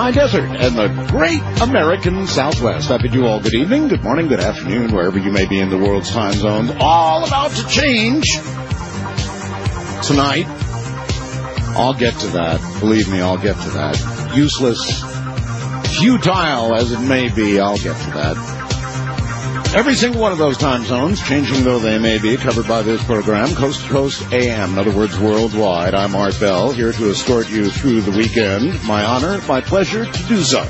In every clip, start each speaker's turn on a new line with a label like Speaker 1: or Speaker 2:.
Speaker 1: high desert and the great American Southwest. I bid you all good evening, good morning, good afternoon, wherever you may be in the world's time zones. All about to change tonight. I'll get to that. Believe me, I'll get to that. Useless, futile as it may be, I'll get to that. Every single one of those time zones, changing though they may be, covered by this program, coast to coast AM, in other words, worldwide. I'm Art Bell, here to escort you through the weekend. My honor, my pleasure to do so.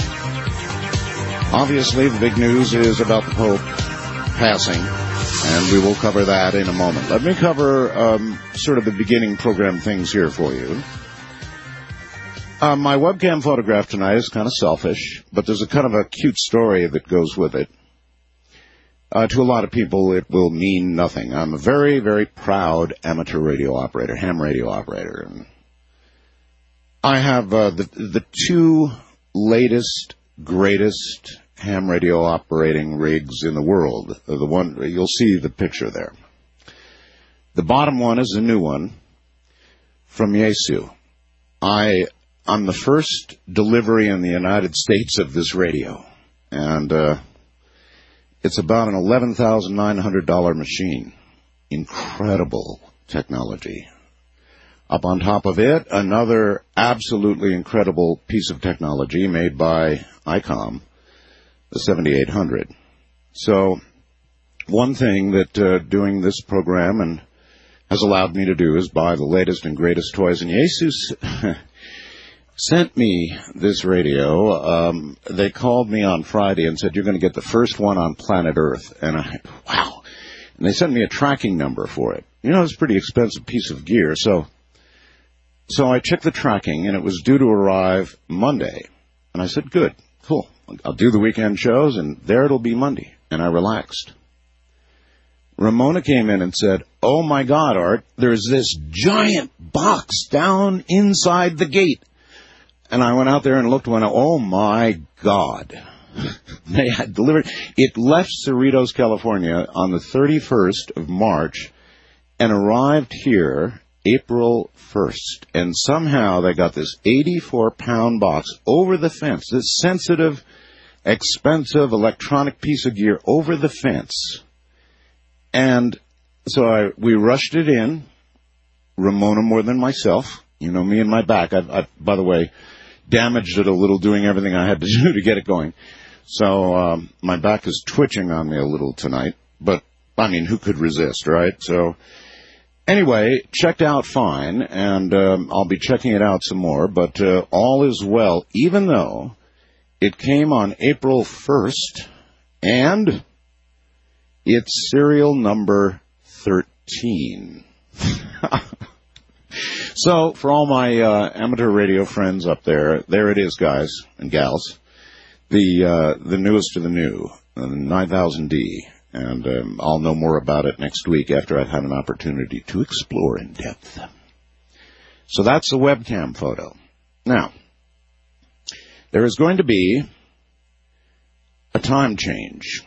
Speaker 1: Obviously, the big news is about the Pope passing, and we will cover that in a moment. Let me cover sort of the beginning program things here for you. My webcam photograph tonight is kind of selfish, but there's a kind of a cute story that goes with it. To a lot of people, it will mean nothing. I'm a very, very proud amateur radio operator, ham radio operator. And I have the two latest, greatest ham radio operating rigs in the world. The one, you'll see the picture there. The bottom one is a new one from Yaesu. I'm the first delivery in the United States of this radio. And it's about an $11,900 machine. Incredible technology. Up on top of it, another absolutely incredible piece of technology made by ICOM, the 7800. So, one thing that doing this program and has allowed me to do is buy the latest and greatest toys. And Yaesu sent me this radio. They called me on Friday and said, you're going to get the first one on planet Earth. And wow. And they sent me a tracking number for it. You know, it's a pretty expensive piece of gear. So I checked the tracking, and it was due to arrive Monday. And I said, good, cool. I'll do the weekend shows, and there it'll be Monday. And I relaxed. Ramona came in and said, oh, my God, Art, there's this giant box down inside the gate. And I went out there and looked and went, oh, my God. They had delivered. It left Cerritos, California on the 31st of March and arrived here April 1st. And somehow they got this 84-pound box over the fence, this sensitive, expensive electronic piece of gear over the fence. And so we rushed it in, Ramona more than myself. You know, me and my back. I by the way, damaged it a little doing everything I had to do to get it going. So my back is twitching on me a little tonight. But, I mean, who could resist, right? So, anyway, checked out fine, and I'll be checking it out some more. But all is well, even though it came on April 1st, and it's serial number 13. So, for all my amateur radio friends up there it is, guys and gals. The newest of the new, the 9000D. And I'll know more about it next week after I've had an opportunity to explore in depth. So that's the webcam photo. Now, there is going to be a time change.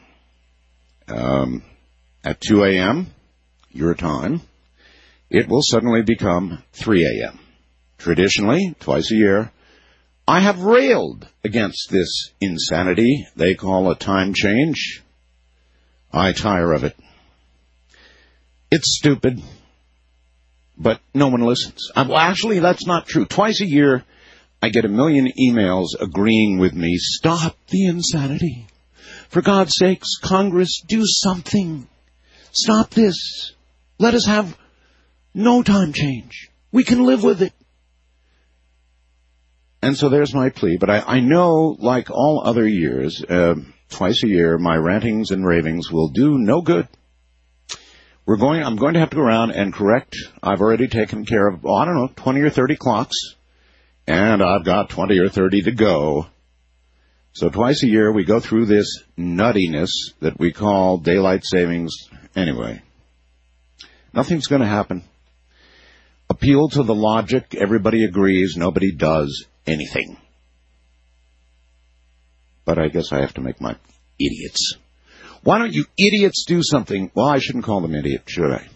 Speaker 1: At 2 a.m., your time, it will suddenly become 3 a.m. Traditionally, twice a year, I have railed against this insanity they call a time change. I tire of it. It's stupid, but no one listens. Well, actually, that's not true. Twice a year, I get a million emails agreeing with me. Stop the insanity. For God's sakes, Congress, do something. Stop this. Let us have no time change. We can live with it. And so there's my plea. But I know, like all other years, twice a year, my rantings and ravings will do no good. I'm going to have to go around and correct. I've already taken care of, 20 or 30 clocks. And I've got 20 or 30 to go. So twice a year, we go through this nuttiness that we call daylight savings. Anyway, nothing's going to happen. Appeal to the logic. Everybody agrees. Nobody does anything. But I guess I have to make my idiots. Why don't you idiots do something? Well, I shouldn't call them idiots, should I?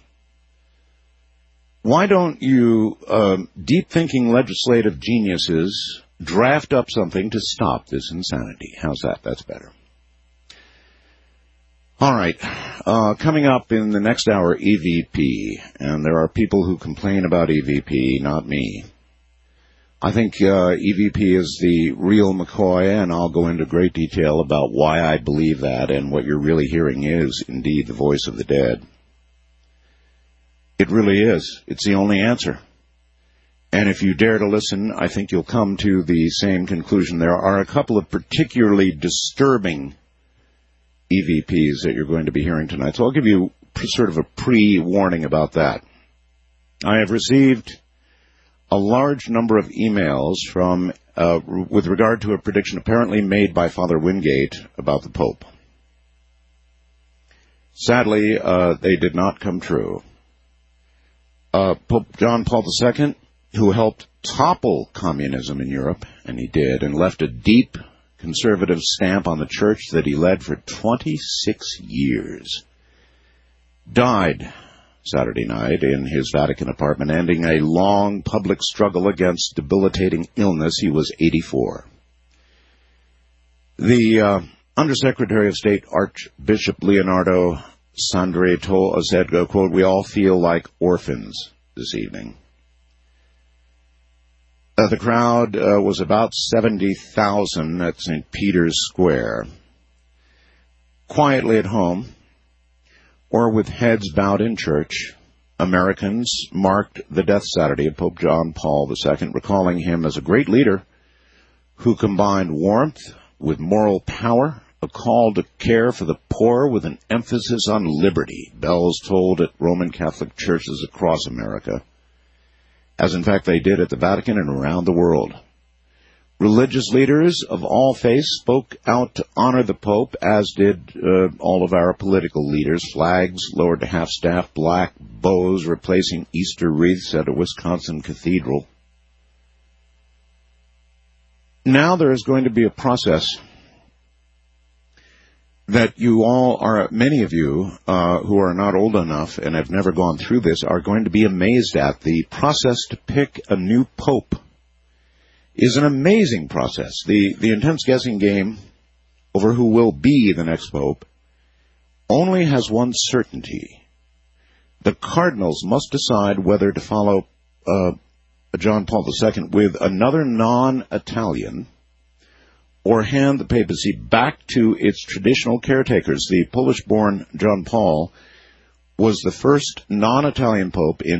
Speaker 1: Why don't you deep-thinking legislative geniuses draft up something to stop this insanity. How's that? That's better. All right. Coming up in the next hour, EVP. And there are people who complain about EVP, not me. I think EVP is the real McCoy, and I'll go into great detail about why I believe that, and what you're really hearing is indeed the voice of the dead. It really is. It's the only answer. And if you dare to listen, I think you'll come to the same conclusion. There are a couple of particularly disturbing EVPs that you're going to be hearing tonight. So I'll give you sort of a pre-warning about that. I have received a large number of emails from with regard to a prediction apparently made by Father Wingate about the Pope. Sadly, they did not come true. Pope John Paul II, who helped topple communism in Europe, and he did, and left a deep conservative stamp on the church that he led for 26 years, died Saturday night in his Vatican apartment, ending a long public struggle against debilitating illness. He was 84. The Undersecretary of State, Archbishop Leonardo Sandri, said, quote, "We all feel like orphans this evening." The crowd was about 70,000 at St. Peter's Square. Quietly at home, or with heads bowed in church, Americans marked the death Saturday of Pope John Paul II, recalling him as a great leader who combined warmth with moral power, a call to care for the poor with an emphasis on liberty. Bells tolled at Roman Catholic churches across America, as in fact they did at the Vatican and around the world. Religious leaders of all faiths spoke out to honor the Pope, as did all of our political leaders. Flags lowered to half-staff, black bows replacing Easter wreaths at a Wisconsin cathedral. Now there is going to be a process that you all are, many of you who are not old enough and have never gone through this, are going to be amazed at. The process to pick a new pope is an amazing process. The intense guessing game over who will be the next pope only has one certainty. The cardinals must decide whether to follow John Paul II with another non-Italian or hand the papacy back to its traditional caretakers. The Polish-born John Paul was the first non-Italian pope in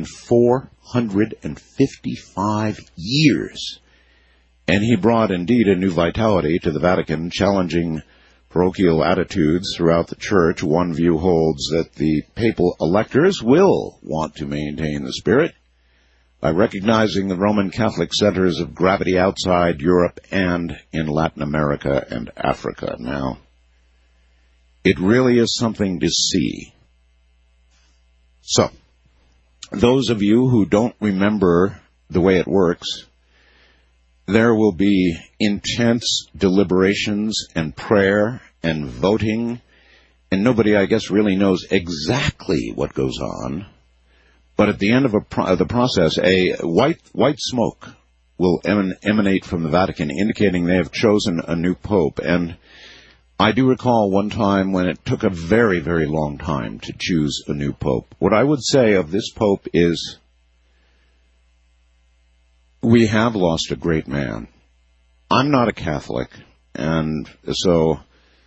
Speaker 1: 455 years. And he brought, indeed, a new vitality to the Vatican, challenging parochial attitudes throughout the Church. One view holds that the papal electors will want to maintain the spirit by recognizing the Roman Catholic centers of gravity outside Europe and in Latin America and Africa. Now, it really is something to see. So, those of you who don't remember the way it works, there will be intense deliberations and prayer and voting, and nobody, I guess, really knows exactly what goes on. But at the end of the process, a white smoke will emanate from the Vatican, indicating they have chosen a new pope. And I do recall one time when it took a very, very long time to choose a new pope. What I would say of this pope is, we have lost a great man. I'm not a Catholic, and so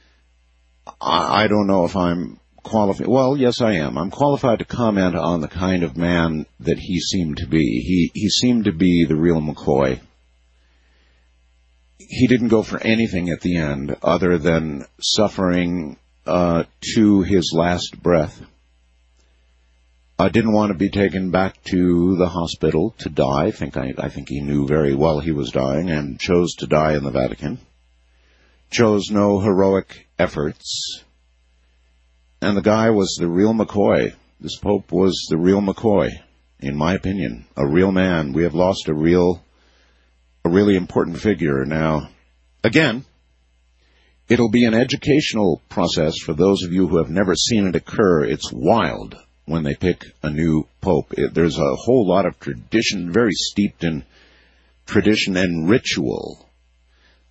Speaker 1: I don't know if I'm qualified. Well, yes, I am. I'm qualified to comment on the kind of man that he seemed to be. He seemed to be the real McCoy. He didn't go for anything at the end other than suffering to his last breath. I didn't want to be taken back to the hospital to die. I think he knew very well he was dying and chose to die in the Vatican. Chose no heroic efforts. And the guy was the real McCoy. This Pope was the real McCoy, in my opinion. A real man. We have lost a really important figure. Now, again, it'll be an educational process for those of you who have never seen it occur. It's wild when they pick a new pope. There's a whole lot of tradition, very steeped in tradition and ritual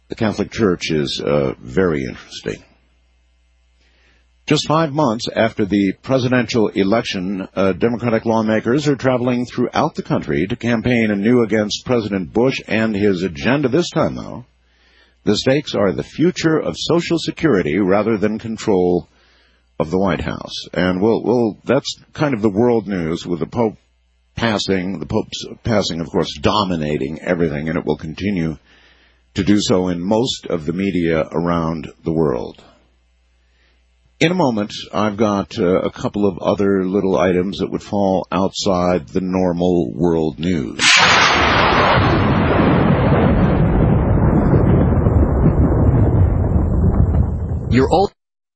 Speaker 1: the Catholic Church is very interesting. Just 5 months after the presidential election, Democratic lawmakers are traveling throughout the country to campaign anew against President Bush and his agenda. This time, though, the stakes are the future of Social Security rather than control of the White House. And that's kind of the world news, with the Pope's passing, of course, dominating everything, and it will continue to do so in most of the media around the world. In a moment, I've got a couple of other little items that would fall outside the normal world news.
Speaker 2: Your old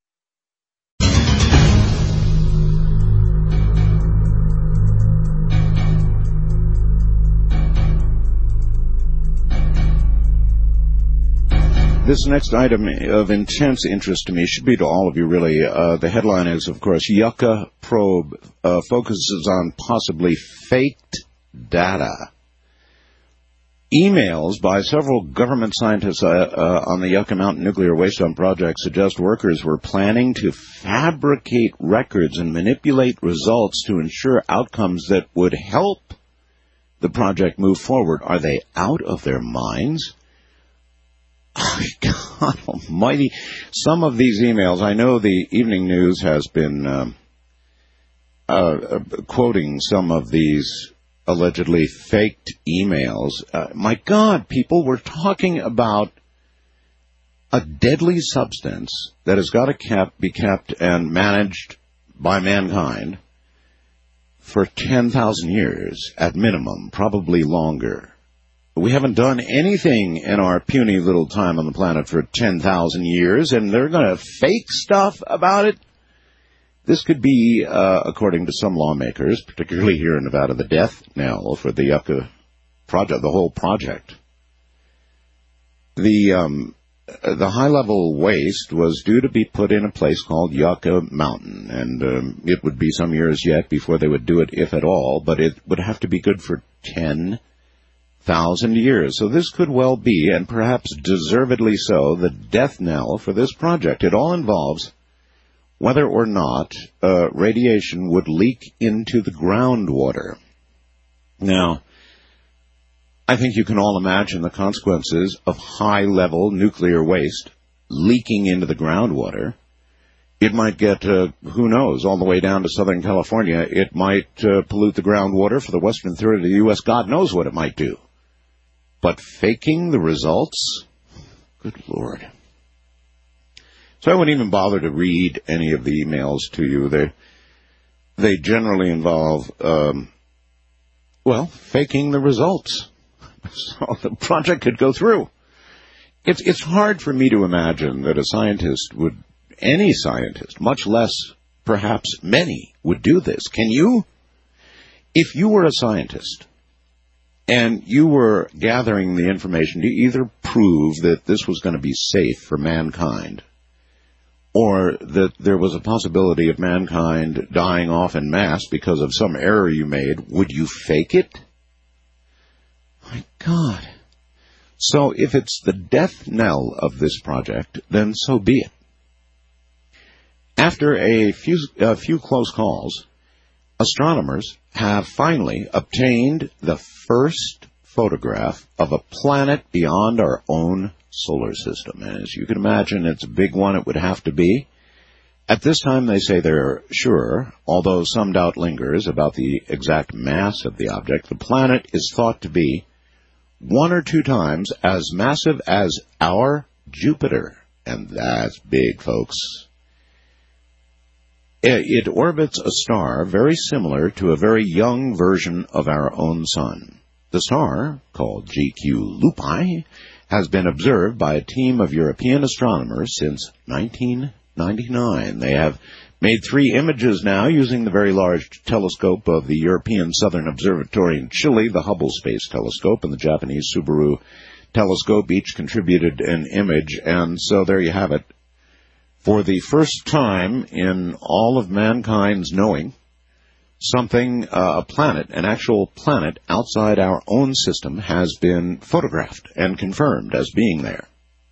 Speaker 1: This next item of intense interest to me should be to all of you, really. The headline is, of course, Yucca probe focuses on possibly faked data. Emails by several government scientists on the Yucca Mountain nuclear waste dump project suggest workers were planning to fabricate records and manipulate results to ensure outcomes that would help the project move forward. Are they out of their minds? Oh, God almighty. Some of these emails, I know the Evening News has been quoting some of these allegedly faked emails. My God, people, we're talking about a deadly substance that has got to be kept and managed by mankind for 10,000 years at minimum, probably longer. We haven't done anything in our puny little time on the planet for 10,000 years, and they're going to fake stuff about it? This could be, according to some lawmakers, particularly here in Nevada, the death knell for the Yucca project, the whole project. The high-level waste was due to be put in a place called Yucca Mountain, and it would be some years yet before they would do it, if at all, but it would have to be good for 10,000 years. So this could well be, and perhaps deservedly so, the death knell for this project. It all involves whether or not radiation would leak into the groundwater. Now, I think you can all imagine the consequences of high-level nuclear waste leaking into the groundwater. It might get, who knows, all the way down to Southern California. It might pollute the groundwater for the western third of the U.S. God knows what it might do. But faking the results? Good Lord. So I wouldn't even bother to read any of the emails to you. They generally involve, faking the results. So the project could go through. It's hard for me to imagine that a scientist would, any scientist, much less perhaps many, would do this. Can you? If you were a scientist, and you were gathering the information to either prove that this was going to be safe for mankind, or that there was a possibility of mankind dying off en masse because of some error you made, would you fake it? My God. So if it's the death knell of this project, then so be it. After a few close calls, astronomers have finally obtained the first photograph of a planet beyond our own solar system. And as you can imagine, it's a big one. It would have to be. At this time, they say they're sure, although some doubt lingers about the exact mass of the object. The planet is thought to be 1 or 2 times as massive as our Jupiter. And that's big, folks. It orbits a star very similar to a very young version of our own sun. The star, called GQ Lupi, has been observed by a team of European astronomers since 1999. They have made 3 images now using the very large telescope of the European Southern Observatory in Chile, the Hubble Space Telescope, and the Japanese Subaru Telescope. Each contributed an image, and so there you have it. For the first time in all of mankind's knowing, a planet, an actual planet outside our own system, has been photographed and confirmed as being there.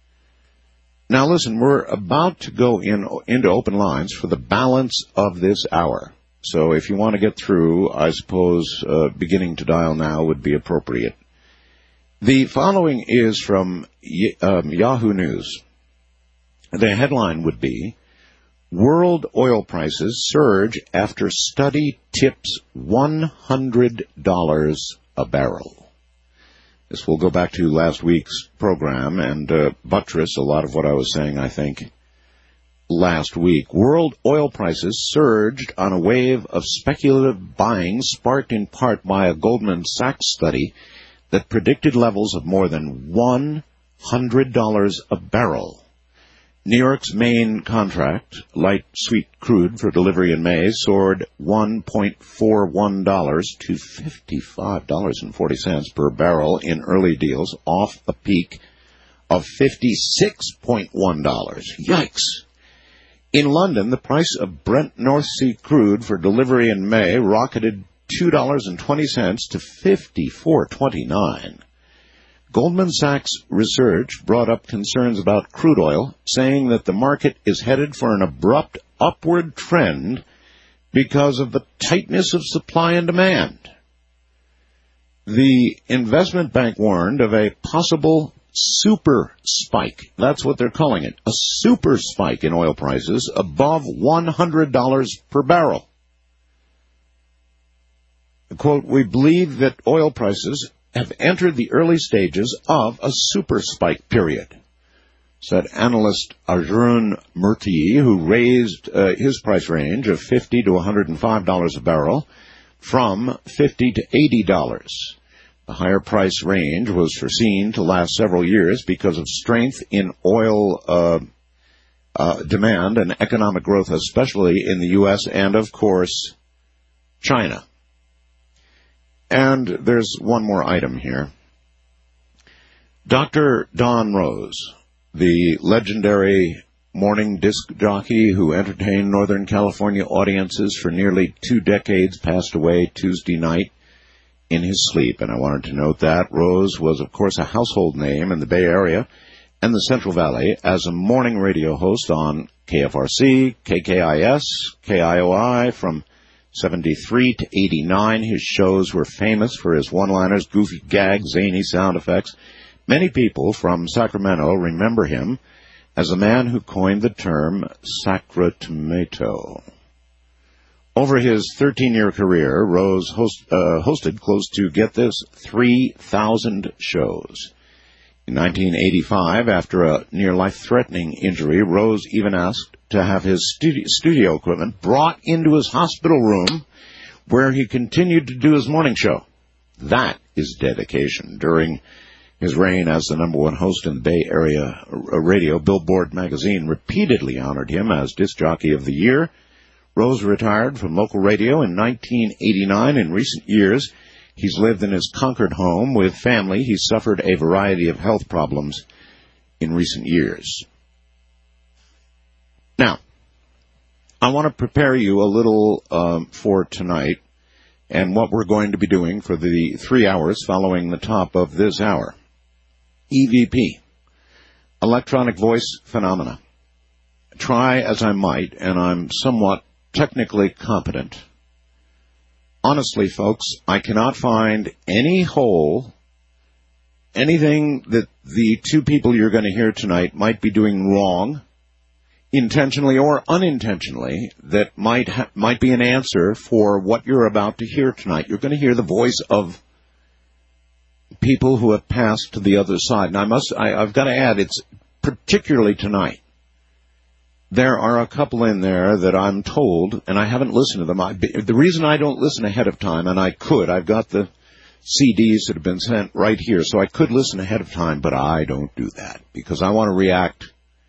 Speaker 1: Now listen, we're about to go into open lines for the balance of this hour. So if you want to get through, I suppose beginning to dial now would be appropriate. The following is from Yahoo News. The headline would be, World oil prices surge after study tips $100 a barrel. This will go back to last week's program and buttress a lot of what I was saying, I think, last week. World oil prices surged on a wave of speculative buying sparked in part by a Goldman Sachs study that predicted levels of more than $100 a barrel. New York's main contract, light sweet crude for delivery in May, soared $1.41 to $55.40 per barrel in early deals, off a peak of $56.1. Yikes! In London, the price of Brent North Sea crude for delivery in May rocketed $2.20 to $54.29. Goldman Sachs research brought up concerns about crude oil, saying that the market is headed for an abrupt upward trend because of the tightness of supply and demand. The investment bank warned of a possible super spike. That's what they're calling it, a super spike in oil prices above $100 per barrel. Quote, we believe that oil prices have entered the early stages of a super spike period, said analyst Arjun Murthy, who raised his price range of $50 to $105 a barrel from $50 to $80. The higher price range was foreseen to last several years because of strength in oil demand and economic growth, especially in the U.S. and, of course, China. And there's one more item here. Dr. Don Rose, the legendary morning disc jockey who entertained Northern California audiences for nearly 2 decades, passed away Tuesday night in his sleep. And I wanted to note that Rose was, of course, a household name in the Bay Area and the Central Valley as a morning radio host on KFRC, KKIS, KIOI from 73 to 89. His shows were famous for his one-liners, goofy gags, zany sound effects. Many people from Sacramento remember him as the man who coined the term Sacratomato. Over his 13-year career, Rose hosted close to, get this, 3,000 shows. In 1985, after a near life-threatening injury, Rose even asked to have his studio equipment brought into his hospital room where he continued to do his morning show. That is dedication. During his reign as the #1 host in the Bay Area radio, Billboard magazine repeatedly honored him as Disc Jockey of the Year. Rose retired from local radio in 1989. In recent years, he's lived in his Concord home with family. He's suffered a variety of health problems in recent years. Now, I want to prepare you a little for tonight and what we're going to be doing for the 3 hours following the top of this hour. EVP, electronic voice phenomena. Try as I might, and I'm somewhat technically competent. Honestly, folks, I cannot find any hole, anything that the two people you're going to hear tonight might be doing wrong, intentionally or unintentionally, that might be an answer for what you're about to hear tonight. You're going to hear the voice of people who have passed to the other side. And I've got to add, it's particularly tonight. There are a couple in there that I'm told, and I haven't listened to them. The reason I don't listen ahead of time, and I could, I've got the CDs that have been sent right here, so I could listen ahead of time, but I don't do that because I want to react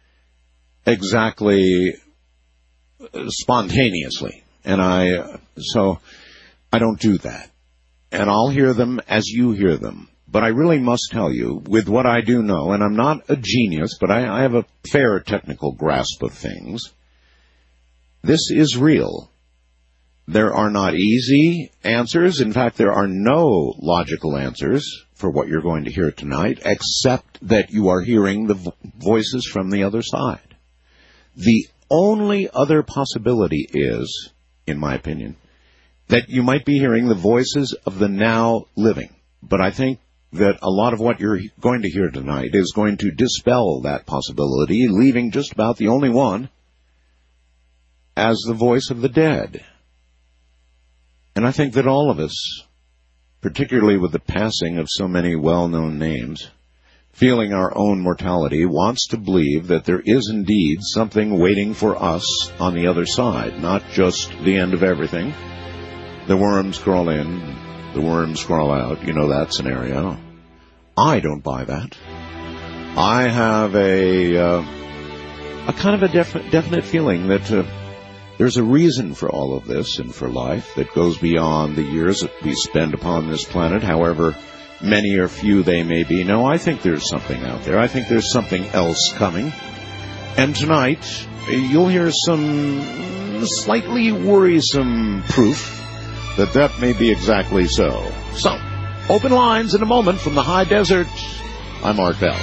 Speaker 1: exactly spontaneously, so I don't do that. And I'll hear them as you hear them. But I really must tell you, with what I do know, and I'm not a genius, but I have a fair technical grasp of things, this is real. There are not easy answers. In fact, there are no logical answers for what you're going to hear tonight, except that you are hearing the voices from the other side. The only other possibility is, in my opinion, that you might be hearing the voices of the now living. But I think that a lot of what you're going to hear tonight is going to dispel that possibility, leaving just about the only one as the voice of the dead. And I think that all of us, particularly with the passing of so many well-known names, feeling our own mortality, wants to believe that there is indeed something waiting for us on the other side, not just the end of everything. The worms crawl in, the worms crawl out, you know that scenario. I don't buy that. I have a kind of a definite feeling that there's a reason for all of this and for life that goes beyond the years that we spend upon this planet, however many or few they may be. No, I think there's something out there. I think there's something else coming. And tonight, you'll hear some slightly worrisome proof that may be exactly so. So, open lines in a moment from the high desert. I'm Art Bell.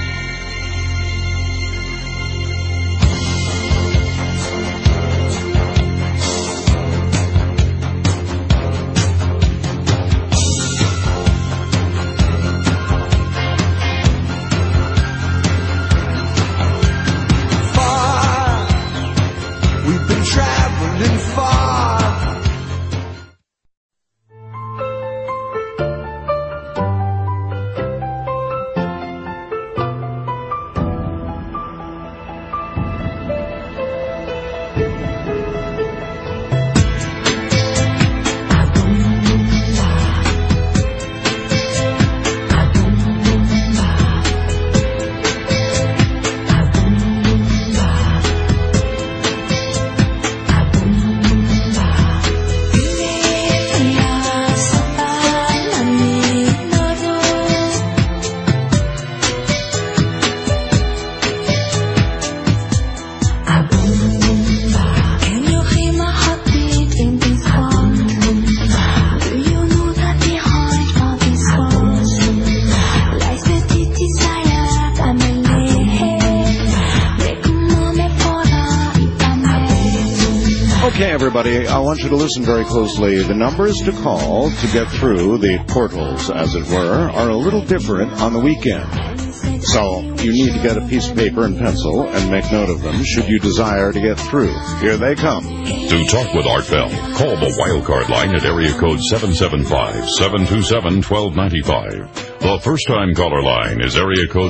Speaker 1: Everybody, I want you to listen very closely. The numbers to call to get through, the portals, as it were, are a little different on the weekend. So you need to get a piece of paper and pencil and make note of them should you desire to get through. Here they come.
Speaker 2: To talk with Art Bell, call the wildcard line at area code 775-727-1295. The first-time caller line is area code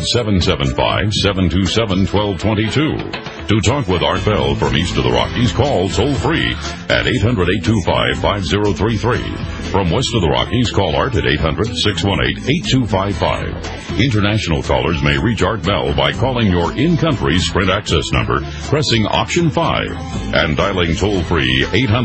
Speaker 2: 775-727-1222. To talk with Art Bell from east of the Rockies, call toll-free at 800-825-5033. From west of the Rockies, call Art at 800-618-8255. International callers may reach Art Bell by calling your in-country Sprint access number, pressing option 5, and dialing toll-free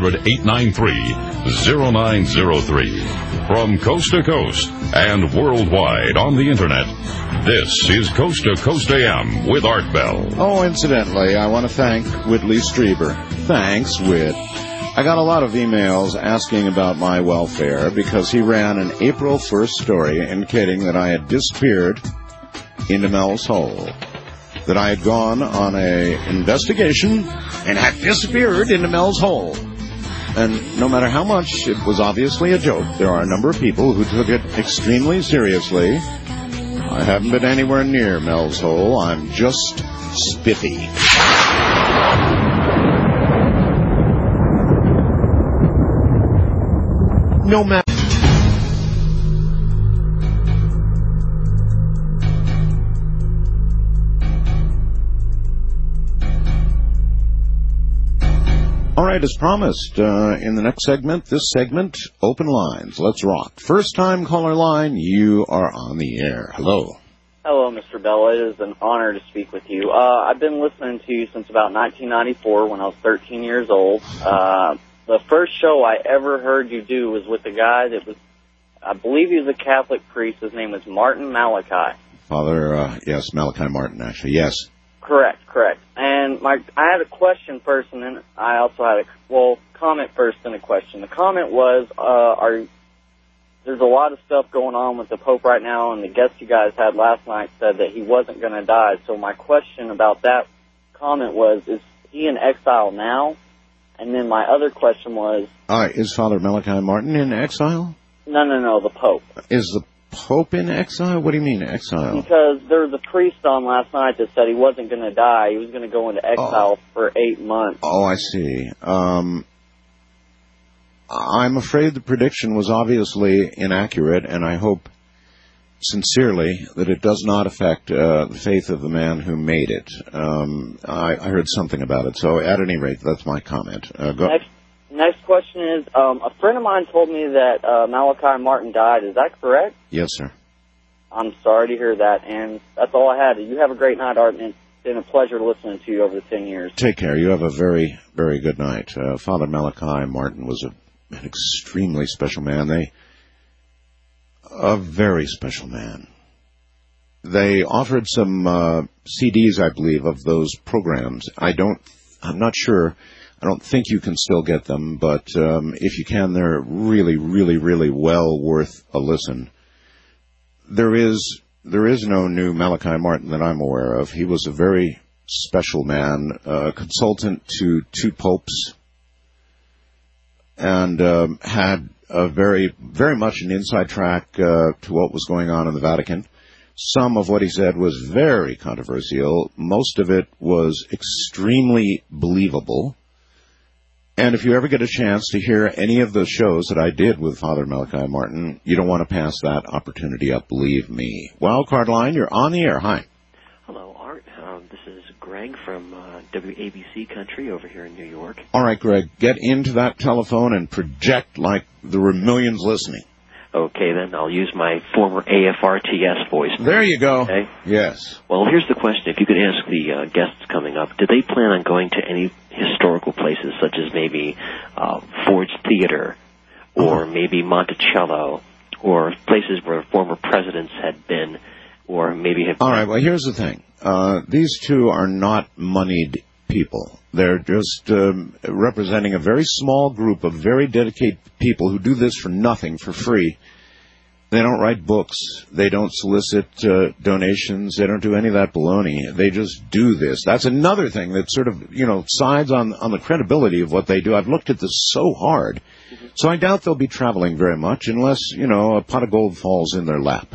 Speaker 2: 800-893-0903. From coast to coast and worldwide on the Internet, this is Coast to Coast AM with Art Bell.
Speaker 1: Oh, incidentally, I want to thank Whitley Strieber. Thanks, Whit. I got a lot of emails asking about my welfare because he ran an April 1st story indicating that I had disappeared into Mel's Hole, that I had gone on an investigation and had disappeared into Mel's Hole. And no matter how much it was obviously a joke, there are a number of people who took it extremely seriously. I haven't been anywhere near Mel's Hole. I'm just spiffy. No matter. All right, as promised, in the next segment, open lines. Let's rock. First time caller line, you are on the air. Hello.
Speaker 3: Hello, Mr. Bell. It is an honor to speak with you. I've been listening to you since about 1994 when I was 13 years old. The first show I ever heard you do was with a guy that was, I believe he was a Catholic priest. His name was Martin Malachi.
Speaker 1: Father, yes, Malachi Martin, actually, yes.
Speaker 3: Correct. And I had a question first, and then I also had comment first and a question. The comment was, there's a lot of stuff going on with the Pope right now, and the guest you guys had last night said that he wasn't going to die. So my question about that comment was, is he in exile now? And then my other question was...
Speaker 1: Is Father Malachi Martin in exile?
Speaker 3: No, the Pope.
Speaker 1: Is the Pope in exile? What do you mean exile?
Speaker 3: Because there was a priest on last night that said he wasn't going to die. He was going to go into exile for 8 months.
Speaker 1: Oh, I see. I'm afraid the prediction was obviously inaccurate, and I hope sincerely that it does not affect the faith of the man who made it. I heard something about it, so at any rate, that's my comment.
Speaker 3: Next question is, a friend of mine told me that Malachi Martin died. Is that correct?
Speaker 1: Yes, sir.
Speaker 3: I'm sorry to hear that, and that's all I had. You have a great night, Art, and it's been a pleasure listening to you over the 10 years.
Speaker 1: Take care. You have a very, very good night. Father Malachi Martin was an extremely special man. A very special man. They offered some CDs, I believe, of those programs. I'm not sure. I don't think you can still get them, but if you can, they're really, really, really well worth a listen. There is no new Malachi Martin that I'm aware of. He was a very special man, consultant to 2 popes, and had a very, very much an inside track to what was going on in the Vatican. Some of what he said was very controversial. Most of it was extremely believable. And if you ever get a chance to hear any of the shows that I did with Father Malachi Martin, you don't want to pass that opportunity up, believe me. Wildcard Line, you're on the air. Hi.
Speaker 4: Hello, Art. This is Greg from WABC Country over here in New York.
Speaker 1: All right, Greg, get into that telephone and project like there were millions listening.
Speaker 4: Okay, then I'll use my former AFRTS voice.
Speaker 1: There you go.
Speaker 4: Okay?
Speaker 1: Yes.
Speaker 4: Well, here's the question. If you could ask the guests coming up, did they plan on going to any historical places, such as maybe Ford's Theater, or maybe Monticello, or places where former presidents had been, or maybe have...
Speaker 1: All right, well, here's the thing. These two are not moneyed people. They're just representing a very small group of very dedicated people who do this for nothing, for free. They don't write books. They don't solicit donations. They don't do any of that baloney. They just do this. That's another thing that sort of, sides on the credibility of what they do. I've looked at this so hard. So I doubt they'll be traveling very much unless, a pot of gold falls in their lap.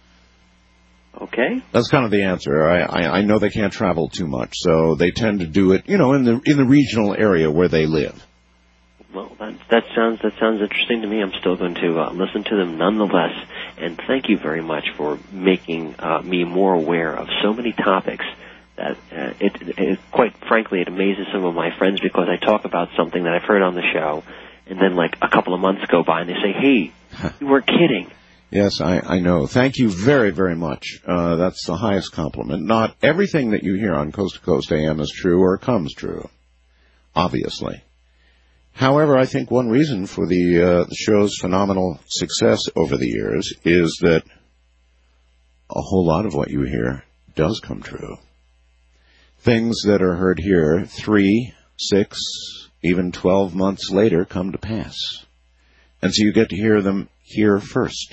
Speaker 4: Okay.
Speaker 1: That's kind of the answer. I know they can't travel too much, so they tend to do it, in the regional area where they live.
Speaker 4: Well, that sounds interesting to me. I'm still going to listen to them nonetheless. And thank you very much for making me more aware of so many topics that it quite frankly, it amazes some of my friends because I talk about something that I've heard on the show, and then like a couple of months go by and they say, "Hey, you weren't kidding."
Speaker 1: Yes, I know. Thank you very, very much. That's the highest compliment. Not everything that you hear on Coast to Coast AM is true or comes true, obviously. However, I think one reason for the show's phenomenal success over the years is that a whole lot of what you hear does come true. Things that are heard here 3, 6, even 12 months later come to pass. And so you get to hear them here first.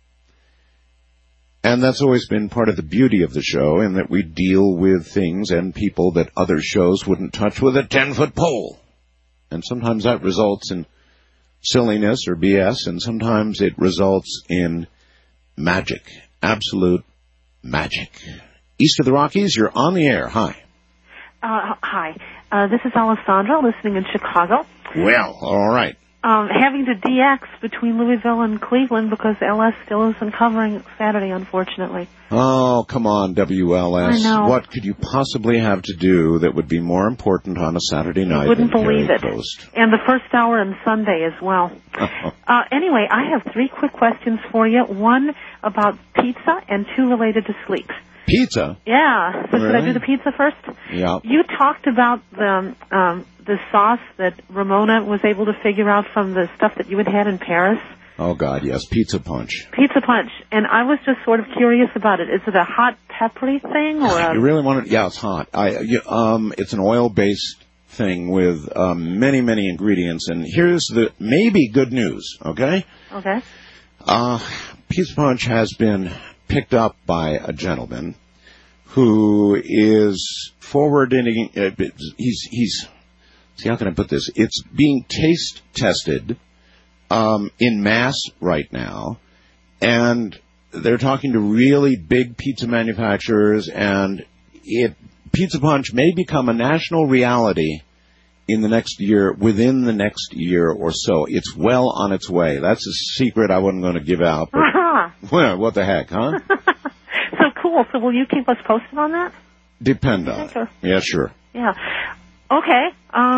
Speaker 1: And that's always been part of the beauty of the show, in that we deal with things and people that other shows wouldn't touch with a 10-foot pole. And sometimes that results in silliness or BS, and sometimes it results in magic, absolute magic. East of the Rockies, you're on the air. Hi.
Speaker 5: Hi. This is Alessandra, listening in Chicago.
Speaker 1: Well, all right.
Speaker 5: Having to DX between Louisville and Cleveland because LS still isn't covering Saturday, unfortunately.
Speaker 1: Oh, come on, WLS.
Speaker 5: I know.
Speaker 1: What could you possibly have to do that would be more important on a Saturday night?
Speaker 5: I wouldn't
Speaker 1: than
Speaker 5: believe
Speaker 1: Kerry
Speaker 5: it.
Speaker 1: Coast?
Speaker 5: And the first hour on Sunday as well. Anyway, I have 3 quick questions for you. 1 about pizza and 2 related to sleep.
Speaker 1: Pizza?
Speaker 5: Yeah. So
Speaker 1: Really?
Speaker 5: should I do the pizza first?
Speaker 1: Yeah.
Speaker 5: You talked about the sauce that Ramona was able to figure out from the stuff that you had in Paris.
Speaker 1: Oh, God, yes. Pizza punch.
Speaker 5: Pizza punch. And I was just sort of curious about it. Is it a hot, peppery thing? Or
Speaker 1: You really want it? Yeah, it's hot. It's an oil-based thing with many, many ingredients. And here's the maybe good news, okay?
Speaker 5: Okay.
Speaker 1: Pizza Punch has been picked up by a gentleman who is forwarding. He's. See, how can I put this? It's being taste tested in mass right now, and they're talking to really big pizza manufacturers, and Pizza Punch may become a national reality in the next year, within the next year or so. It's well on its way. That's a secret I wasn't going to give out. But, well, what the heck, huh?
Speaker 5: So cool. So will you keep us posted on that?
Speaker 1: Depend on it. Yeah, sure.
Speaker 5: Yeah. Okay.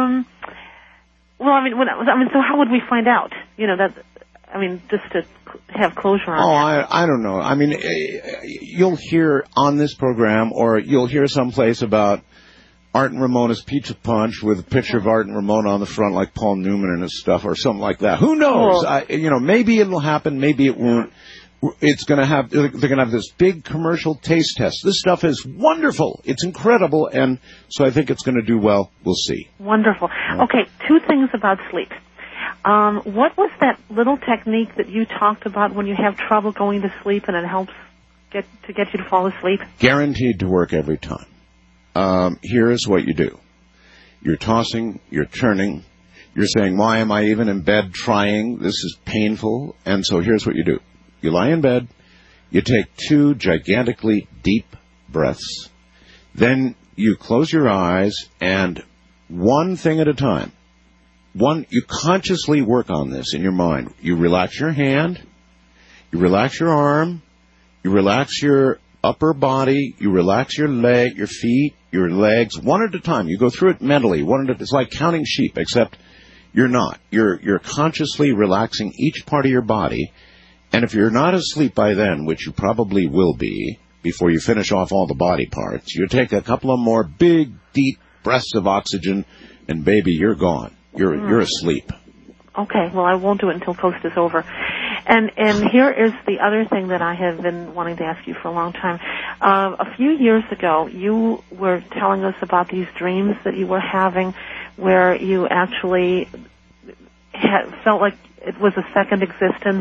Speaker 5: Well, I mean, so how would we find out? You know, just to have closure on that.
Speaker 1: I don't know. I mean, you'll hear on this program, or you'll hear someplace about Art and Ramona's Pizza Punch with a picture of Art and Ramona on the front, like Paul Newman and his stuff, or something like that. Who knows?
Speaker 5: Cool.
Speaker 1: Maybe it'll happen, maybe it won't. They're going to have this big commercial taste test. This stuff is wonderful. It's incredible, and so I think it's going to do well. We'll see.
Speaker 5: Wonderful. Okay, 2 things about sleep. What was that little technique that you talked about when you have trouble going to sleep and it helps get you to fall asleep?
Speaker 1: Guaranteed to work every time. Here's what you do. You're tossing, you're turning, you're saying, why am I even in bed trying? This is painful. And so here's what you do. You lie in bed, you take 2 gigantically deep breaths, then you close your eyes, and one thing at a time, you consciously work on this in your mind. You relax your hand, you relax your arm, you relax your upper body, you relax your leg, your feet, your legs, one at a time. You go through it mentally. It's like counting sheep, except you're not. You're consciously relaxing each part of your body. And if you're not asleep by then, which you probably will be, before you finish off all the body parts, you take a couple of more big, deep breaths of oxygen, and baby, you're gone. You're asleep.
Speaker 5: Okay, well, I won't do it until Coast is over. And here is the other thing that I have been wanting to ask you for a long time. A few years ago, you were telling us about these dreams that you were having where you actually felt like it was a second existence.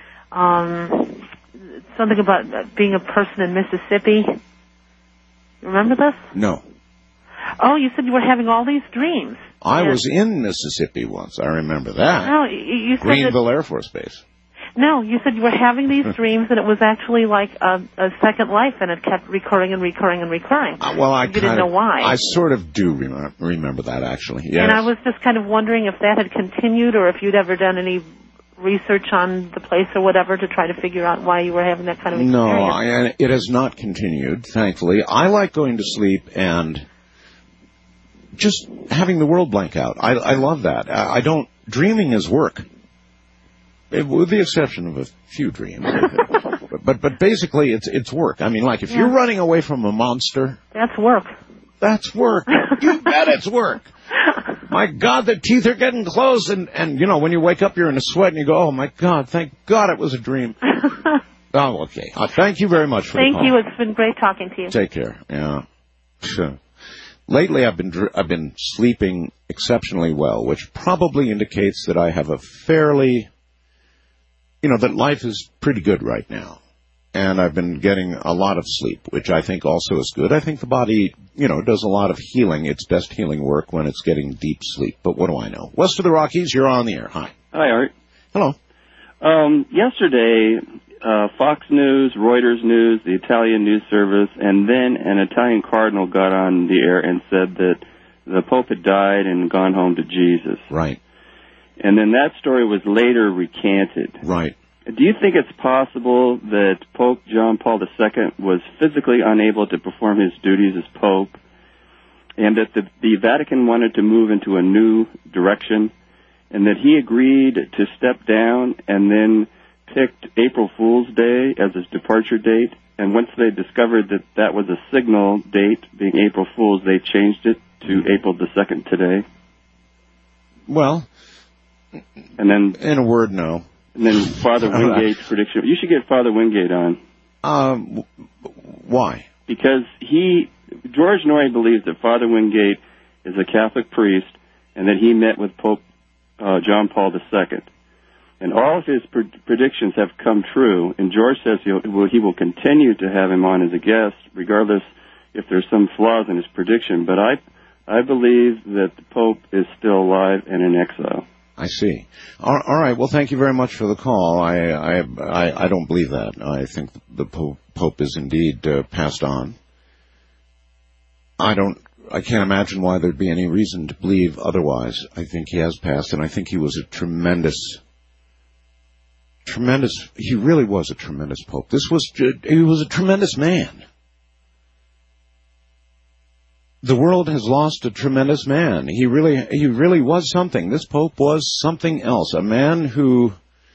Speaker 5: Something about being a person in Mississippi. Remember this?
Speaker 1: No.
Speaker 5: Oh, you said you were having all these dreams.
Speaker 1: I was in Mississippi once. I remember that.
Speaker 5: No, you said
Speaker 1: Greenville Air Force Base.
Speaker 5: No, you said you were having these dreams, and it was actually like a second life, and it kept recurring and recurring and recurring.
Speaker 1: Well,
Speaker 5: you didn't know why.
Speaker 1: I sort of do remember that, actually. Yes.
Speaker 5: And I was just kind of wondering if that had continued, or if you'd ever done any research on the place or whatever to try to figure out why you were having that kind of experience.
Speaker 1: No, it has not continued, thankfully. I like going to sleep and just having the world blank out. I love that. Dreaming is work. With the exception of a few dreams. but basically it's work. I mean, like if you're running away from a monster.
Speaker 5: That's work.
Speaker 1: That's work. You bet it's work. My God, the teeth are getting close. And when you wake up, you're in a sweat and you go, oh, my God, thank God it was a dream. Oh, okay. Thank you very much for the call.
Speaker 5: Thank you. It's been great talking to you.
Speaker 1: Take care. Yeah. Sure. Lately, I've been sleeping exceptionally well, which probably indicates that I have a fairly, that life is pretty good right now. And I've been getting a lot of sleep, which I think also is good. I think the body, does a lot of healing. Its best healing work when it's getting deep sleep. But what do I know? West of the Rockies, you're on the air. Hi.
Speaker 6: Hi, Art.
Speaker 1: Hello.
Speaker 6: Yesterday, Fox News, Reuters News, the Italian news service, and then an Italian cardinal got on the air and said that the Pope had died and gone home to Jesus.
Speaker 1: Right.
Speaker 6: And then that story was later recanted.
Speaker 1: Right.
Speaker 6: Do you think it's possible that Pope John Paul II was physically unable to perform his duties as Pope, and that the Vatican wanted to move into a new direction, and that he agreed to step down and then picked April Fool's Day as his departure date, and once they discovered that that was a signal date, being April Fool's, they changed it to April the 2nd today?
Speaker 1: Well,
Speaker 6: and then
Speaker 1: in a word, no.
Speaker 6: And then Father Wingate's prediction. You should get Father Wingate on.
Speaker 1: Why?
Speaker 6: Because George Norrie believes that Father Wingate is a Catholic priest and that he met with Pope John Paul II. And all of his predictions have come true, and George says he will continue to have him on as a guest, regardless if there's some flaws in his prediction. But I believe that the Pope is still alive and in exile.
Speaker 1: I see. All right. Well, thank you very much for the call. I don't believe that. I think the Pope is indeed passed on. I can't imagine why there'd be any reason to believe otherwise. I think he has passed, and I think he was a tremendous, he really was a tremendous Pope. He was a tremendous man. The world has lost a tremendous man. He really was something. This Pope was something else. A man who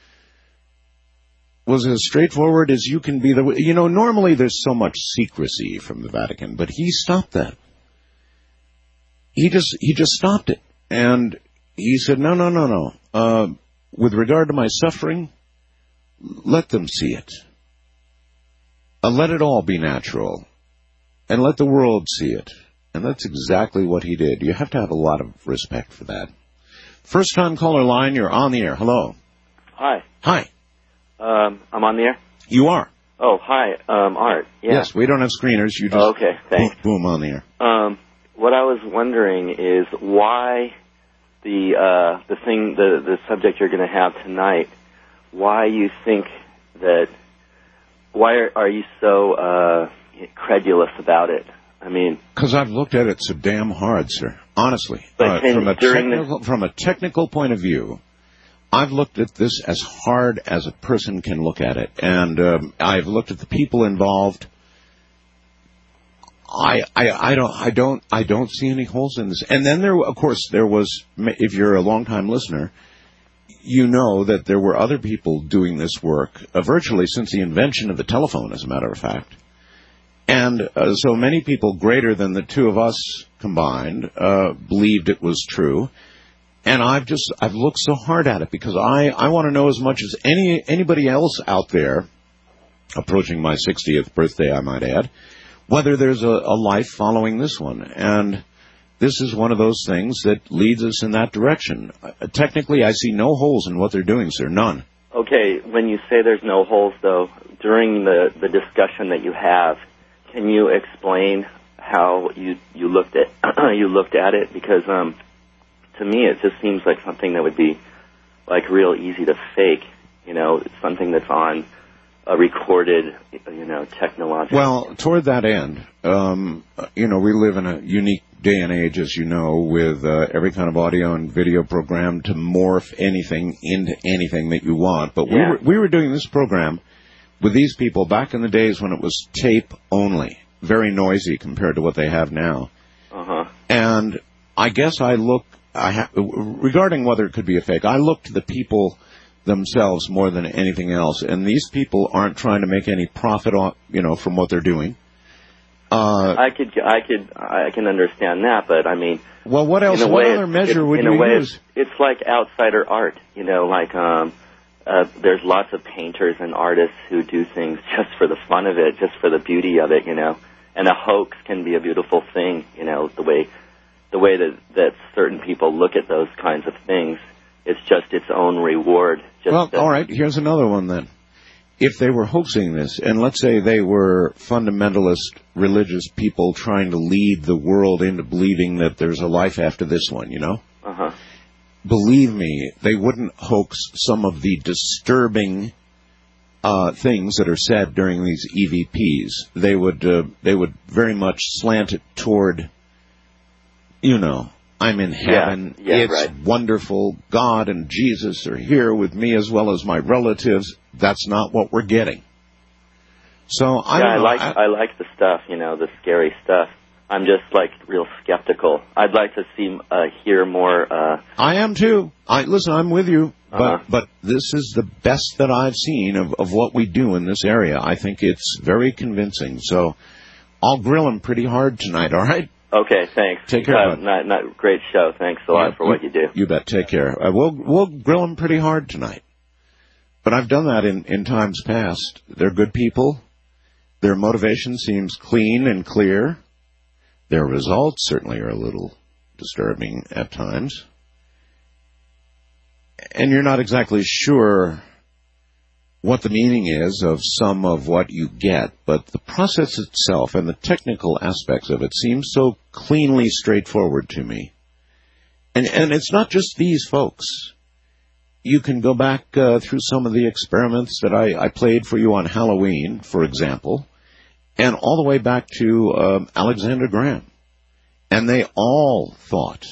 Speaker 1: was as straightforward as you can be. Normally there's so much secrecy from the Vatican, but he stopped that. He just stopped it. And he said, no. With regard to my suffering, let them see it. Let it all be natural. And let the world see it. And that's exactly what he did. You have to have a lot of respect for that. First time caller line, you're on the air. Hello.
Speaker 7: Hi.
Speaker 1: Hi.
Speaker 7: I'm on the air?
Speaker 1: You are.
Speaker 7: Oh, hi. Art. Yeah.
Speaker 1: Yes, we don't have screeners. You just
Speaker 7: okay, thanks.
Speaker 1: Boom on the air.
Speaker 7: What I was wondering is why the subject you're going to have tonight, why you think that, why are you so credulous about it? I mean,
Speaker 1: because I've looked at it so damn hard, sir. Honestly,
Speaker 7: but
Speaker 1: from a technical point of view, I've looked at this as hard as a person can look at it, and I've looked at the people involved. I don't see any holes in this. And then there was, if you're a longtime listener, you know that there were other people doing this work virtually since the invention of the telephone, as a matter of fact. And so many people greater than the two of us combined believed it was true. And I've looked so hard at it because I want to know as much as anybody else out there, approaching my 60th birthday, I might add, whether there's a life following this one. And this is one of those things that leads us in that direction. Technically, I see no holes in what they're doing, sir. None.
Speaker 7: Okay, when you say there's no holes, though, during the discussion that you have, can you explain how you looked at it? Because to me, it just seems like something that would be like real easy to fake. It's something that's on a recorded, technological.
Speaker 1: Well, toward that end, we live in a unique day and age, as you know, with every kind of audio and video program to morph anything into anything that you want. But we were doing this program with these people back in the days when it was tape only, very noisy compared to what they have now.
Speaker 7: Uh-huh.
Speaker 1: And I guess regarding whether it could be a fake, I look to the people themselves more than anything else, and these people aren't trying to make any profit from what they're doing.
Speaker 7: I can understand that, but I mean,
Speaker 1: well, what else? What other measure would you use?
Speaker 7: It's like outsider art, there's lots of painters and artists who do things just for the fun of it, just for the beauty of it, And a hoax can be a beautiful thing, the way that certain people look at those kinds of things. It's just its own reward. All
Speaker 1: right, here's another one then. If they were hoaxing this, and let's say they were fundamentalist religious people trying to lead the world into believing that there's a life after this one,
Speaker 7: Uh-huh.
Speaker 1: Believe me, they wouldn't hoax some of the disturbing things that are said during these EVPs. They would very much slant it toward, I'm in heaven.
Speaker 7: Yeah,
Speaker 1: it's
Speaker 7: right.
Speaker 1: wonderful. God and Jesus are here with me as well as my relatives. That's not what we're getting. So I
Speaker 7: like the stuff, the scary stuff. I'm just real skeptical. I'd like to hear more.
Speaker 1: I am too. Listen, I'm with you. But this is the best that I've seen of what we do in this area. I think it's very convincing. So I'll grill him pretty hard tonight. All right.
Speaker 7: Okay, thanks.
Speaker 1: Take care.
Speaker 7: Not great show. Thanks a lot for what you do.
Speaker 1: You bet. Take care. We'll grill him pretty hard tonight. But I've done that in times past. They're good people. Their motivation seems clean and clear. Their results certainly are a little disturbing at times. and you're not exactly sure what the meaning is of some of what you get, but the process itself and the technical aspects of it seem so cleanly straightforward to me. And it's not just these folks. You can go back through some of the experiments that I played for you on Halloween, for example, and all the way back to Alexander Graham. And they all thought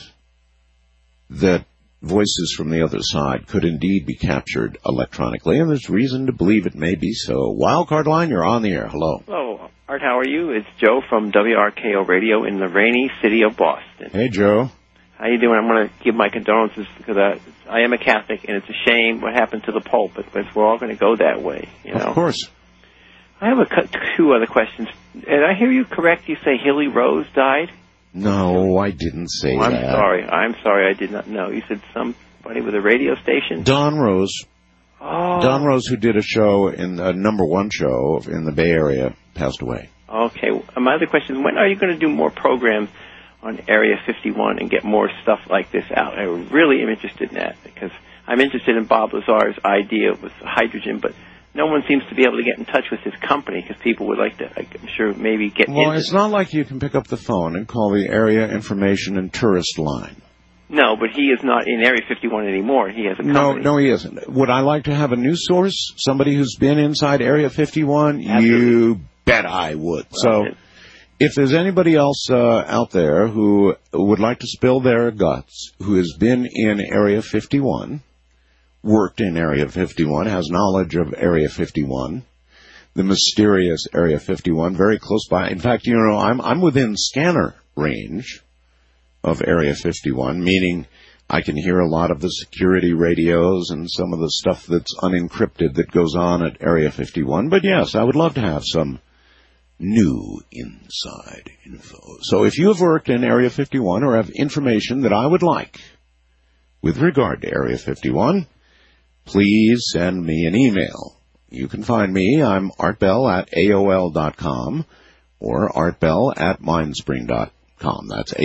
Speaker 1: that voices from the other side could indeed be captured electronically, and there's reason to believe it may be so. Wildcard Line, you're on the air. Hello.
Speaker 8: Hello, Art. How are you? It's Joe from WRKO Radio in the rainy city of Boston.
Speaker 1: Hey, Joe.
Speaker 8: How you doing? I'm going to give my condolences because I am a Catholic, and it's a shame what happened to the Pope, but we're all going to go that way. You know?
Speaker 1: Of course.
Speaker 8: I have two other questions. Did I hear you correct? You say Hilly Rose died?
Speaker 1: No, I didn't say that.
Speaker 8: I'm sorry. I did not know. You said somebody with a radio station?
Speaker 1: Don Rose.
Speaker 8: Oh.
Speaker 1: Don Rose, who did a show in a number one show in the Bay Area, passed away.
Speaker 8: Okay. My other question is, when are you going to do more programs on Area 51 and get more stuff like this out? I really am interested in that because I'm interested in Bob Lazar's idea with hydrogen, but no one seems to be able to get in touch with his company because people would like to, I'm sure, maybe get into it.
Speaker 1: Well, it's not like you can pick up the phone and call the Area Information and Tourist Line.
Speaker 8: No, but he is not in Area 51 anymore. He has a company.
Speaker 1: No, he isn't. Would I like to have a news source? Somebody who's been inside Area 51?
Speaker 8: Absolutely.
Speaker 1: You bet I would. So, if there's anybody else out there who would like to spill their guts, who has been in Area 51, worked in Area 51, has knowledge of Area 51, the mysterious Area 51, very close by. In fact, you know, I'm within scanner range of Area 51, meaning I can hear a lot of the security radios and some of the stuff that's unencrypted that goes on at Area 51. But yes, I would love to have some new inside info. So if you have worked in Area 51 or have information that I would like with regard to Area 51, please send me an email. You can find me. I'm artbell@aol.com or artbell@mindspring.com. That's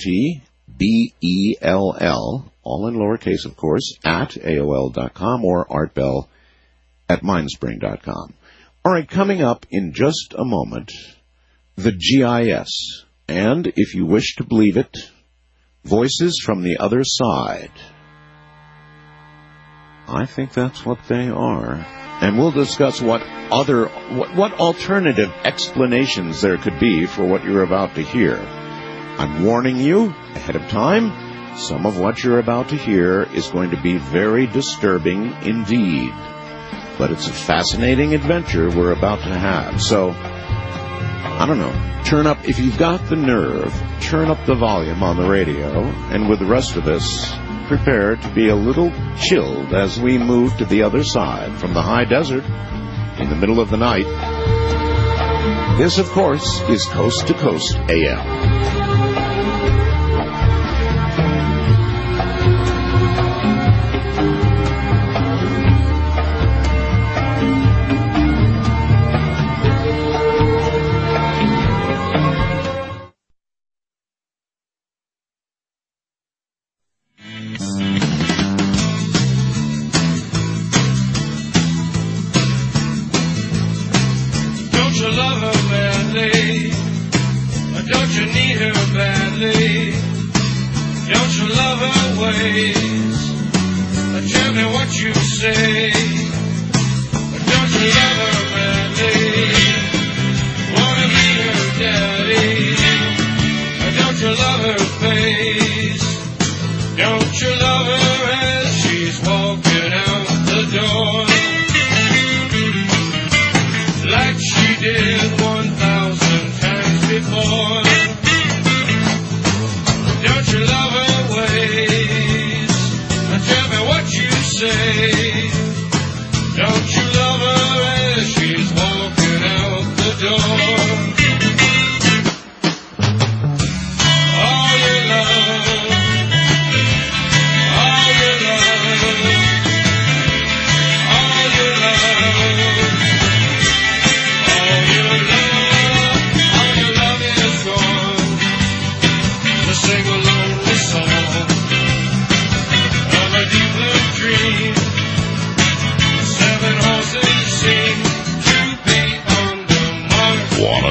Speaker 1: ARTBELL, all in lowercase, of course, at AOL.com or artbell@mindspring.com. All right, coming up in just a moment, the GIS. And if you wish to believe it, voices from the other side. I think that's what they are. And we'll discuss what alternative explanations there could be for what you're about to hear. I'm warning you ahead of time, some of what you're about to hear is going to be very disturbing indeed. But it's a fascinating adventure we're about to have. So, I don't know, turn up, if you've got the nerve, turn up the volume on the radio, and with the rest of us, prepare to be a little chilled as we move to the other side from the high desert in the middle of the night. This, of course, is Coast to Coast AM.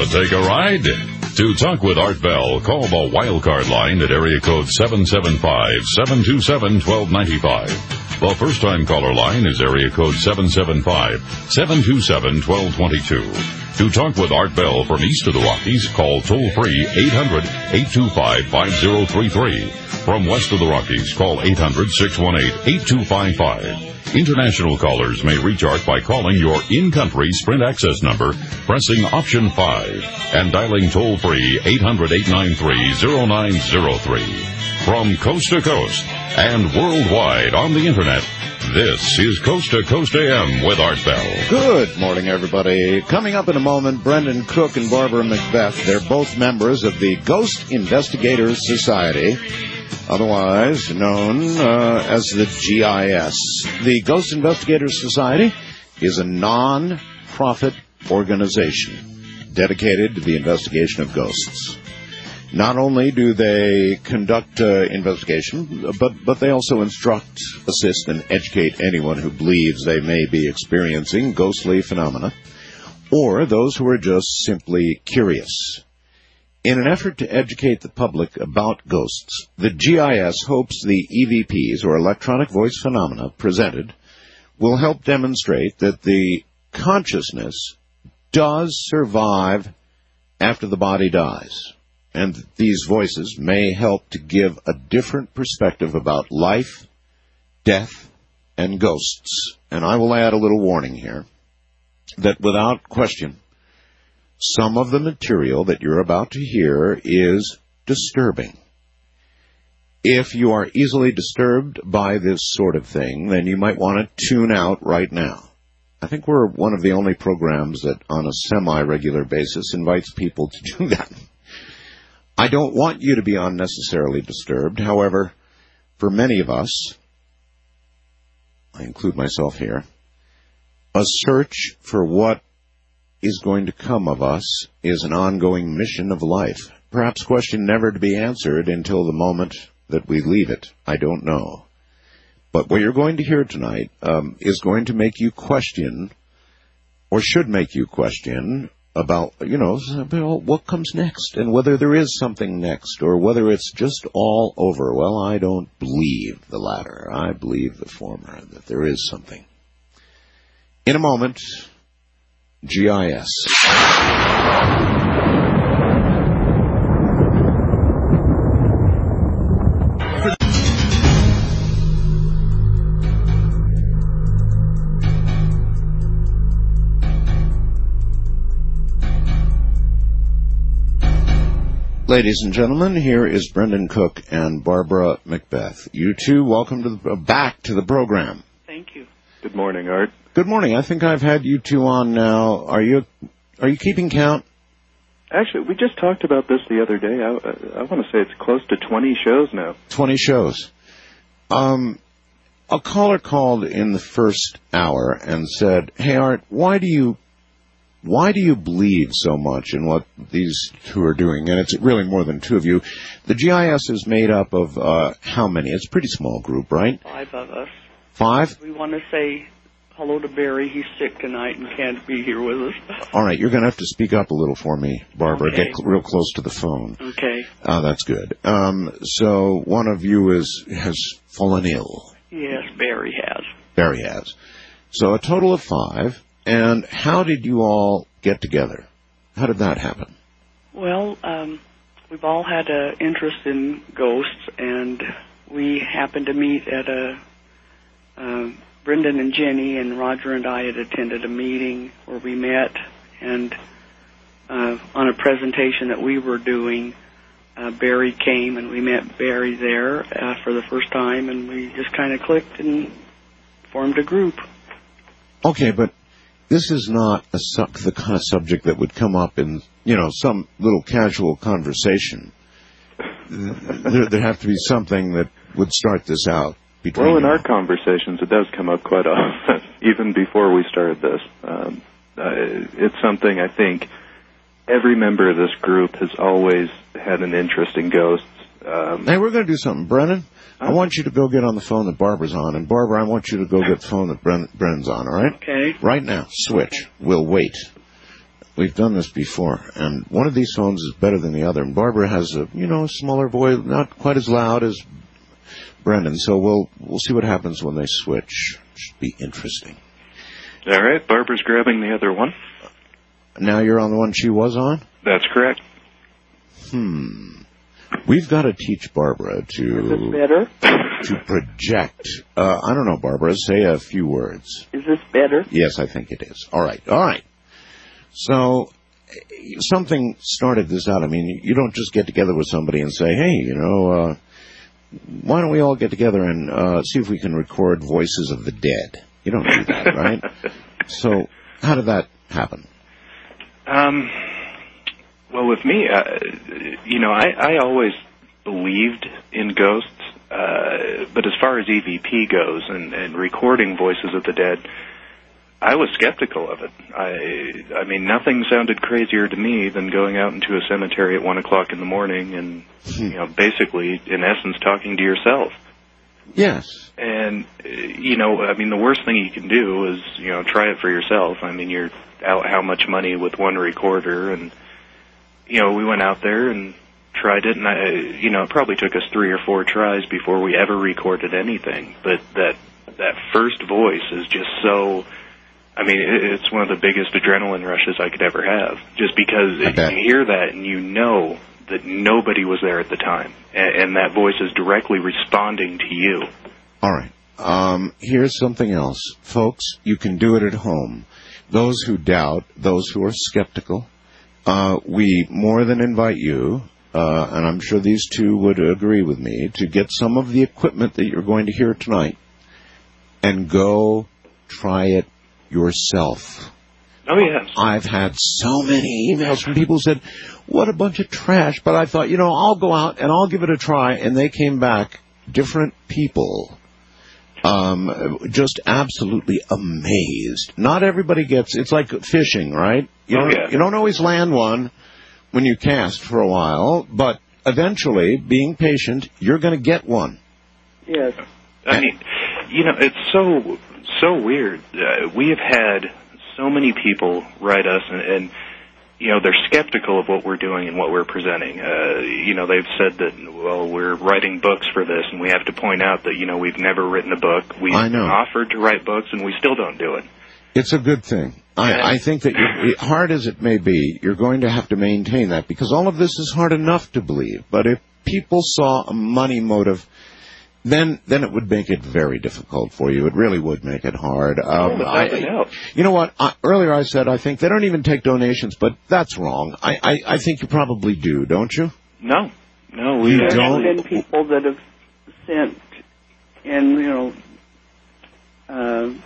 Speaker 2: take a ride? To talk with Art Bell, call the Wildcard line at area code 775-727-1295. The first-time caller line is area code 775-727-1222. To talk with Art Bell from east of the Rockies, call toll-free 800-825-5033. From west of the Rockies, call 800-618-8255. International callers may reach Art by calling your in-country Sprint access number, pressing option 5, and dialing toll-free 800-893-0903. From coast to coast and worldwide on the Internet, this is Coast to Coast AM with Art Bell.
Speaker 1: Good morning, everybody. Coming up in a moment, Brendan Cook and Barbara Macbeth. They're both members of the Ghost Investigators Society, otherwise known as the GIS. The Ghost Investigators Society is a non-profit organization dedicated to the investigation of ghosts. Not only do they conduct investigation, but they also instruct, assist, and educate anyone who believes they may be experiencing ghostly phenomena, or those who are just simply curious. In an effort to educate the public about ghosts, the GIS hopes the EVPs, or electronic voice phenomena, presented will help demonstrate that the consciousness does survive after the body dies, and that these voices may help to give a different perspective about life, death, and ghosts. And I will add a little warning here, that without question, some of the material that you're about to hear is disturbing. If you are easily disturbed by this sort of thing, then you might want to tune out right now. I think we're one of the only programs that on a semi-regular basis invites people to do that. I don't want you to be unnecessarily disturbed. However, for many of us, I include myself here, a search for what is going to come of us is an ongoing mission of life. Perhaps a question never to be answered until the moment that we leave it. I don't know. But what you're going to hear tonight is going to make you question, or should make you question, about, what comes next, and whether there is something next, or whether it's just all over. Well, I don't believe the latter. I believe the former, that there is something. In a moment, GIS. Ladies and gentlemen, here is Brendan Cook and Barbara Macbeth. You two, welcome to back to the program.
Speaker 9: Thank you.
Speaker 6: Good morning, Art.
Speaker 1: Good morning. I think I've had you two on now. Are you keeping count?
Speaker 6: Actually, we just talked about this the other day. I want to say it's close to 20 shows now.
Speaker 1: 20 shows. A caller called in the first hour and said, "Hey, Art, why do you believe so much in what these two are doing?" And it's really more than two of you. The GIS is made up of how many? It's a pretty small group, right?
Speaker 9: 5 of us.
Speaker 1: 5?
Speaker 9: We want to say hello to Barry. He's sick tonight and can't be here with us.
Speaker 1: All right, you're going to have to speak up a little for me, Barbara.
Speaker 9: Okay.
Speaker 1: Get real close to the phone.
Speaker 9: Okay.
Speaker 1: That's good. So one of you has fallen ill.
Speaker 9: Yes, Barry has.
Speaker 1: Barry has. So a total of 5. And how did you all get together? How did that happen?
Speaker 9: Well, we've all had an interest in ghosts, and we happened to meet at Brendan and Jenny and Roger and I had attended a meeting where we met, and on a presentation that we were doing, Barry came, and we met Barry there for the first time, and we just kind of clicked and formed a group.
Speaker 1: Okay, but this is not the kind of subject that would come up in, some little casual conversation. There'd have to be something that would start this out.
Speaker 6: Well, in our conversations, it does come up quite often, even before we started this. It's something I think every member of this group has always had an interest in ghosts.
Speaker 1: Hey, we're going to do something. Brennan, I want you to go get on the phone that Barbara's on, and Barbara, I want you to go get the phone that Brennan's on, all right?
Speaker 9: Okay.
Speaker 1: Right now. Switch. Okay. We'll wait. we've done this before, and one of these phones is better than the other. And Barbara has a smaller voice, not quite as loud as Brendan. So we'll see what happens when they switch. Should be interesting.
Speaker 10: All right, Barbara's grabbing the other one.
Speaker 1: Now you're on the one she was on?
Speaker 10: That's correct.
Speaker 1: We've got to teach Barbara to project. I don't know, Barbara. Say a few words.
Speaker 9: Is this better?
Speaker 1: Yes, I think it is. All right. So something started this out. I mean, you don't just get together with somebody and say, hey, why don't we all get together and see if we can record voices of the dead? You don't do that, right? So how did that happen?
Speaker 10: Well, with me, I always believed in ghosts, but as far as EVP goes and recording voices of the dead, I was skeptical of it. I mean, nothing sounded crazier to me than going out into a cemetery at 1 o'clock in the morning and, basically, in essence, talking to yourself.
Speaker 1: Yes.
Speaker 10: And, the worst thing you can do is, try it for yourself. I mean, you're out how much money with one recorder, and, we went out there and tried it, and, it probably took us 3 or 4 tries before we ever recorded anything. But that first voice is just so... I mean, it's one of the biggest adrenaline rushes I could ever have, just because you hear that and you know that nobody was there at the time, and that voice is directly responding to you.
Speaker 1: All right. Here's something else. Folks, you can do it at home. Those who doubt, those who are skeptical, we more than invite you, and I'm sure these two would agree with me, to get some of the equipment that you're going to hear tonight and go try it yourself.
Speaker 10: Oh, yes.
Speaker 1: I've had so many emails from people who said, what a bunch of trash, but I thought, I'll go out and I'll give it a try, and they came back, different people, just absolutely amazed. Not everybody gets, it's like fishing, right? You don't always land one when you cast for a while, but eventually, being patient, you're going to get one.
Speaker 9: Yes.
Speaker 10: I mean, it's so weird. We have had so many people write us, and they're skeptical of what we're doing and what we're presenting. They've said that, well, we're writing books for this, and we have to point out that, we've never written a book. We've offered to write books, and we still don't do it.
Speaker 1: It's a good thing. I think that, hard as it may be, you're going to have to maintain that, because all of this is hard enough to believe. But if people saw a money motive, then it would make it very difficult for you. It really would make it hard. You know what? Earlier I said I think they don't even take donations, but that's wrong. I think you probably do, don't you?
Speaker 10: No,
Speaker 1: we
Speaker 9: don't.
Speaker 1: There have
Speaker 9: been people that have sent in, $10,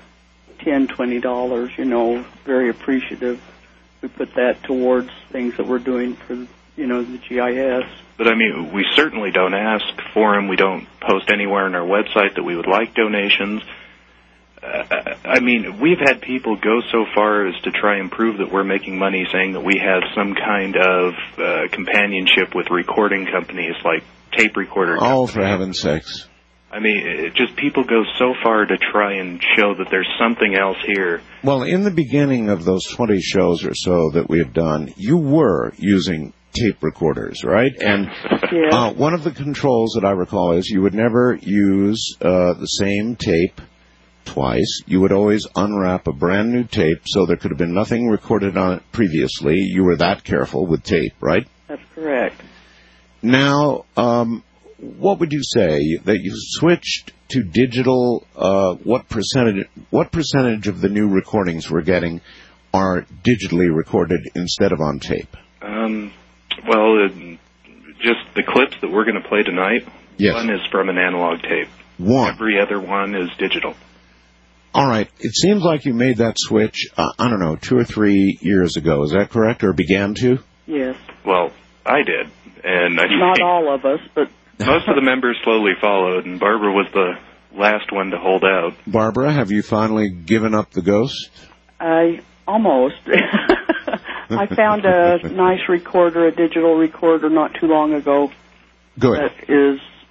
Speaker 9: $20, very appreciative. We put that towards things that we're doing for, the GIS.
Speaker 10: But, I mean, we certainly don't ask for them. We don't post anywhere on our website that we would like donations. I mean, we've had people go so far as to try and prove that we're making money, saying that we have some kind of companionship with recording companies like tape recorder companies.
Speaker 1: Oh, for heaven's sakes.
Speaker 10: I mean, just people go so far to try and show that there's something else here.
Speaker 1: Well, in the beginning of those 20 shows or so that we have done, you were using tape recorders, right? And one of the controls that I recall is you would never use the same tape twice. You would always unwrap a brand new tape, so there could have been nothing recorded on it previously. You were that careful with tape, right?
Speaker 9: That's correct.
Speaker 1: Now, what would you say that you switched to digital? What percentage of the new recordings we're getting are digitally recorded instead of on tape?
Speaker 10: Well, just the clips that we're going to play tonight, one is from an analog tape. Every other one is digital.
Speaker 1: All right. It seems like you made that switch, 2 or 3 years ago. Is that correct, or began to?
Speaker 9: Yes.
Speaker 10: Well, I did. And I
Speaker 9: Not all of us, but...
Speaker 10: most of the members slowly followed, and Barbara was the last one to hold out.
Speaker 1: Barbara, have you finally given up the ghost?
Speaker 9: Almost. I found a nice recorder, a digital recorder, not too long ago.
Speaker 1: Good.
Speaker 9: That is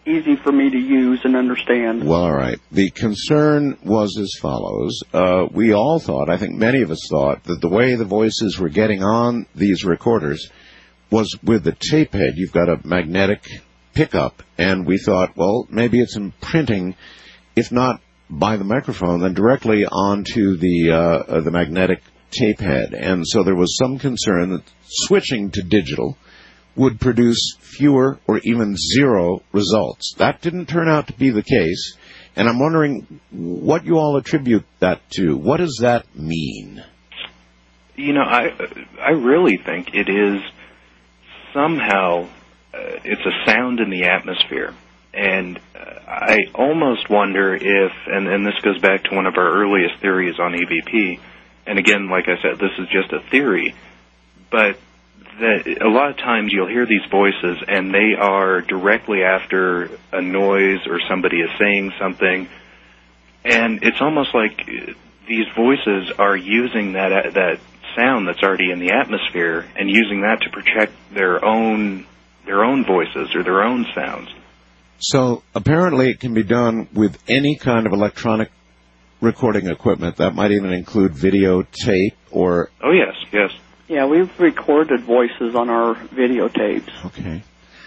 Speaker 9: easy for me to use and understand.
Speaker 1: Well, all right. The concern was as follows. We all thought, I think many of us thought, that the way the voices were getting on these recorders was with the tape head. You've got a magnetic pickup, and we thought, well, maybe it's imprinting, if not by the microphone, then directly onto the magnetic tape head. And so there was some concern that switching to digital would produce fewer or even zero results. That didn't turn out to be the case, and I'm wondering what you all attribute that to. What does that mean?
Speaker 10: You know, I really think it is somehow it's a sound in the atmosphere. And I almost wonder if, and this goes back to one of our earliest theories on EVP, and again, like I said, this is just a theory, but that a lot of times you'll hear these voices and they are directly after a noise or somebody is saying something, and it's almost like these voices are using that sound that's already in the atmosphere and using that to project their own voices or their own sounds.
Speaker 1: So apparently it can be done with any kind of electronic recording equipment. That might even include videotape or...
Speaker 10: Oh, yes, yes.
Speaker 9: Yeah, we've recorded voices on our videotapes.
Speaker 1: Okay.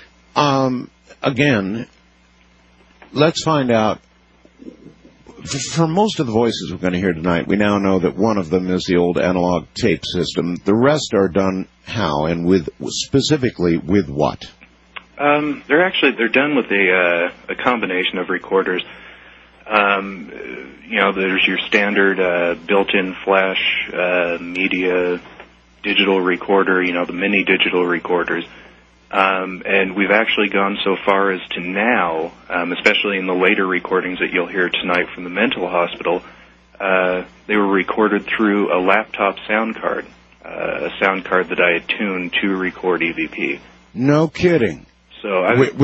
Speaker 1: Again, let's find out. For most of the voices we're going to hear tonight, we now know that one of them is the old analog tape system. The rest are done how, and with specifically with what?
Speaker 10: They're done with a combination of recorders. You know, there's your standard built-in flash media digital recorder, you know, the mini digital recorders. And we've actually gone so far as to now, especially in the later recordings that you'll hear tonight from the mental hospital, they were recorded through a laptop sound card, a sound card that I had tuned to record EVP.
Speaker 1: No kidding.
Speaker 10: So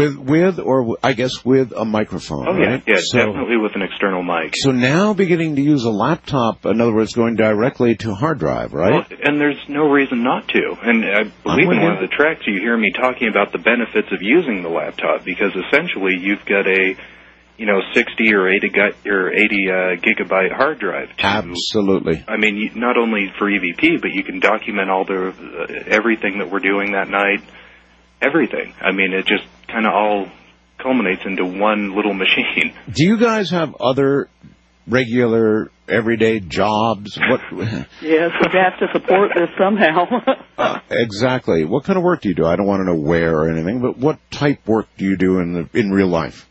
Speaker 1: with a microphone.
Speaker 10: Oh, yeah,
Speaker 1: right?
Speaker 10: yeah, definitely with an external mic.
Speaker 1: So now beginning to use a laptop, in other words, going directly to hard drive, right?
Speaker 10: Well, and there's no reason not to. And I believe in one of the tracks you hear me talking about the benefits of using the laptop, because essentially you've got a 60 or 80 gigabyte hard drive.
Speaker 1: Absolutely.
Speaker 10: I mean, not only for EVP, but you can document all everything that we're doing that night. Everything. I mean, it just kind of all culminates into one little machine.
Speaker 1: Do you guys have other regular, everyday jobs?
Speaker 9: Yes, we have to support this somehow.
Speaker 1: Exactly. What kind of work do you do? I don't want to know where or anything, but what type work do you do in real life?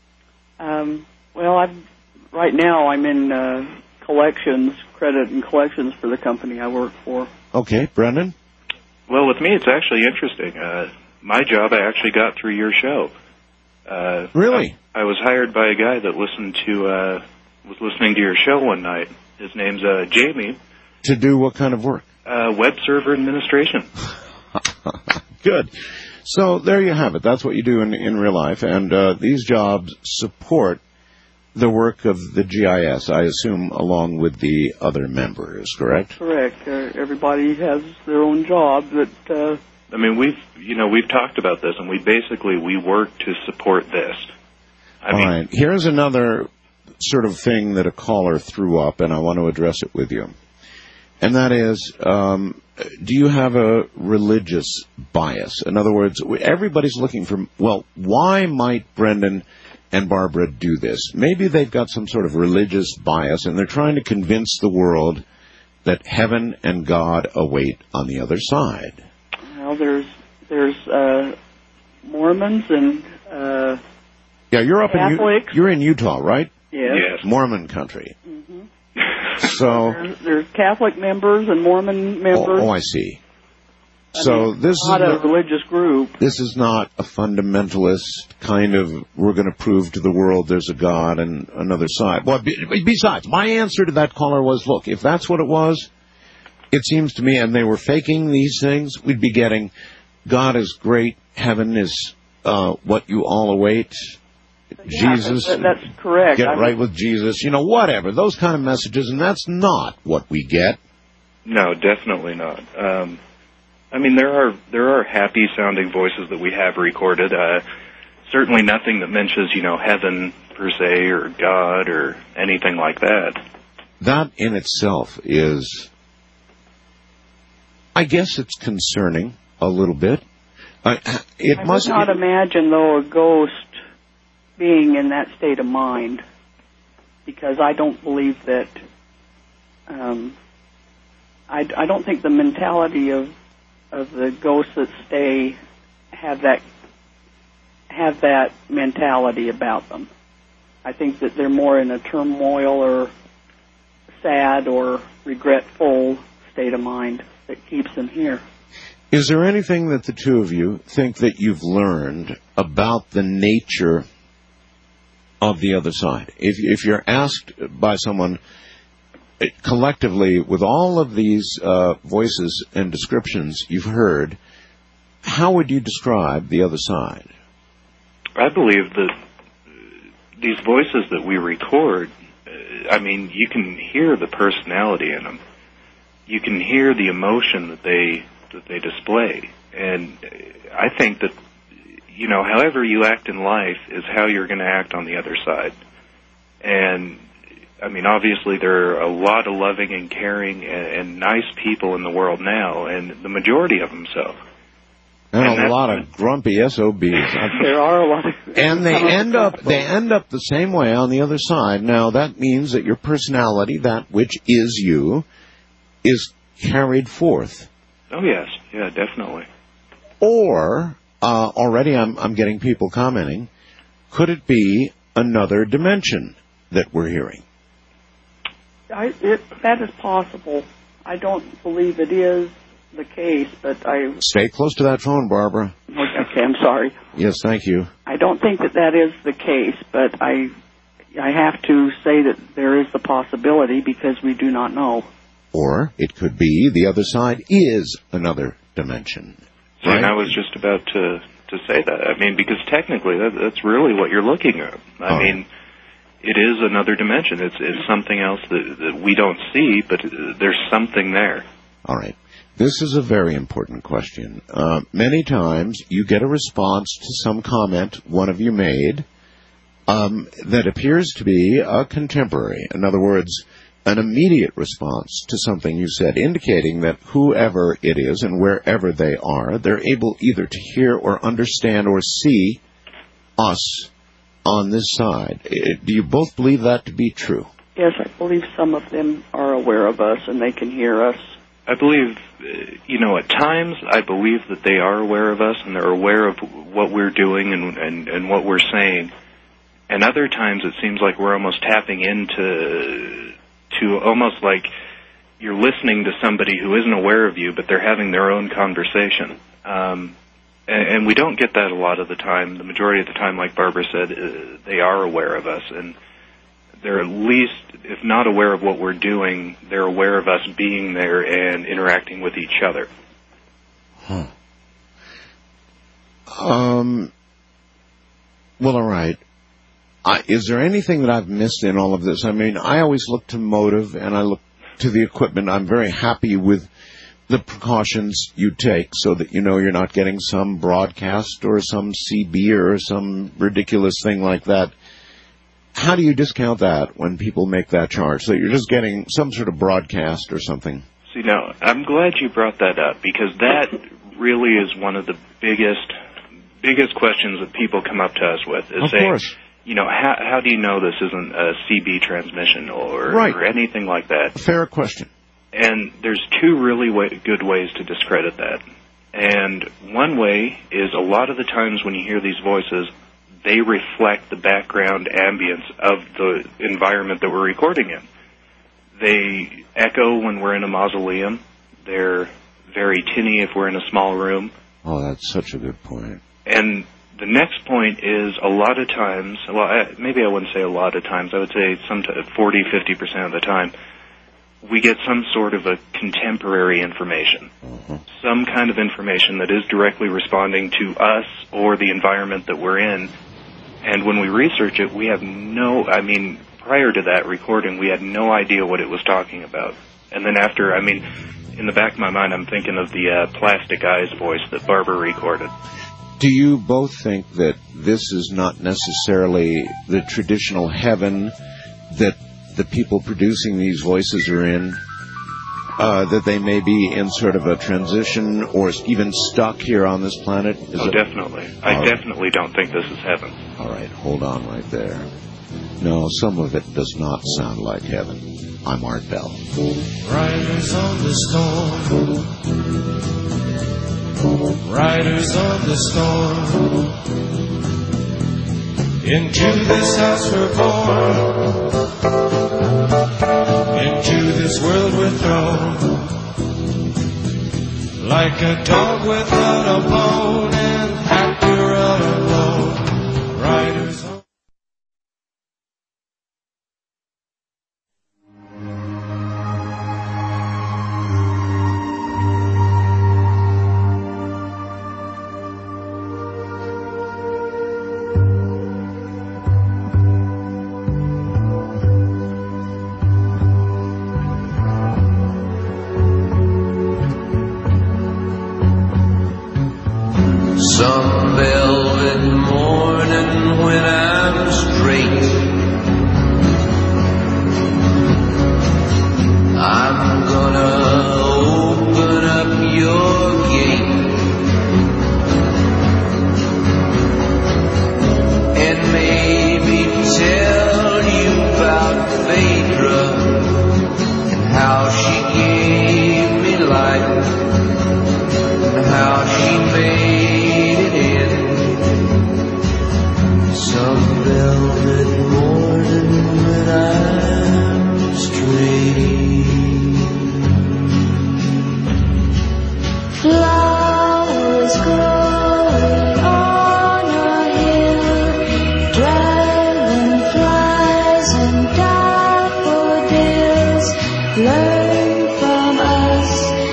Speaker 9: Well, right now I'm in collections, credit and collections for the company I work for.
Speaker 1: Okay, Brendan?
Speaker 10: Well, with me, it's actually interesting. My job I actually got through your show.
Speaker 1: Really?
Speaker 10: I was hired by a guy that was listening to your show one night. His name's Jamie.
Speaker 1: To do what kind of work?
Speaker 10: Web server administration.
Speaker 1: Good. So there you have it. That's what you do in real life. And these jobs support the work of the GIS, I assume, along with the other members, correct?
Speaker 9: Correct. Everybody has their own job that...
Speaker 10: I mean, we've talked about this, and we work to support this.
Speaker 1: All right. Here's another sort of thing that a caller threw up, and I want to address it with you. And that is, do you have a religious bias? In other words, everybody's looking for, well, why might Brendan and Barbara do this? Maybe they've got some sort of religious bias, and they're trying to convince the world that heaven and God await on the other side.
Speaker 9: Well, there's Mormons and
Speaker 1: yeah, you're up
Speaker 9: Catholics.
Speaker 1: You're in Utah, right?
Speaker 9: Yes.
Speaker 1: Mormon country.
Speaker 9: Mm-hmm.
Speaker 1: So
Speaker 9: there's Catholic members and Mormon members.
Speaker 1: Oh, I see. So this is
Speaker 9: not a religious group.
Speaker 1: This is not a fundamentalist kind of, we're going to prove to the world there's a God and another side. Well, besides, my answer to that caller was, look, if that's what it was, it seems to me, and they were faking these things, we'd be getting, God is great, heaven is what you all await, Jesus.
Speaker 9: That's correct.
Speaker 1: Get right with Jesus, whatever, those kind of messages, and that's not what we get.
Speaker 10: No, definitely not. I mean, there are happy sounding voices that we have recorded. certainly nothing that mentions, heaven per se or God or anything like that.
Speaker 1: That in itself is, I guess it's concerning a little bit.
Speaker 9: I would not imagine, though, a ghost being in that state of mind, because I don't believe that. I don't think the mentality of the ghosts that stay have that mentality about them. I think that they're more in a turmoil or sad or regretful state of mind that keeps them here.
Speaker 1: Is there anything that the two of you think that you've learned about the nature of the other side? If you're asked by someone collectively, with all of these voices and descriptions you've heard, how would you describe the other side?
Speaker 10: I believe that these voices that we record, you can hear the personality in them. You can hear the emotion that they display. And I think that, however you act in life is how you're going to act on the other side. And, obviously there are a lot of loving and caring and nice people in the world now, and the majority of them so.
Speaker 1: And a lot of grumpy SOBs.
Speaker 9: There are a lot of...
Speaker 1: And they end up the same way on the other side. Now, that means that your personality, that which is you, is carried forth.
Speaker 10: Oh, yes. Yeah, definitely.
Speaker 1: Or, already I'm getting people commenting, could it be another dimension that we're hearing?
Speaker 9: That is possible. I don't believe it is the case, but I...
Speaker 1: Stay close to that phone, Barbara.
Speaker 9: Okay, I'm sorry.
Speaker 1: Yes, thank you.
Speaker 9: I don't think that is the case, but I have to say that there is the possibility because we do not know.
Speaker 1: Or it could be the other side is another dimension.
Speaker 10: Right? And I was just about to say that. Because technically that's really what you're looking at. It is another dimension. It's something else that we don't see, but there's something there.
Speaker 1: All right. This is a very important question. Many times you get a response to some comment one of you made that appears to be a contemporary. In other words, an immediate response to something you said, indicating that whoever it is and wherever they are, they're able either to hear or understand or see us on this side. Do you both believe that to be true?
Speaker 9: Yes, I believe some of them are aware of us and they can hear us.
Speaker 10: I believe, at times I believe that they are aware of us and they're aware of what we're doing and what we're saying. And other times it seems like we're almost tapping into almost like you're listening to somebody who isn't aware of you, but they're having their own conversation. And we don't get that a lot of the time. The majority of the time, like Barbara said, they are aware of us. And they're at least, if not aware of what we're doing, they're aware of us being there and interacting with each other.
Speaker 1: Huh. Well, all right. Is there anything that I've missed in all of this? I always look to motive and I look to the equipment. I'm very happy with the precautions you take so that you're not getting some broadcast or some CB or some ridiculous thing like that. How do you discount that when people make that charge? So you're just getting some sort of broadcast or something?
Speaker 10: See, now, I'm glad you brought that up because that really is one of the biggest questions that people come up to us with. Is
Speaker 1: of course.
Speaker 10: How do you know this isn't a CB transmission or anything like that?
Speaker 1: Fair question.
Speaker 10: And there's two really good ways to discredit that. And one way is a lot of the times when you hear these voices, they reflect the background ambience of the environment that we're recording in. They echo when we're in a mausoleum. They're very tinny if we're in a small room.
Speaker 1: Oh, that's such a good point.
Speaker 10: And the next point is a lot of times, maybe I wouldn't say a lot of times, I would say 40-50% of the time, we get some sort of a contemporary information, some kind of information that is directly responding to us or the environment that we're in. And when we research it, we have prior to that recording, we had no idea what it was talking about. And then after, in the back of my mind, I'm thinking of the Plastic Eyes voice that Barbara recorded.
Speaker 1: Do you both think that this is not necessarily the traditional heaven that the people producing these voices are in? That they may be in sort of a transition or even stuck here on this planet?
Speaker 10: Definitely. I definitely don't think this is heaven.
Speaker 1: All right, hold on right there. No, some of it does not sound like heaven. I'm Art Bell.
Speaker 11: Riders on the storm. Riders on the storm. Into this house we're born. Into this world we're thrown. Like a dog without a bone, and after all alone. Riders on.
Speaker 12: Some velvet morning when I'm straight, I'm gonna open up your gate and maybe tell you about Phaedra and how she gave me life and how she made some velvet morning when I'm straight.
Speaker 13: Flowers growing on a hill, dragonflies and daffodils learn from us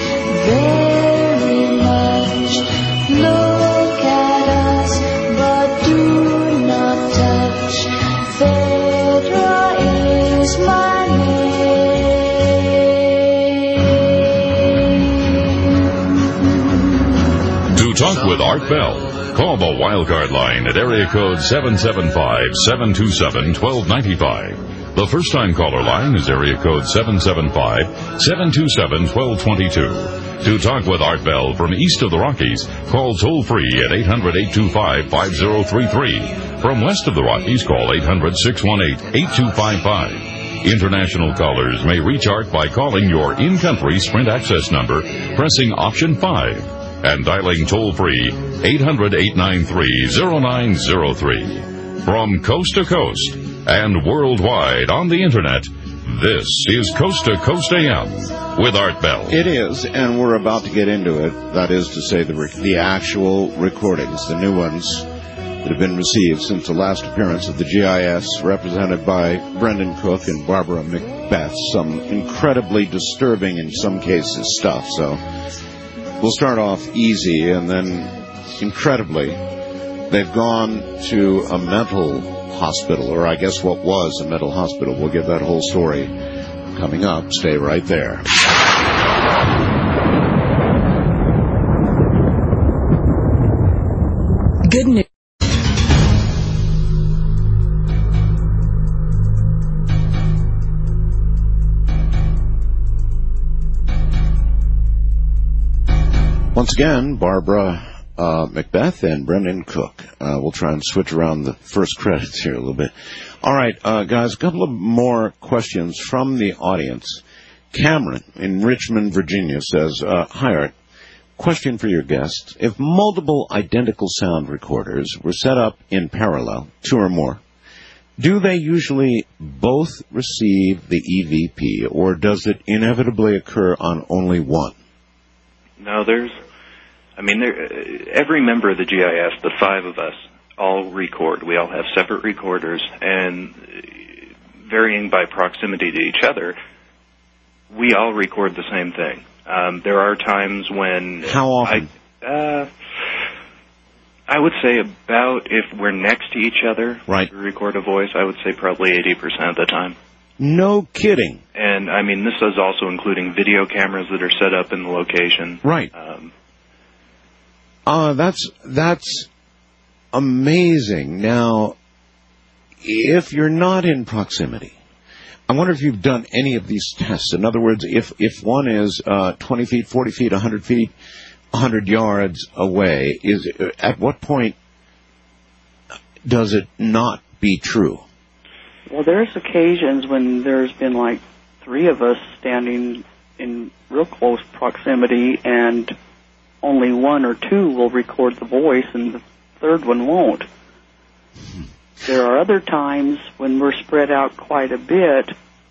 Speaker 13: very much. Look at us, but do not touch. Phaedra is my name.
Speaker 2: To talk with Art Bell, call the Wildcard line at area code 775-727-1295. The first-time caller line is area code 775-727-1222. To talk with Art Bell from east of the Rockies, call toll-free at 800-825-5033. From west of the Rockies, call 800-618-8255. International callers may reach Art by calling your in-country Sprint access number, pressing option 5, and dialing toll-free 800-893-0903. From coast to coast and worldwide on the Internet, this is Coast to Coast AM with Art Bell.
Speaker 1: It is, and we're about to get into it. That is to say, the actual recordings, the new ones that have been received since the last appearance of the GIS, represented by Brendan Cook and Barbara Macbeth. Some incredibly disturbing, in some cases, stuff. So we'll start off easy, and then incredibly, they've gone to a mental hospital, or I guess what was a mental hospital. We'll get that whole story coming up. Stay right there.
Speaker 14: Good news.
Speaker 1: Once again, Barbara Macbeth and Brendan Cook. We'll try and switch around the first credits here a little bit. All right, guys, a couple of more questions from the audience. Cameron in Richmond, Virginia says, hi, Art. Question for your guests. If multiple identical sound recorders were set up in parallel, 2 or more, do they usually both receive the EVP, or does it inevitably occur on only one?
Speaker 10: No, every member of the GIS, the 5 of us, all record. We all have separate recorders, and varying by proximity to each other, we all record the same thing. There are times when...
Speaker 1: How often?
Speaker 10: I would say about, if we're next to each other,
Speaker 1: right,
Speaker 10: we record a voice, I would say probably 80% of the time.
Speaker 1: No kidding.
Speaker 10: And, this is also including video cameras that are set up in the location.
Speaker 1: Right. That's amazing. Now, if you're not in proximity, I wonder if you've done any of these tests. In other words, if one is 20 feet, 40 feet, 100 feet, 100 yards away, at what point does it not be true?
Speaker 9: Well, there's occasions when there's been like 3 of us standing in real close proximity, and only 1 or 2 will record the voice, and the third one won't. There are other times when we're spread out quite a bit,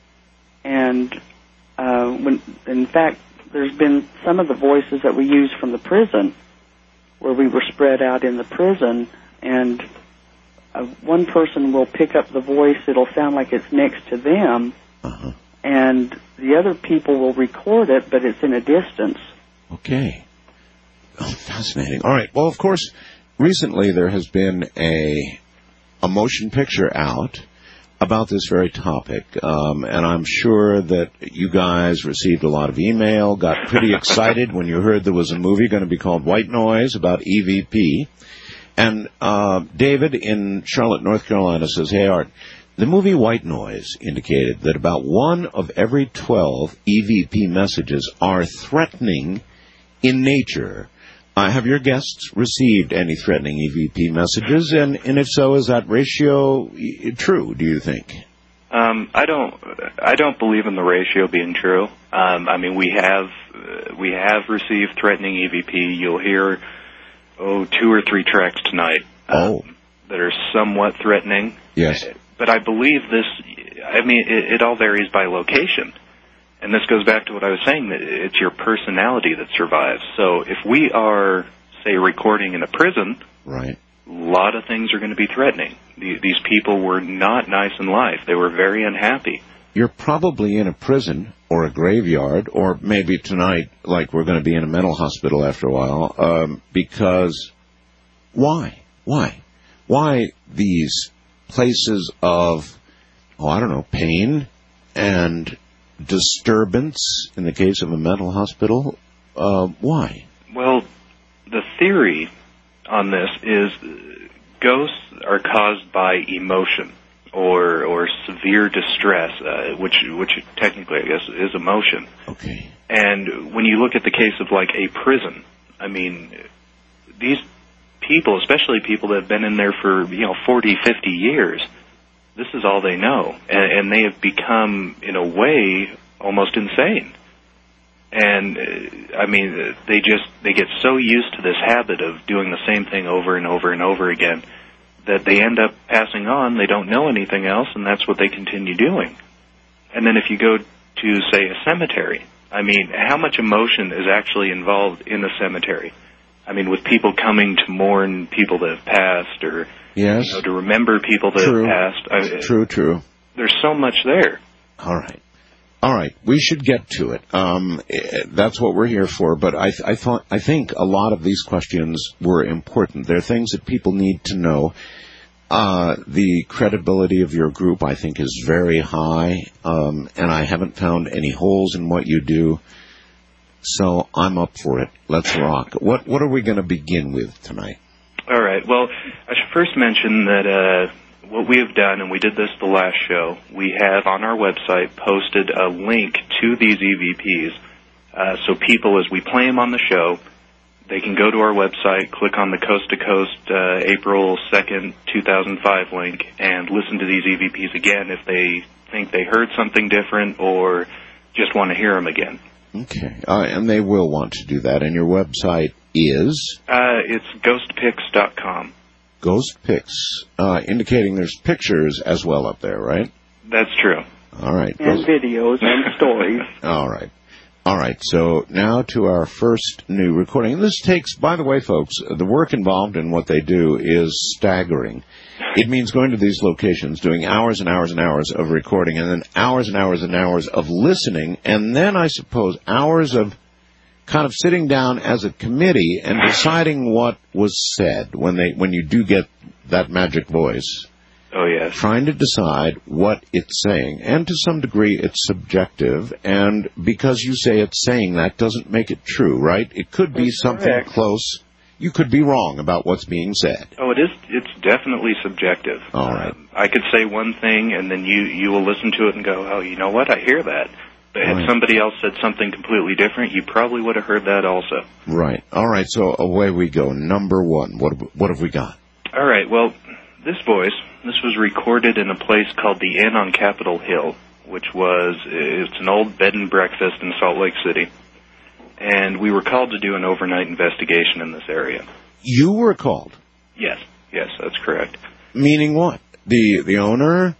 Speaker 9: and when, in fact, there's been some of the voices that we use from the prison where we were spread out in the prison, and one person will pick up the voice. It'll sound like it's next to them, and the other people will record it, but it's in a distance.
Speaker 1: Okay. Oh, fascinating. All right. Well, of course, recently there has been a motion picture out about this very topic, and I'm sure that you guys received a lot of email, got pretty excited when you heard there was a movie going to be called White Noise about EVP. And David in Charlotte, North Carolina says, hey, Art, the movie White Noise indicated that about 1 of every 12 EVP messages are threatening in nature. Have your guests received any threatening EVP messages? And if so, is that ratio true, do you think?
Speaker 10: I don't believe in the ratio being true. I mean, we have received threatening EVP. You'll hear 2 or 3 tracks tonight that are somewhat threatening.
Speaker 1: Yes.
Speaker 10: But I believe this, I mean, it all varies by location. And this goes back to what I was saying, that it's your personality that survives. So if we are, say, recording in a prison,
Speaker 1: right,
Speaker 10: a lot of things are going to be threatening. These people were not nice in life. They were very unhappy.
Speaker 1: You're probably in a prison or a graveyard, or maybe tonight, like we're going to be in a mental hospital after a while, because why? Why these places of, pain and disturbance in the case of a mental hospital? Why?
Speaker 10: Well, the theory on this is ghosts are caused by emotion or severe distress, which technically, I guess, is emotion.
Speaker 1: Okay.
Speaker 10: And when you look at the case of like a prison, I mean, these people, especially people that have been in there for 40, 50 years, this is all they know, and they have become, in a way, almost insane. And I mean, they get so used to this habit of doing the same thing over and over and over again that they end up passing on. They don't know anything else, and that's what they continue doing. And then if you go to, say, a cemetery, I mean, how much emotion is actually involved in a cemetery? I mean, with people coming to mourn people that have passed, or
Speaker 1: yes,
Speaker 10: to remember people that have passed.
Speaker 1: True.
Speaker 10: There's so much there.
Speaker 1: All right. We should get to it. That's what we're here for. But I think a lot of these questions were important. They're things that people need to know. The credibility of your group, I think, is very high, and I haven't found any holes in what you do. So I'm up for it. Let's rock. What are we going to begin with tonight?
Speaker 10: All right. Well, I should first mention that what we have done, and we did this the last show, we have on our website posted a link to these EVPs. So people, as we play them on the show, they can go to our website, click on the Coast to Coast April 2nd, 2005 link, and listen to these EVPs again if they think they heard something different or just want to hear them again.
Speaker 1: Okay. And they will want to do that. And your website is?
Speaker 10: It's ghostpics.com.
Speaker 1: Ghostpics, indicating there's pictures as well up there, right?
Speaker 10: That's true.
Speaker 1: All right.
Speaker 9: And videos and stories.
Speaker 1: All right. So now to our first new recording. This takes, by the way, folks, the work involved in what they do is staggering. It means going to these locations, doing hours and hours and hours of recording, and then hours and hours and hours of listening, and then, I suppose, hours of kind of sitting down as a committee and deciding what was said when you do get that magic voice.
Speaker 10: Oh, yes.
Speaker 1: Trying to decide what it's saying. And to some degree, it's subjective. And because you say it's saying that doesn't make it true, right? It could be something close. You could be wrong about what's being said.
Speaker 10: Oh, it definitely subjective.
Speaker 1: All right.
Speaker 10: I could say one thing, and then you will listen to it and go, oh, you know what, I hear that. But had somebody else said something completely different, you probably would have heard that also.
Speaker 1: Right. All right, so away we go. Number one, what have we got?
Speaker 10: All right, well, this was recorded in a place called the Inn on Capitol Hill, it's an old bed and breakfast in Salt Lake City. And we were called to do an overnight investigation in this area.
Speaker 1: You were called?
Speaker 10: Yes, that's correct.
Speaker 1: Meaning what? The owner?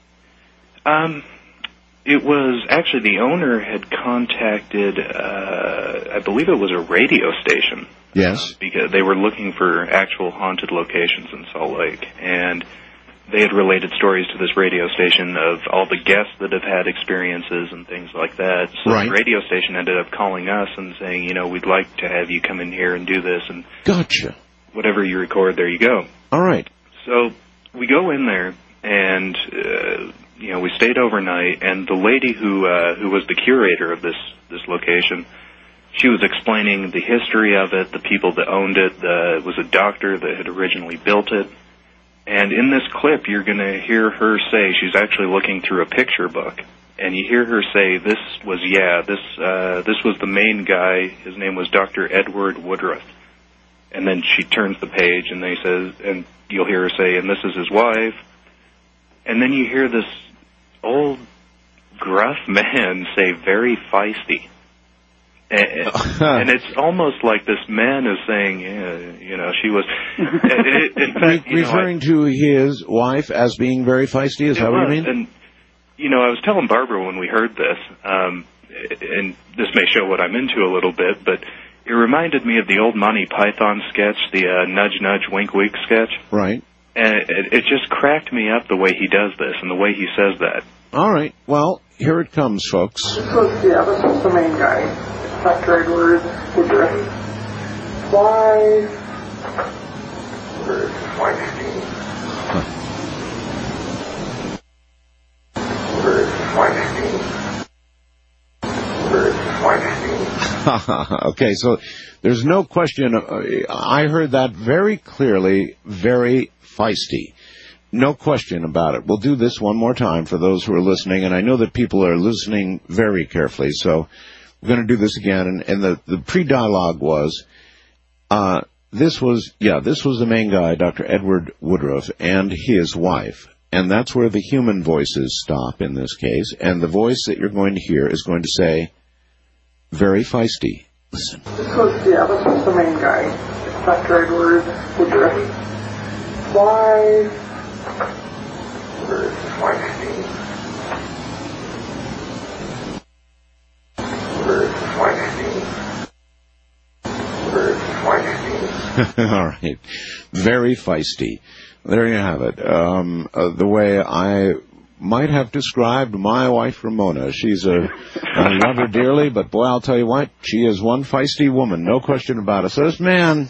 Speaker 10: It was actually the owner had contacted, I believe it was a radio station.
Speaker 1: Yes.
Speaker 10: Because they were looking for actual haunted locations in Salt Lake. And they had related stories to this radio station of all the guests that have had experiences and things like that. So the radio station ended up calling us and saying, we'd like to have you come in here and do this. And
Speaker 1: gotcha.
Speaker 10: Whatever you record, there you go.
Speaker 1: All right.
Speaker 10: So we go in there, and we stayed overnight. And the lady who was the curator of this location, she was explaining the history of it, the people that owned it. It was a doctor that had originally built it. And in this clip, you're going to hear her say, she's actually looking through a picture book, and you hear her say, this was the main guy. His name was Dr. Edward Woodruff. And then she turns the page, and you'll hear her say, and this is his wife. And then you hear this old, gruff man say, very feisty. And it's almost like this man is saying, she was... in fact,
Speaker 1: referring to his wife as being very feisty, is that what you mean?
Speaker 10: And, I was telling Barbara when we heard this, and this may show what I'm into a little bit, but it reminded me of the old Monty Python sketch, the nudge, nudge, wink, wink sketch.
Speaker 1: Right.
Speaker 10: And it just cracked me up the way he does this and the way he says that.
Speaker 1: All right. Well, here it comes, folks.
Speaker 14: This was the main guy. Dr. Edward Woodruff. Why? Where's Weinstein? Where's Weinstein?
Speaker 1: Okay, so there's no question. I heard that very clearly, very feisty. No question about it. We'll do this one more time for those who are listening, and I know that people are listening very carefully, so we're going to do this again. And the pre-dialogue was, this was the main guy, Dr. Edward Woodruff, and his wife. And that's where the human voices stop in this case. And the voice that you're going to hear is going to say, very feisty. Listen.
Speaker 14: This was the main guy, Dr. Edward Woodruff. Why? Where's Weinstein?
Speaker 1: All right. Very feisty. There you have it. The way I might have described my wife, Ramona. I love her dearly, but boy, I'll tell you what, she is one feisty woman, no question about it. So this man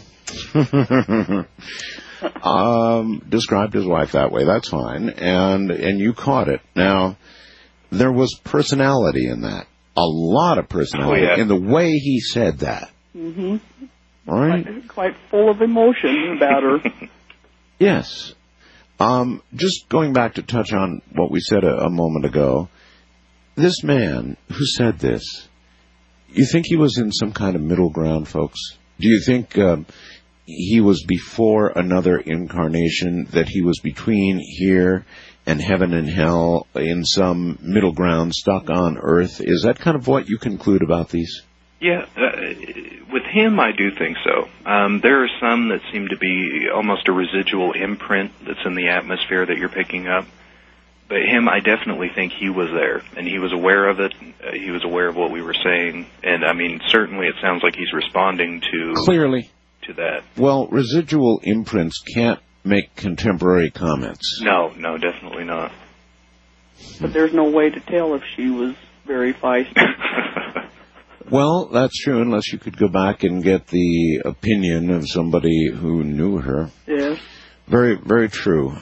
Speaker 1: described his wife that way. That's fine. And you caught it. Now, there was personality in that. A lot of personality in the way he said that.
Speaker 9: Mm-hmm.
Speaker 1: Right?
Speaker 9: Quite full of emotion about her.
Speaker 1: Yes. Just going back to touch on what we said a moment ago, this man who said this, you think he was in some kind of middle ground, folks? Do you think he was before another incarnation, that he was between here and heaven and hell in some middle ground stuck on earth? Is that kind of what you conclude about these?
Speaker 10: Yeah, with him, I do think so. There are some that seem to be almost a residual imprint that's in the atmosphere that you're picking up. But him, I definitely think he was there, and he was aware of it. He was aware of what we were saying. And, I mean, certainly it sounds like he's responding to...
Speaker 1: Clearly.
Speaker 10: To that.
Speaker 1: Well, residual imprints can't make contemporary comments.
Speaker 10: No, definitely not.
Speaker 9: But there's no way to tell if she was very feisty.
Speaker 1: Well, that's true, unless you could go back and get the opinion of somebody who knew her.
Speaker 9: Yes.
Speaker 1: Very, very true.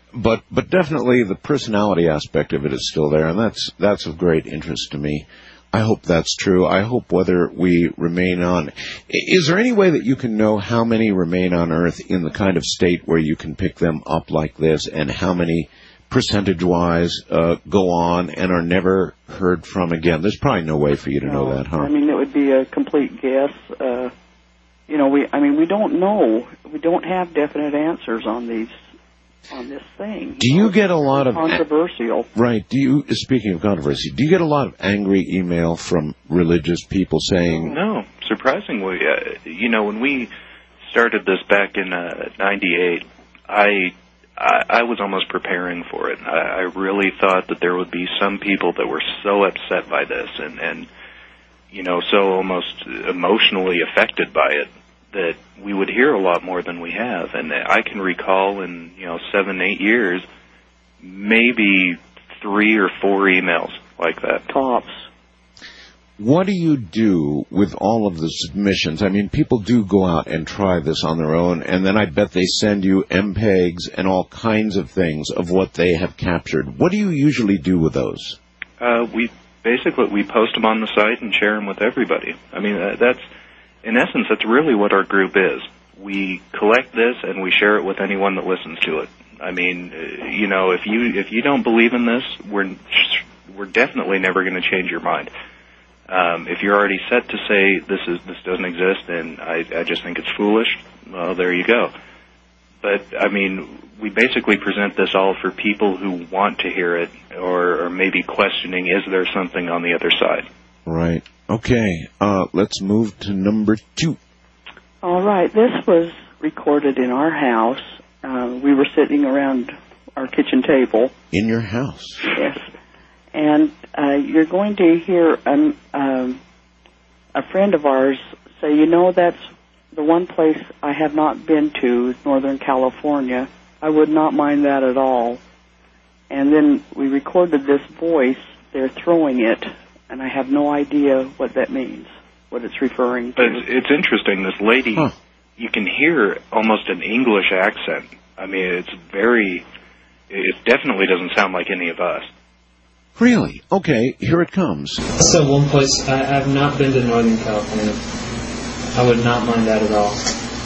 Speaker 1: But definitely the personality aspect of it is still there, and that's of great interest to me. I hope that's true. I hope whether we remain on... Is there any way that you can know how many remain on Earth in the kind of state where you can pick them up like this, and how many percentage-wise go on and are never heard from again? There's probably no way for you to know that, huh?
Speaker 9: I mean, it would be a complete guess. We don't know. We don't have definite answers on this thing.
Speaker 1: Do you get a lot of...
Speaker 9: Controversial.
Speaker 1: Right. Speaking of controversy, do you get a lot of angry email from religious people saying...
Speaker 10: No, surprisingly. When we started this back in '98, I was almost preparing for it. I really thought that there would be some people that were so upset by this and so almost emotionally affected by it that we would hear a lot more than we have. And I can recall in 7-8 years, maybe 3 or 4 emails like that.
Speaker 9: Tops.
Speaker 1: What do you do with all of the submissions? I mean, people do go out and try this on their own, and then I bet they send you MPEGs and all kinds of things of what they have captured. What do you usually do with those?
Speaker 10: We post them on the site and share them with everybody. I mean, in essence, that's really what our group is. We collect this and we share it with anyone that listens to it. I mean, if you don't believe in this, we're definitely never going to change your mind. If you're already set to say this doesn't exist and I just think it's foolish, well, there you go. But I mean, we basically present this all for people who want to hear it or maybe questioning, is there something on the other side?
Speaker 1: Right. Okay. Let's move to number 2.
Speaker 9: All right. This was recorded in our house. We were sitting around our kitchen table.
Speaker 1: In your house?
Speaker 9: Yes. And you're going to hear a friend of ours say, that's the one place I have not been to, Northern California. I would not mind that at all. And then we recorded this voice. They're throwing it, and I have no idea what that means, what it's referring to.
Speaker 10: It's interesting. This lady, you can hear almost an English accent. I mean, it definitely doesn't sound like any of us.
Speaker 1: Really? Okay, here it comes.
Speaker 15: So one place, I have not been to Northern California. I would not mind that at all.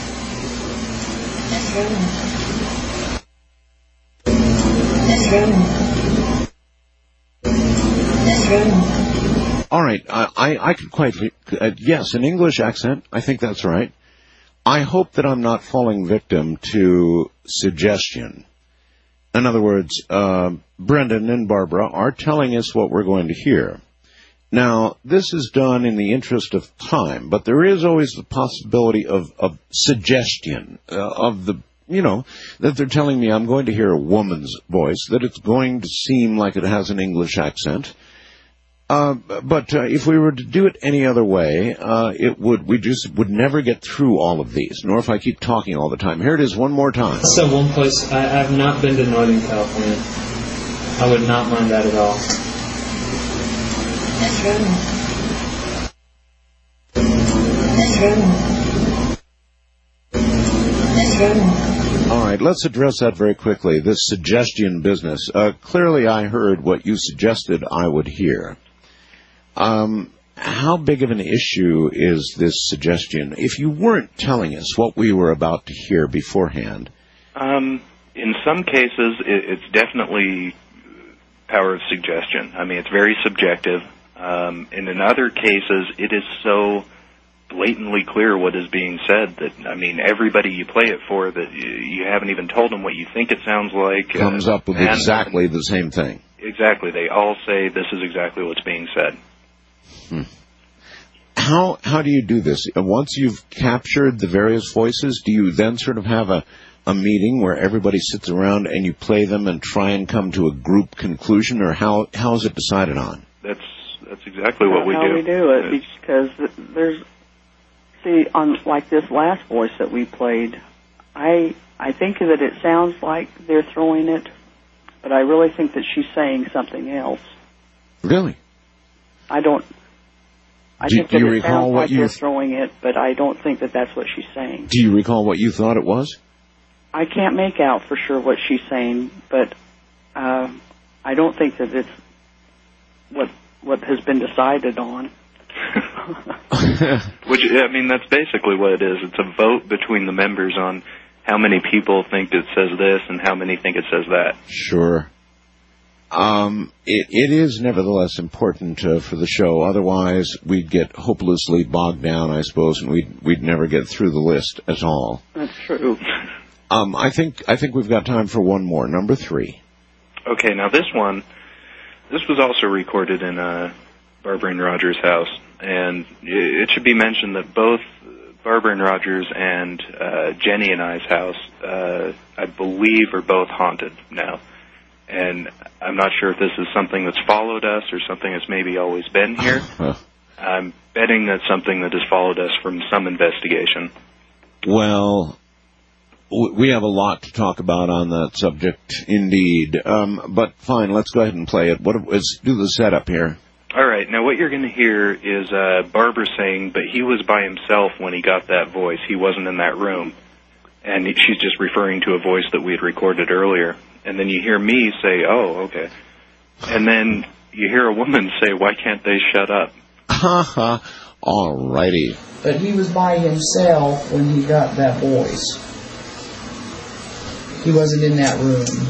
Speaker 1: All right, I could quite... yes, an English accent. I think that's right. I hope that I'm not falling victim to suggestion. In other words, Brendan and Barbara are telling us what we're going to hear. Now, this is done in the interest of time, but there is always the possibility of suggestion, that they're telling me I'm going to hear a woman's voice, that it's going to seem like it has an English accent. But if we were to do it any other way, we just would never get through all of these, nor if I keep talking all the time. Here it is one more time.
Speaker 15: So one place, I have not been to Northern California. I would not mind that at all.
Speaker 1: All right, let's address that very quickly, this suggestion business. Clearly I heard what you suggested I would hear. How big of an issue is this suggestion? If you weren't telling us what we were about to hear beforehand.
Speaker 10: In some cases, it's definitely power of suggestion. I mean, it's very subjective. And in other cases, it is so blatantly clear what is being said that, I mean, everybody you play it for, that you haven't even told them what you think it sounds like.
Speaker 1: Comes up with exactly the same thing.
Speaker 10: Exactly. They all say this is exactly what's being said.
Speaker 1: How do you do this? Once you've captured the various voices, do you then sort of have a meeting where everybody sits around and you play them and try and come to a group conclusion, or how is it decided on?
Speaker 10: That's exactly what we do.
Speaker 9: How we do it, because on like this last voice that we played, I think that it sounds like they're throwing it, but I really think that she's saying something else.
Speaker 1: Really?
Speaker 9: I don't. I think
Speaker 1: do you
Speaker 9: that it
Speaker 1: recall
Speaker 9: sounds
Speaker 1: what
Speaker 9: like
Speaker 1: you
Speaker 9: they're throwing it, but I don't think that that's what she's saying.
Speaker 1: Do you recall what you thought it was?
Speaker 9: I can't make out for sure what she's saying, but I don't think that it's what has been decided on.
Speaker 10: Which, I mean, that's basically what it is. It's a vote between the members on how many people think it says this and how many think it says that.
Speaker 1: Sure. It is nevertheless important for the show. Otherwise, we'd get hopelessly bogged down, I suppose, and we'd never get through the list at all.
Speaker 9: That's true.
Speaker 1: I think we've got time for one more. Number 3.
Speaker 10: Okay, now this was also recorded in Barbara and Roger's house, and it should be mentioned that both Barbara and Roger's and Jenny and I's house, I believe, are both haunted now. And I'm not sure if this is something that's followed us or something that's maybe always been here. I'm betting that's something that has followed us from some investigation.
Speaker 1: Well, we have a lot to talk about on that subject, indeed. But fine, let's go ahead and play it. Let's do the setup here.
Speaker 10: All right, now what you're going to hear is Barbara saying, but he was by himself when he got that voice. He wasn't in that room. And she's just referring to a voice that we had recorded earlier. And then you hear me say, oh, okay. And then you hear a woman say, why can't they shut up?
Speaker 1: All righty.
Speaker 16: But he was by himself when he got that voice. He wasn't in that room.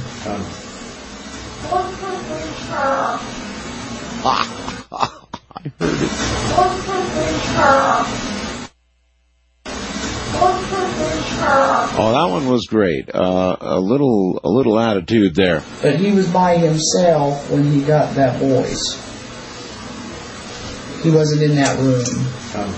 Speaker 1: I heard it. Oh, that one was great. A little attitude there.
Speaker 16: But he was by himself when he got that voice. He wasn't in that room.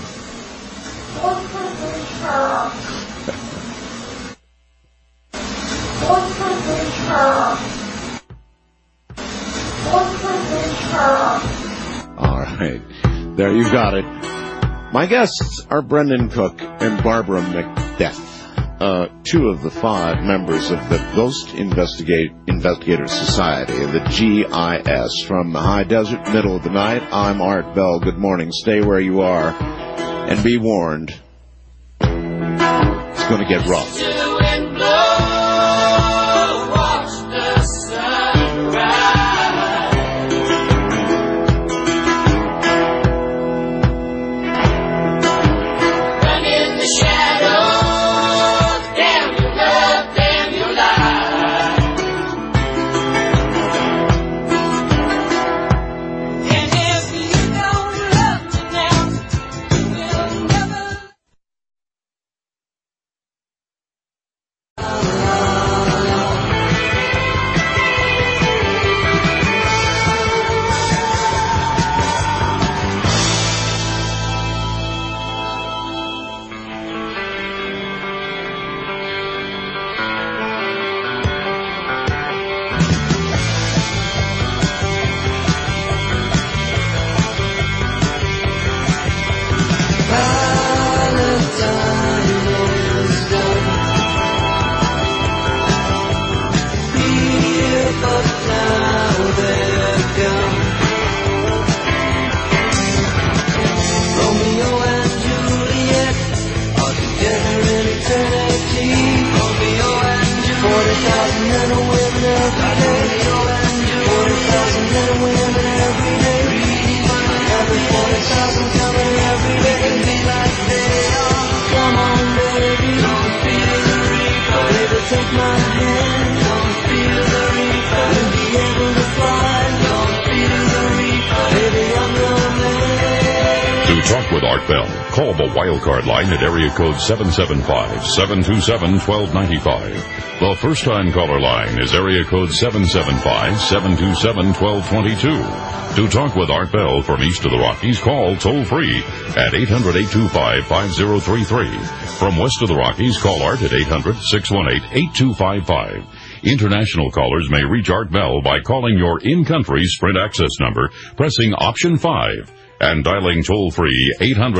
Speaker 1: All right. There, you got it. My guests are Brendan Cook and Barbara Macbeth, 2 of the 5 members of the Ghost Investigator Society, the GIS. From the high desert, middle of the night, I'm Art Bell. Good morning. Stay where you are, and be warned. It's going to get rough.
Speaker 2: Talk with Art Bell. Call the Wildcard line at area code 775-727-1295. The first-time caller line is area code 775-727-1222. To talk with Art Bell from east of the Rockies, call toll-free at 800-825-5033. From west of the Rockies, call Art at 800-618-8255. International callers may reach Art Bell by calling your in-country Sprint access number, pressing option 5. And dialing toll-free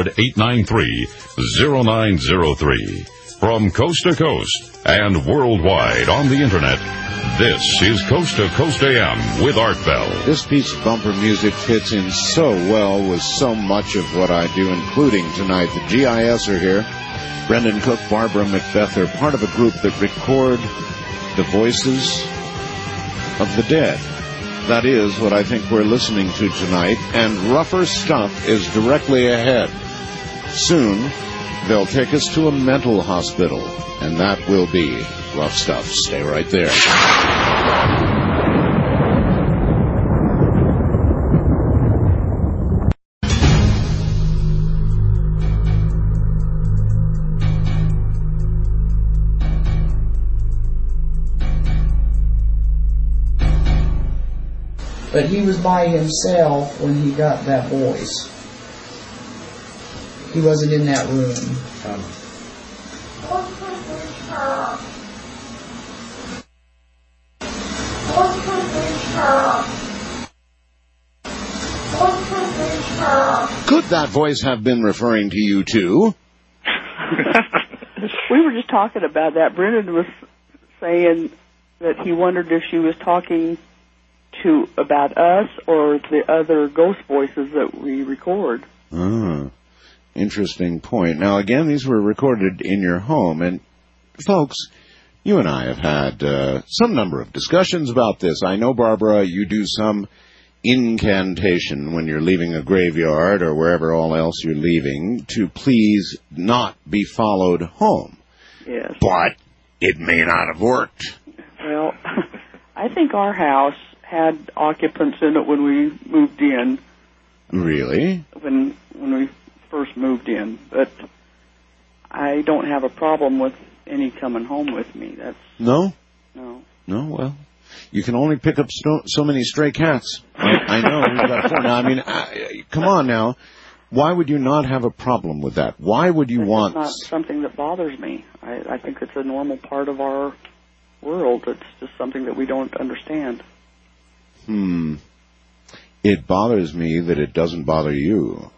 Speaker 2: 800-893-0903. From coast to coast and worldwide on the Internet, this is Coast to Coast AM with Art Bell.
Speaker 1: This piece of bumper music fits in so well with so much of what I do, including tonight. The GIS are here. Brendan Cook, Barbara Macbeth are part of a group that record the voices of the dead. that is what I think we're listening to tonight, and rougher stuff is directly ahead. Soon, they'll take us to a mental hospital, and that will be rough stuff. Stay right there.
Speaker 16: But he was by himself when he got that voice. He wasn't in that room.
Speaker 1: Could that voice have been referring to you, too?
Speaker 9: We were just talking about that. Brendan was saying that he wondered if she was talking about us or the other ghost voices that we record.
Speaker 1: Interesting point. Now, again, these were recorded in your home, and folks, you and I have had some number of discussions about this. I know, Barbara, you do some incantation when you're leaving a graveyard or wherever all else you're leaving to please not be followed home.
Speaker 9: Yes.
Speaker 1: But it may not have worked.
Speaker 9: Well, I think our house had occupants in it when we moved in.
Speaker 1: Really?
Speaker 9: When we first moved in. But I don't have a problem with any coming home with me. That's
Speaker 1: No?
Speaker 9: No.
Speaker 1: No, well, you can only pick up so many stray cats. I know, we've got 4 now. I mean, come on now. Why would you not have a problem with that? Why would you want...
Speaker 9: It's not something that bothers me. I think it's a normal part of our world. It's just something that we don't understand.
Speaker 1: It bothers me that it doesn't bother you.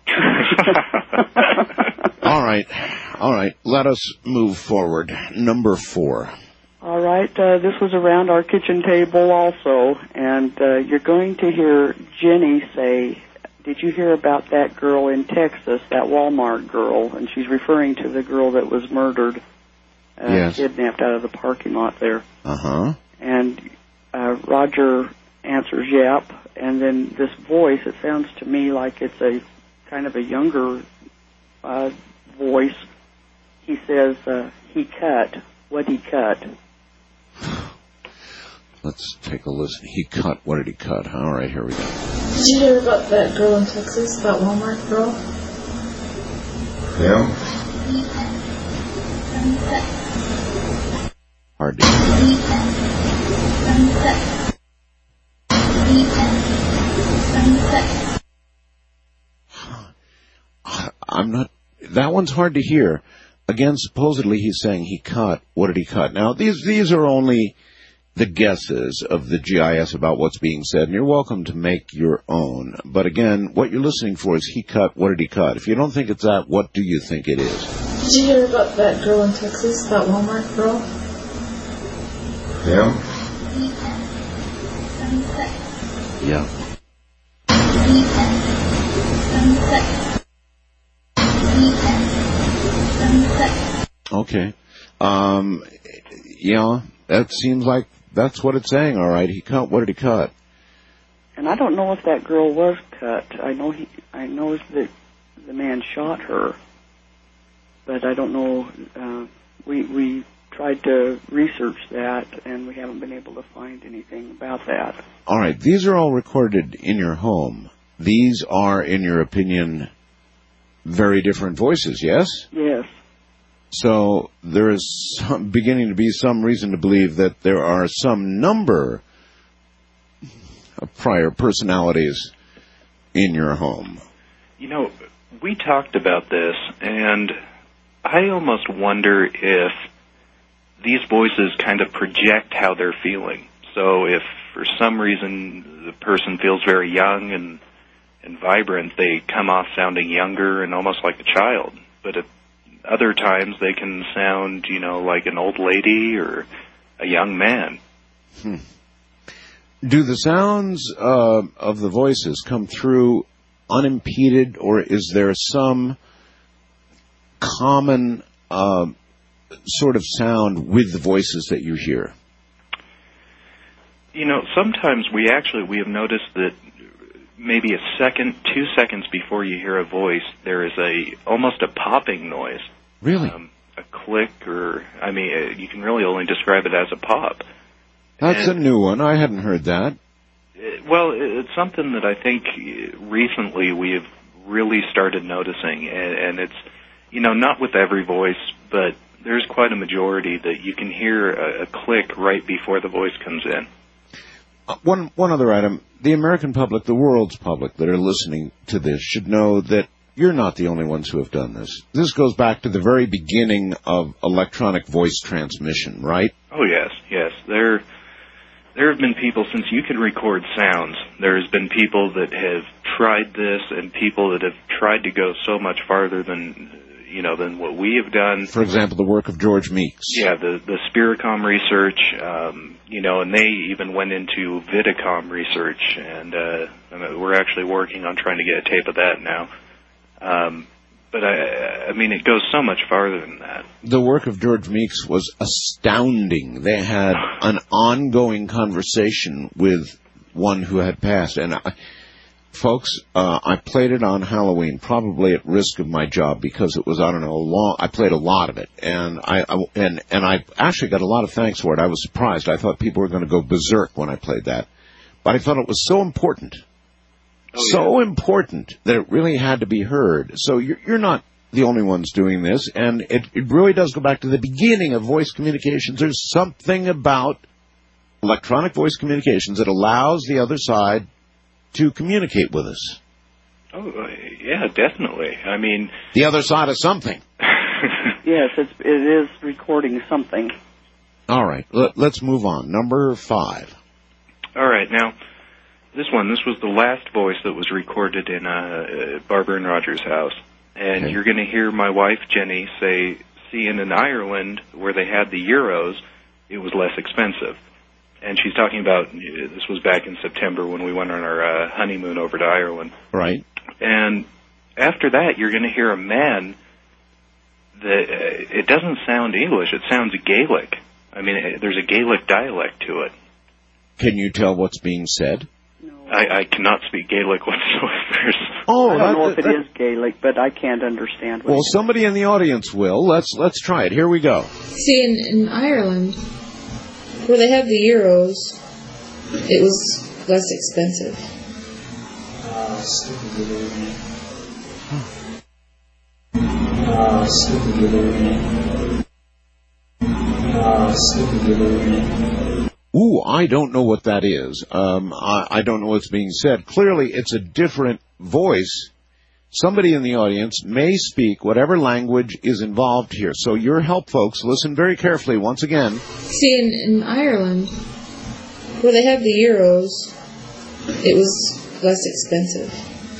Speaker 1: All right. Let us move forward. Number 4.
Speaker 9: All right. This was around our kitchen table also, and you're going to hear Jenny say, "Did you hear about that girl in Texas, that Walmart girl?" And she's referring to the girl that was murdered,
Speaker 1: yes,
Speaker 9: kidnapped out of the parking lot there.
Speaker 1: Uh-huh.
Speaker 9: And Roger answers, "Yep." And then this voice, it sounds to me like it's a kind of a younger voice. He says, he cut. What'd he cut?
Speaker 1: Let's take a listen. He cut. What did he cut? All right, here we go.
Speaker 13: Did you hear about that girl in Texas, that Walmart girl?
Speaker 1: Yeah. Hard to I'm not... That one's hard to hear. Again, supposedly he's saying he cut. What did he cut? Now, these are only the guesses of the GIS about what's being said, and you're welcome to make your own. But again, what you're listening for is he cut. What did he cut? If you don't think it's that, what do you think it is?
Speaker 13: Did you hear about that girl in Texas, that Walmart girl?
Speaker 1: Yeah. Yeah. Okay. Yeah, that seems like that's what it's saying. All right, he cut. What did he cut?
Speaker 9: And I don't know if that girl was cut. I know that the man shot her, but I don't know. We tried to research that, and we haven't been able to find anything about that.
Speaker 1: All right, these are all recorded in your home. These are, in your opinion, very different voices, yes?
Speaker 9: Yes.
Speaker 1: So there is beginning to be some reason to believe that there are some number of prior personalities in your home.
Speaker 10: You know, we talked about this, and I almost wonder if these voices kind of project how they're feeling. So if for some reason the person feels very young and vibrant, they come off sounding younger and almost like a child. But at other times they can sound, like an old lady or a young man.
Speaker 1: Do the sounds of the voices come through unimpeded, or is there some common sort of sound with the voices that you hear?
Speaker 10: Sometimes we have noticed that maybe a second, 2 seconds before you hear a voice, there is almost a popping noise.
Speaker 1: Really?
Speaker 10: A click, or you can really only describe it as a pop.
Speaker 1: That's a new one. I hadn't heard that.
Speaker 10: Well, it's something that I think recently we have really started noticing, and it's, not with every voice, but there's quite a majority that you can hear a click right before the voice comes in.
Speaker 1: One other item. The American public, the world's public that are listening to this should know that you're not the only ones who have done this. This goes back to the very beginning of electronic voice transmission, right?
Speaker 10: Oh, yes. There have been people, since you can record sounds, there's been people that have tried this and people that have tried to go so much farther than what we have done.
Speaker 1: For example, the work of George Meeks.
Speaker 10: Yeah, the Spiricom research, and they even went into Vidicom research, and we're actually working on trying to get a tape of that now. But it goes so much farther than that.
Speaker 1: The work of George Meeks was astounding. They had an ongoing conversation with one who had passed. And folks, I played it on Halloween, probably at risk of my job because it was, I played a lot of it. And I actually got a lot of thanks for it. I was surprised. I thought people were going to go berserk when I played that. But I thought it was so important. Important that it really had to be heard. So you're not the only ones doing this, and it really does go back to the beginning of voice communications. There's something about electronic voice communications that allows the other side to communicate with us.
Speaker 10: Oh, yeah, definitely.
Speaker 1: The other side of something.
Speaker 9: Yes, it is recording something.
Speaker 1: All right, let's move on. Number 5.
Speaker 10: All right, now, this was the last voice that was recorded in Barbara and Roger's house. And You're going to hear my wife, Jenny, say, seeing in Ireland, where they had the euros, it was less expensive. And she's talking about, this was back in September when we went on our honeymoon over to Ireland.
Speaker 1: Right.
Speaker 10: And after that, you're going to hear a man that, it doesn't sound English, it sounds Gaelic. There's a Gaelic dialect to it.
Speaker 1: Can you tell what's being said?
Speaker 10: I cannot speak Gaelic whatsoever.
Speaker 9: I don't know if it is Gaelic, but I can't understand.
Speaker 1: Well, somebody in the audience will. Let's try it. Here we go.
Speaker 13: See, in Ireland, where they have the euros, it was less expensive.
Speaker 1: Ooh, I don't know what that is. I don't know what's being said. Clearly, it's a different voice. Somebody in the audience may speak whatever language is involved here. So your help, folks. Listen very carefully once again.
Speaker 13: See, in Ireland, where they have the euros, it was less expensive.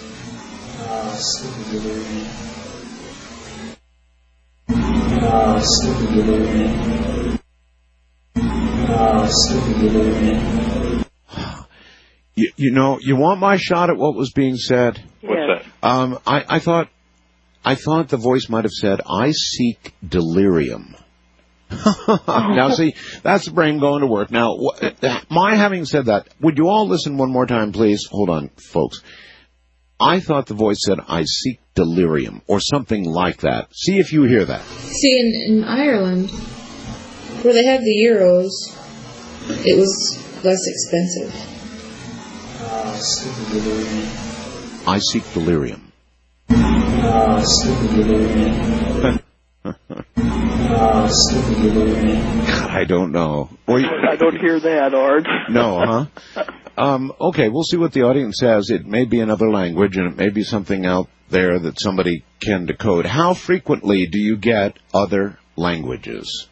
Speaker 1: You want my shot at what was being said?
Speaker 10: What's that?
Speaker 1: I thought the voice might have said, "I seek delirium." Now, see, that's the brain going to work. Now, my having said that, would you all listen one more time, please? Hold on, folks. I thought the voice said, "I seek delirium," or something like that. See if you hear that.
Speaker 13: See, in Ireland, where they have the euros, it was less expensive.
Speaker 1: I seek delirium. I don't know.
Speaker 9: I don't hear that, Art.
Speaker 1: No, huh? Okay, we'll see what the audience says. It may be another language, and it may be something out there that somebody can decode. How frequently do you get other languages?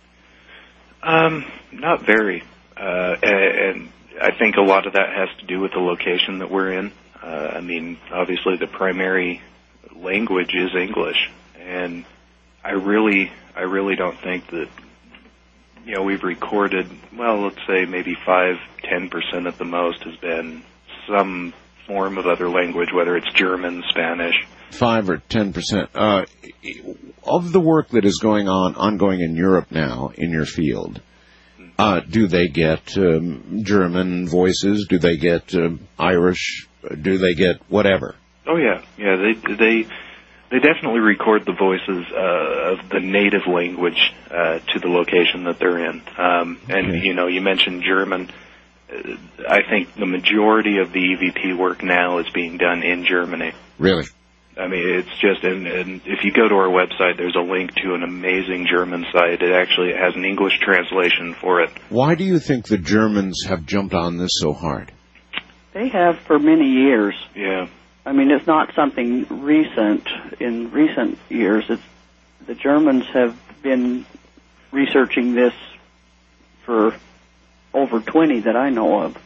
Speaker 10: Not very. And I think a lot of that has to do with the location that we're in. Obviously the primary language is English, and I really don't think that, we've recorded, let's say maybe 5-10% at the most has been some form of other language, whether it's German, Spanish.
Speaker 1: 5 or 10%. Of the work that is ongoing in Europe now, in your field, Do they get German voices? Do they get Irish? Do they get whatever?
Speaker 10: Oh yeah. They definitely record the voices of the native language to the location that they're in. And you mentioned German. I think the majority of the EVP work now is being done in Germany.
Speaker 1: Really?
Speaker 10: I mean, it's just, and if you go to our website, there's a link to an amazing German site. It actually has an English translation for it.
Speaker 1: Why do you think the Germans have jumped on this so hard?
Speaker 9: They have for many years.
Speaker 10: Yeah.
Speaker 9: I mean, it's not something recent. In recent years, the Germans have been researching this for over 20 that I know of.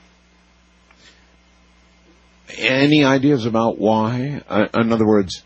Speaker 1: Any ideas about why? In other words,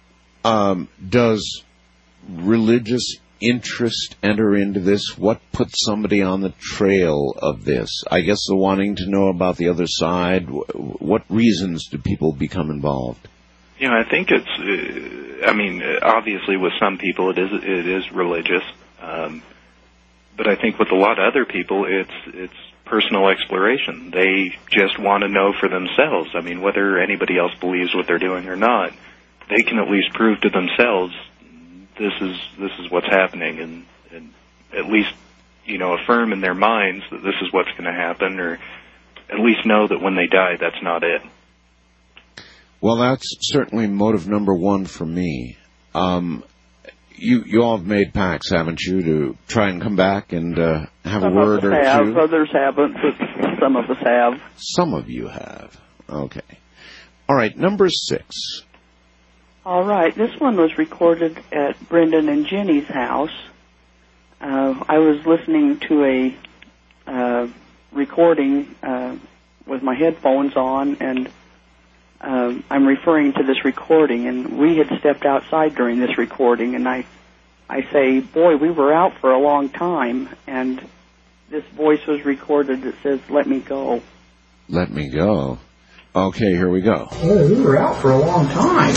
Speaker 1: does religious interest enter into this? What puts somebody on the trail of this? I guess the wanting to know about the other side. What reasons do people become involved?
Speaker 10: I think it's, obviously with some people it is religious. But I think with a lot of other people, it's personal exploration. They just want to know for themselves. I mean, whether anybody else believes what they're doing or not, they can at least prove to themselves this is what's happening, and at least affirm in their minds that this is what's going to happen, or at least know that when they die, that's not it.
Speaker 1: Well, that's certainly motive number one for me. You all have made pacts, haven't you, to try and come back and have a word or two?
Speaker 9: Others haven't, but some of us have.
Speaker 1: Some of you have. Okay. All right, number 6.
Speaker 9: All right, this one was recorded at Brendan and Jenny's house. I was listening to a recording with my headphones on, and I'm referring to this recording, and we had stepped outside during this recording, and I say, boy, we were out for a long time, and this voice was recorded that says, let me go.
Speaker 1: Let me go. Okay, here we go.
Speaker 16: Boy, we were out for a long time.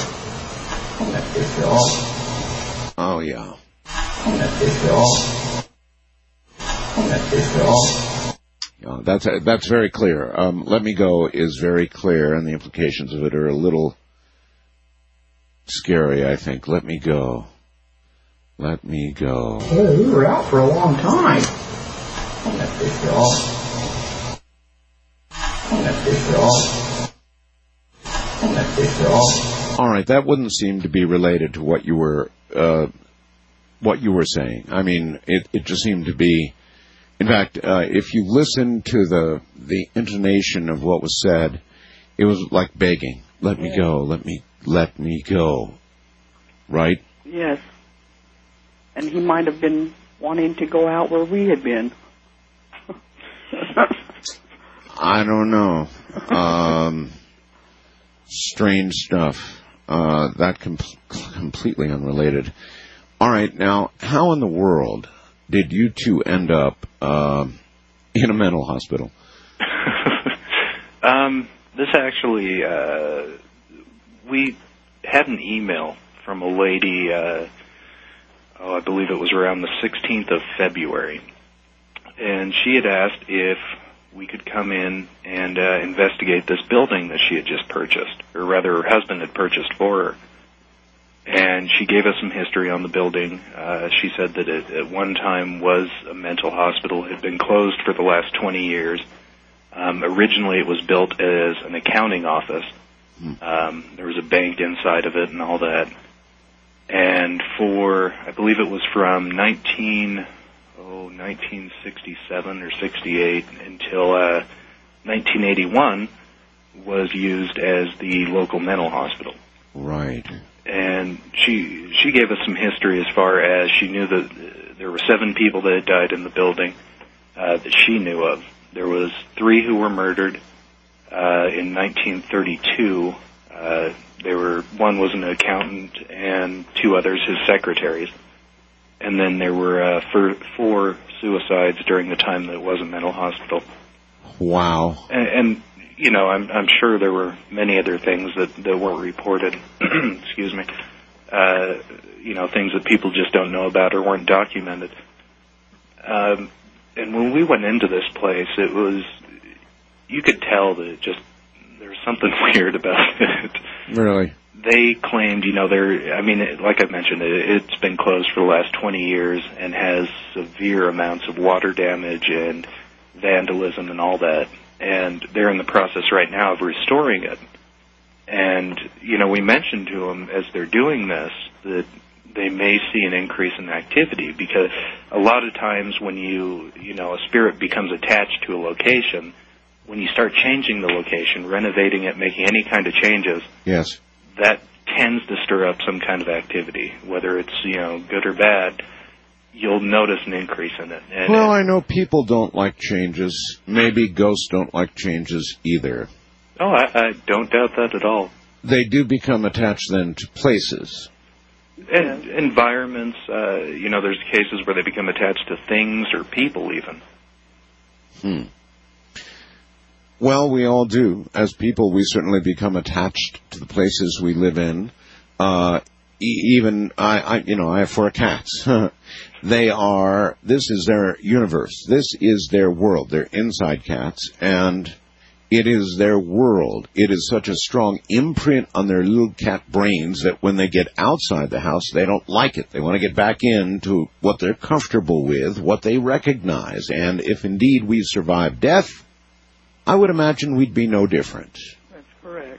Speaker 1: Oh, yeah. That's very clear. Let me go is very clear, and the implications of it are a little scary, I think. Let me go. Let me go.
Speaker 16: Boy, we were out for a long time.
Speaker 1: All right, that wouldn't seem to be related to what you were saying. I mean, it just seemed to be. In fact, if you listen to the intonation of what was said, it was like begging. Let me go. Let me go. Right?
Speaker 9: Yes. And he might have been wanting to go out where we had been.
Speaker 1: I don't know. Strange stuff. That completely unrelated. All right, now, how in the world did you two end up in a mental hospital?
Speaker 10: This actually, we had an email from a lady, I believe it was around the 16th of February, and she had asked if we could come in and investigate this building that she had just purchased, or rather her husband had purchased for her. And she gave us some history on the building. She said that it at one time was a mental hospital. It had been closed for the last 20 years. Originally it was built as an accounting office. There was a bank inside of it and all that. And I believe it was from 1967 or 68 until 1981 was used as the local mental hospital.
Speaker 1: Right.
Speaker 10: And she gave us some history as far as she knew that there were 7 people that had died in the building that she knew of. There was 3 who were murdered in 1932. One was an accountant and 2 others his secretaries. And then there were 4 suicides during the time that it was a mental hospital.
Speaker 1: Wow.
Speaker 10: And I'm sure there were many other things that weren't reported. Excuse me. Things that people just don't know about or weren't documented. And when we went into this place, you could tell that there's something weird about it.
Speaker 1: Really?
Speaker 10: They claimed, like I mentioned, it's been closed for the last 20 years and has severe amounts of water damage and vandalism and all that. And they're in the process right now of restoring it. And, we mentioned to them as they're doing this that they may see an increase in activity, because a lot of times when a spirit becomes attached to a location, when you start changing the location, renovating it, making any kind of changes,
Speaker 1: yes,
Speaker 10: that tends to stir up some kind of activity, whether it's, good or bad. You'll notice an increase in it. And
Speaker 1: well, I know people don't like changes. Maybe ghosts don't like changes either.
Speaker 10: Oh, I don't doubt that at all.
Speaker 1: They do become attached then to places.
Speaker 10: And environments, there's cases where they become attached to things or people even.
Speaker 1: Well, we all do. As people, we certainly become attached to the places we live in. Even I have 4 cats. This is their universe. This is their world. They're inside cats, and it is their world. It is such a strong imprint on their little cat brains that when they get outside the house, they don't like it. They want to get back into what they're comfortable with, what they recognize. And if indeed we survive death, I would imagine we'd be no different.
Speaker 9: That's correct.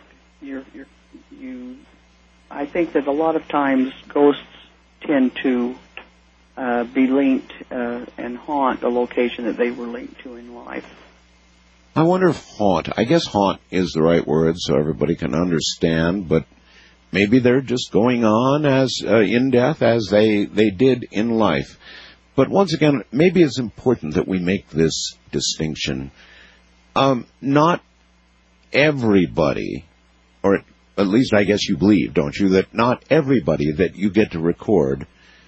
Speaker 9: I think that a lot of times ghosts tend to be linked and haunt the location that they were linked to in life.
Speaker 1: I wonder if I guess haunt is the right word so everybody can understand, but maybe they're just going on as in death as they did in life. But once again, maybe it's important that we make this distinction. Not everybody, or at least I guess you believe, don't you, that not everybody that you get to record,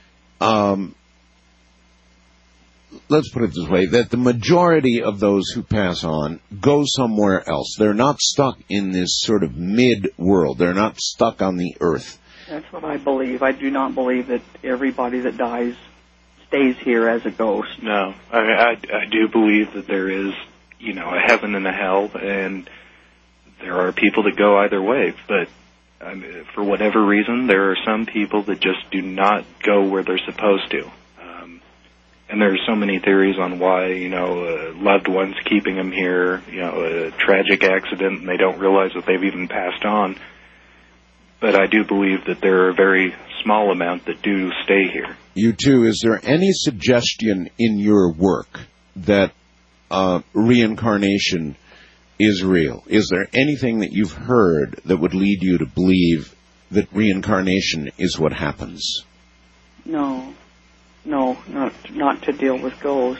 Speaker 1: let's put it this way, that the majority of those who pass on go somewhere else. They're not stuck in this sort of mid-world. They're not stuck on the earth.
Speaker 9: That's what I believe. I do not believe that everybody that dies stays here as a ghost.
Speaker 10: No. I do believe that there is, a heaven and a hell, and there are people that go either way. But for whatever reason, there are some people that just do not go where they're supposed to. And there's so many theories on why, loved ones keeping them here, a tragic accident, and they don't realize that they've even passed on. But I do believe that there are a very small amount that do stay here.
Speaker 1: You too. Is there any suggestion in your work that reincarnation is real? Is there anything that you've heard that would lead you to believe that reincarnation is what happens?
Speaker 9: No, not to deal with ghosts.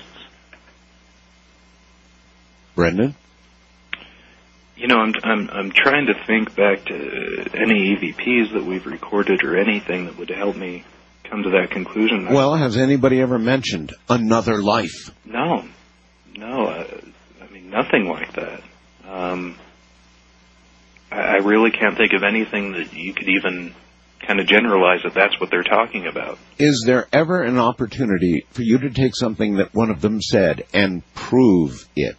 Speaker 1: Brendan?
Speaker 10: I'm trying to think back to any EVPs that we've recorded or anything that would help me come to that conclusion.
Speaker 1: Well, has anybody ever mentioned another life?
Speaker 10: No. Nothing like that. I really can't think of anything that you could even kind of generalize that that's what they're talking about.
Speaker 1: Is there ever an opportunity for you to take something that one of them said and prove it?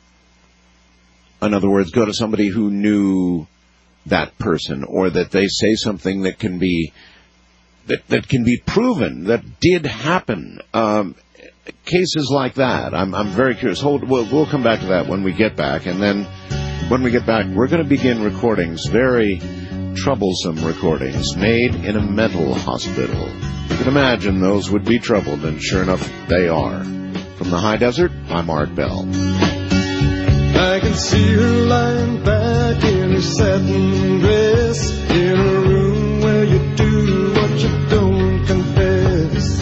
Speaker 1: In other words, go to somebody who knew that person, or that they say something that can be proven, that did happen. Cases like that. I'm very curious. We'll come back to that when we get back, and then when we get back, we're going to begin recordings, very troublesome recordings, made in a mental hospital. You can imagine those would be troubled, and sure enough, they are. From the high desert, I'm Art Bell.
Speaker 11: I can see her lying back in her satin dress, in a room where you do what you don't confess.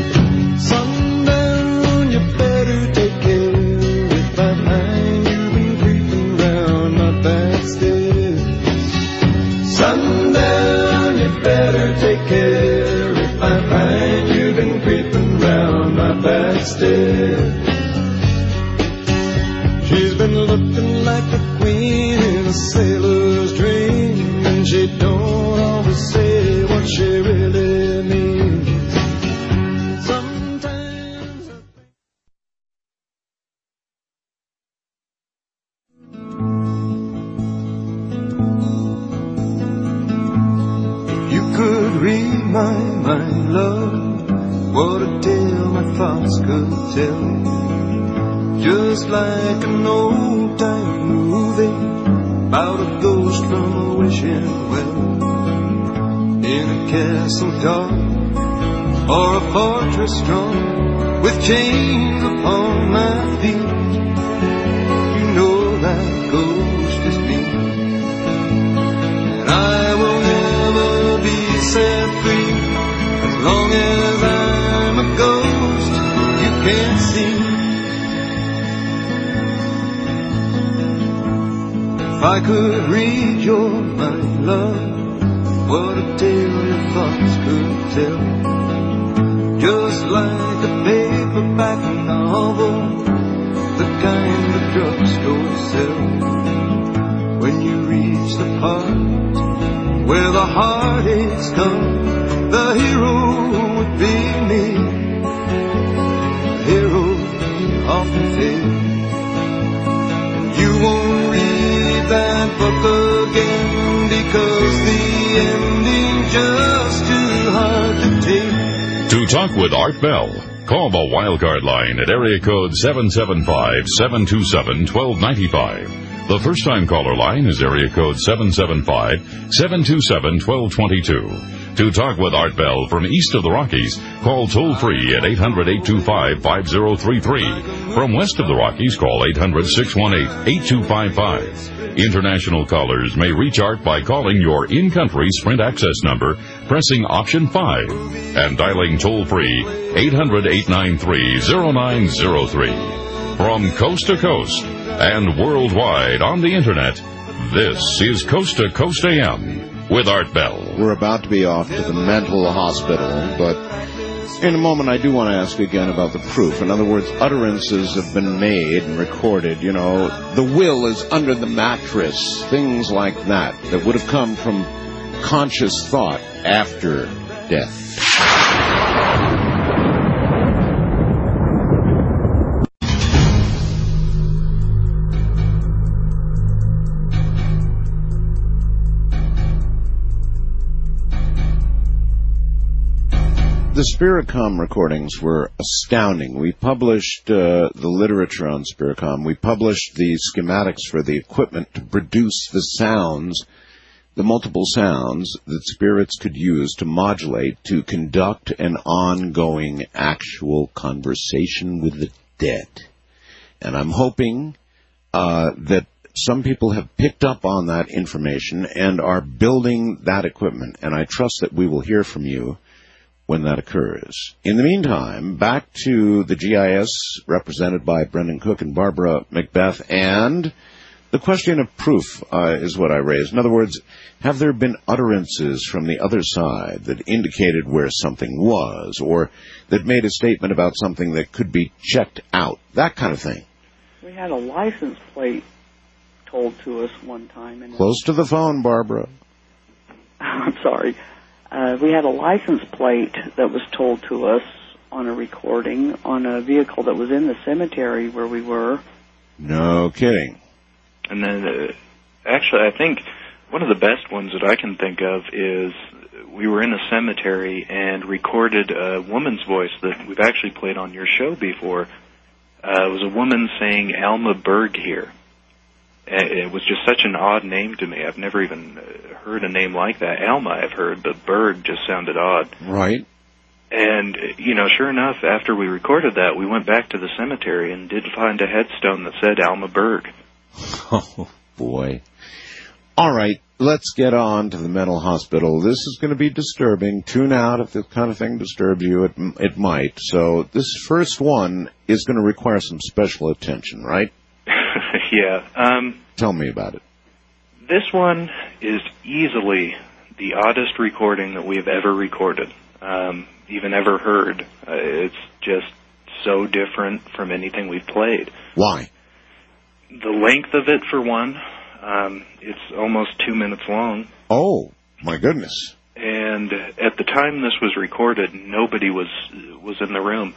Speaker 11: Sundown, you better take care. If I find you've been creeping round my back stairs. Sundown, you better take care. If I find you've been creeping round my back stairs. She's been looking like a queen in a sailor's dream, and she don't always say what she really means. what a tale my thoughts could tell. Just like an old-time movie about a ghost from a wishing well, in a castle dark or a fortress strong, with chains upon my feet. You know that ghost is me, and I will never be set free as long as I'm a ghost you can't see. If I could read your mind, love, what a tale your thoughts could tell. Just like a paperback novel, the kind the drugstore sells. When you reach the part where the heartaches come, the hero would be me, the hero of the tale. And you won't read that book again because the ending's just too hard to take.
Speaker 2: To talk with Art Bell, call the Wildcard line at area code 775-727-1295. The first-time caller line is area code 775-727-1222. To talk with Art Bell from east of the Rockies, call toll-free at 800-825-5033. From west of the Rockies, call 800-618-8255. International callers may reach Art by calling your in-country Sprint access number, pressing option 5, and dialing toll-free 800-893-0903. From coast to coast and worldwide on the Internet, this is Coast to Coast AM with Art Bell.
Speaker 1: We're about to be off to the mental hospital, but in a moment I do want to ask again about the proof. In other words, utterances have been made and recorded. You know, the will is under the mattress, things like that would have come from conscious thought after death. The Spiricom recordings were astounding. We published the literature on Spiricom. We published the schematics for the equipment to produce the sounds, the multiple sounds that spirits could use to modulate, to conduct an ongoing actual conversation with the dead. And I'm hoping that some people have picked up on that information and are building that equipment. And I trust that we will hear from you when that occurs. In the meantime, back to the GIS represented by Brendan Cook and Barbara Macbeth, and the question of proof is what I raised. In other words, have there been utterances from the other side that indicated where something was, or that made a statement about something that could be checked out, that kind of thing?
Speaker 9: We had a license plate told to us one time. And
Speaker 1: Close to the phone, Barbara.
Speaker 9: I'm sorry. We had a license plate that was told to us on a recording on a vehicle that was in the cemetery where we were.
Speaker 1: No kidding.
Speaker 10: And then, actually, I think one of the best ones that I can think of is we were in a cemetery and recorded a woman's voice that we've actually played on your show before. It was a woman saying Alma Berg here. It was just such an odd name to me. I've never even heard a name like that. Alma I've heard, but Berg just sounded odd.
Speaker 1: Right.
Speaker 10: And, you know, sure enough, after we recorded that, we went back to the cemetery and did find a headstone that said Alma Berg.
Speaker 1: Oh, boy. All right, let's get on to the mental hospital. This is going to be disturbing. Tune out if this kind of thing disturbs you. It might. So this first one is going to require some special attention, right?
Speaker 10: Yeah.
Speaker 1: Tell me about it.
Speaker 10: This one is easily the oddest recording that we've ever recorded, even ever heard. It's just so different from anything we've played.
Speaker 1: Why?
Speaker 10: The length of it, for one. It's almost 2 minutes long.
Speaker 1: Oh, my goodness.
Speaker 10: And at the time this was recorded, nobody was in the room.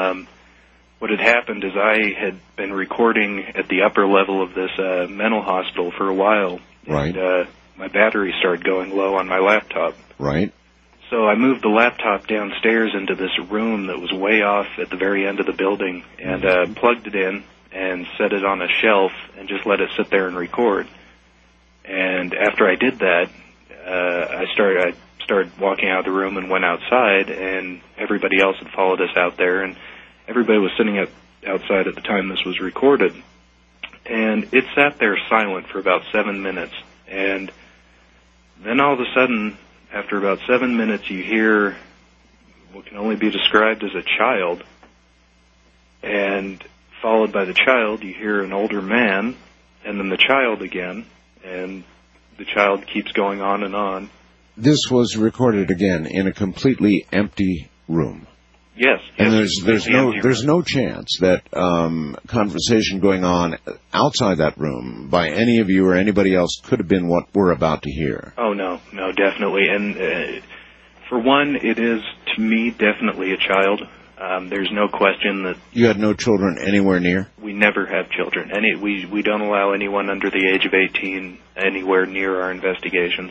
Speaker 10: What had happened is I had been recording at the upper level of this mental hospital for a while.
Speaker 1: Right.
Speaker 10: And my battery started going low on my laptop.
Speaker 1: Right.
Speaker 10: So I moved the laptop downstairs into this room that was way off at the very end of the building, and plugged it in and set it on a shelf and just let it sit there and record. And after I did that, I started walking out of the room and went outside, and everybody else had followed us out there, and everybody was sitting outside at the time this was recorded. And it sat there silent for about 7 minutes, and then all of a sudden, after about 7 minutes, you hear what can only be described as a child, and followed by the child, you hear an older man, and then the child again, and the child keeps going on and on.
Speaker 1: This was recorded again in a completely empty room.
Speaker 10: Yes.
Speaker 1: And there's no chance that conversation going on outside that room by any of you or anybody else could have been what we're about to hear.
Speaker 10: Oh, no, definitely. And for one, it is, to me, definitely a child. There's no question that...
Speaker 1: You had no children anywhere near?
Speaker 10: We never have children. We don't allow anyone under the age of 18 anywhere near our investigations.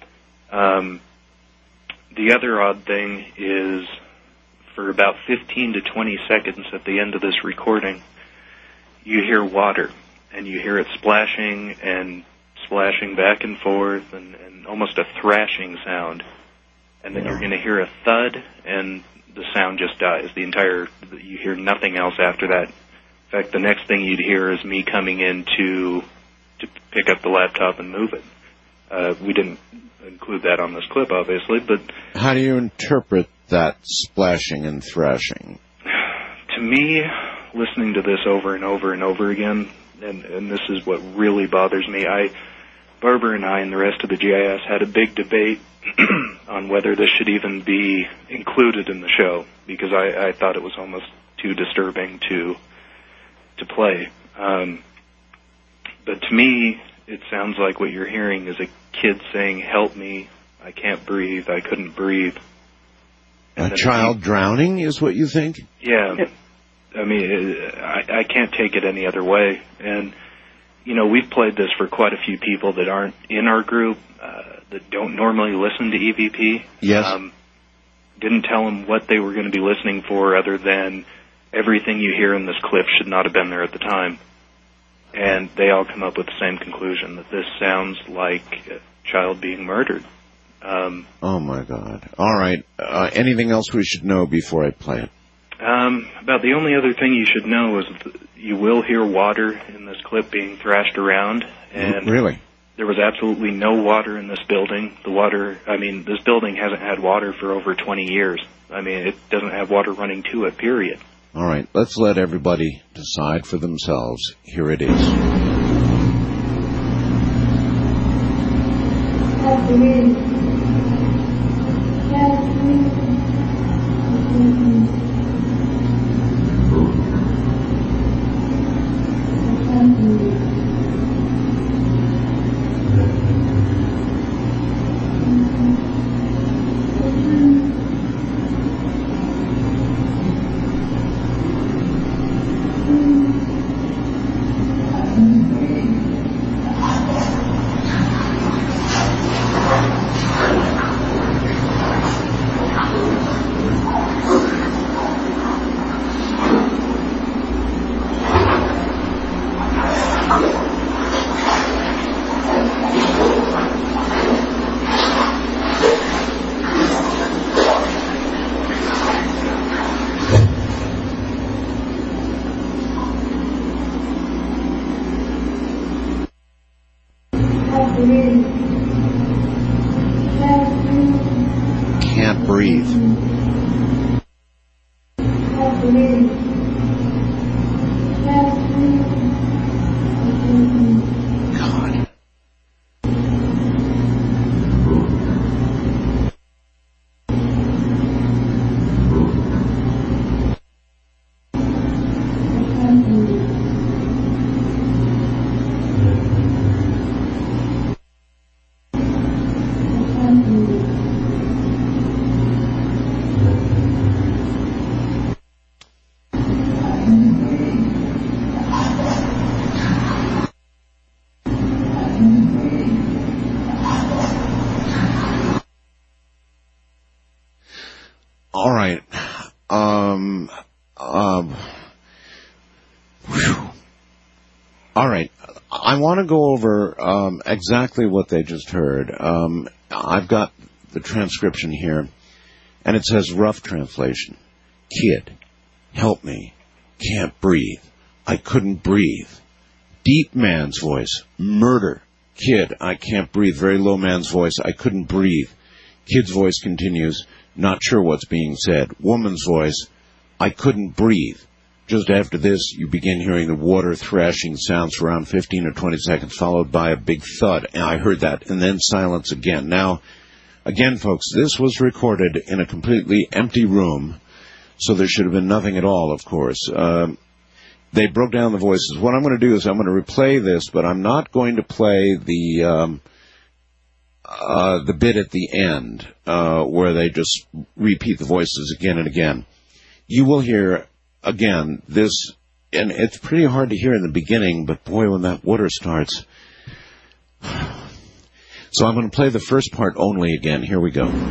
Speaker 10: The other odd thing is, for about 15 to 20 seconds at the end of this recording, you hear water, and you hear it splashing and splashing back and forth, and almost a thrashing sound. And then you're going to hear a thud, and the sound just dies. You hear nothing else after that. In fact, the next thing you'd hear is me coming in to pick up the laptop and move it. We didn't include that on this clip, obviously, but...
Speaker 1: How do you interpret that splashing and thrashing?
Speaker 10: To me, listening to this over and over and over again, and this is what really bothers me, Barbara and I and the rest of the GIS had a big debate on whether this should even be included in the show, because I thought it was almost too disturbing to play. But to me, it sounds like what you're hearing is a kid saying, "Help me, I can't breathe, I couldn't breathe."
Speaker 1: A child drowning is what you think?
Speaker 10: Yeah. I mean, I can't take it any other way. And, you know, we've played this for quite a few people that aren't in our group, that don't normally listen to EVP.
Speaker 1: Yes.
Speaker 10: Didn't tell them what they were going to be listening for other than everything you hear in this clip should not have been there at the time. And they all come up with the same conclusion, that this sounds like a child being murdered.
Speaker 1: Oh, my God. All right. Anything else we should know before I play it?
Speaker 10: About the only other thing you should know is that you will hear water in this clip being thrashed around. And
Speaker 1: really?
Speaker 10: There was absolutely no water in this building. This building hasn't had water for over 20 years. I mean, it doesn't have water running to it, period.
Speaker 1: All right. Let's let everybody decide for themselves. Here it is. All right. I want to go over exactly what they just heard. I've got the transcription here, and it says rough translation. Kid, help me. Can't breathe. I couldn't breathe. Deep man's voice. Murder. Kid, I can't breathe. Very low man's voice. I couldn't breathe. Kid's voice continues. Not sure what's being said. Woman's voice. I couldn't breathe. Just after this, you begin hearing the water thrashing sounds for around 15 or 20 seconds, followed by a big thud. And I heard that, and then silence again. Now, again, folks, this was recorded in a completely empty room, so there should have been nothing at all, of course. They broke down the voices. What I'm going to do is I'm going to replay this, but I'm not going to play the bit at the end where they just repeat the voices again and again. You will hear, again, this, and it's pretty hard to hear in the beginning, but boy, when that water starts. So I'm going to play the first part only again. Here we go.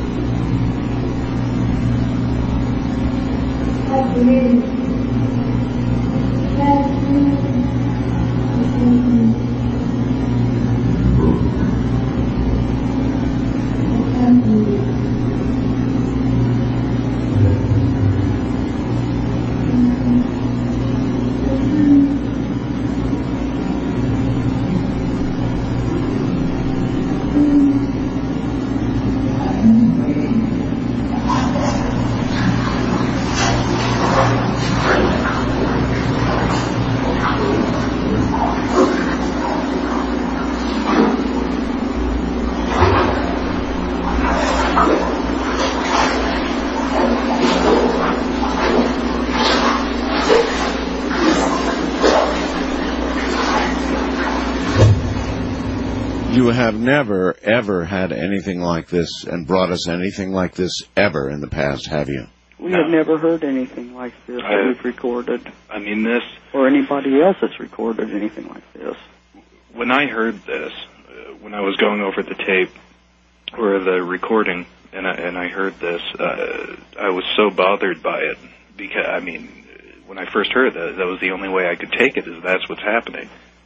Speaker 1: You have never, ever had anything like this and brought us anything like this ever in the past, have you?
Speaker 9: We have never heard anything like this that we've recorded.
Speaker 10: I mean, this...
Speaker 9: Or anybody else that's recorded anything like this.
Speaker 10: When I heard this, when I was going over the tape, or the recording, and I heard this, I was so bothered by it. Because, I mean, when I first heard that was the only way I could take it, is that's what's happening.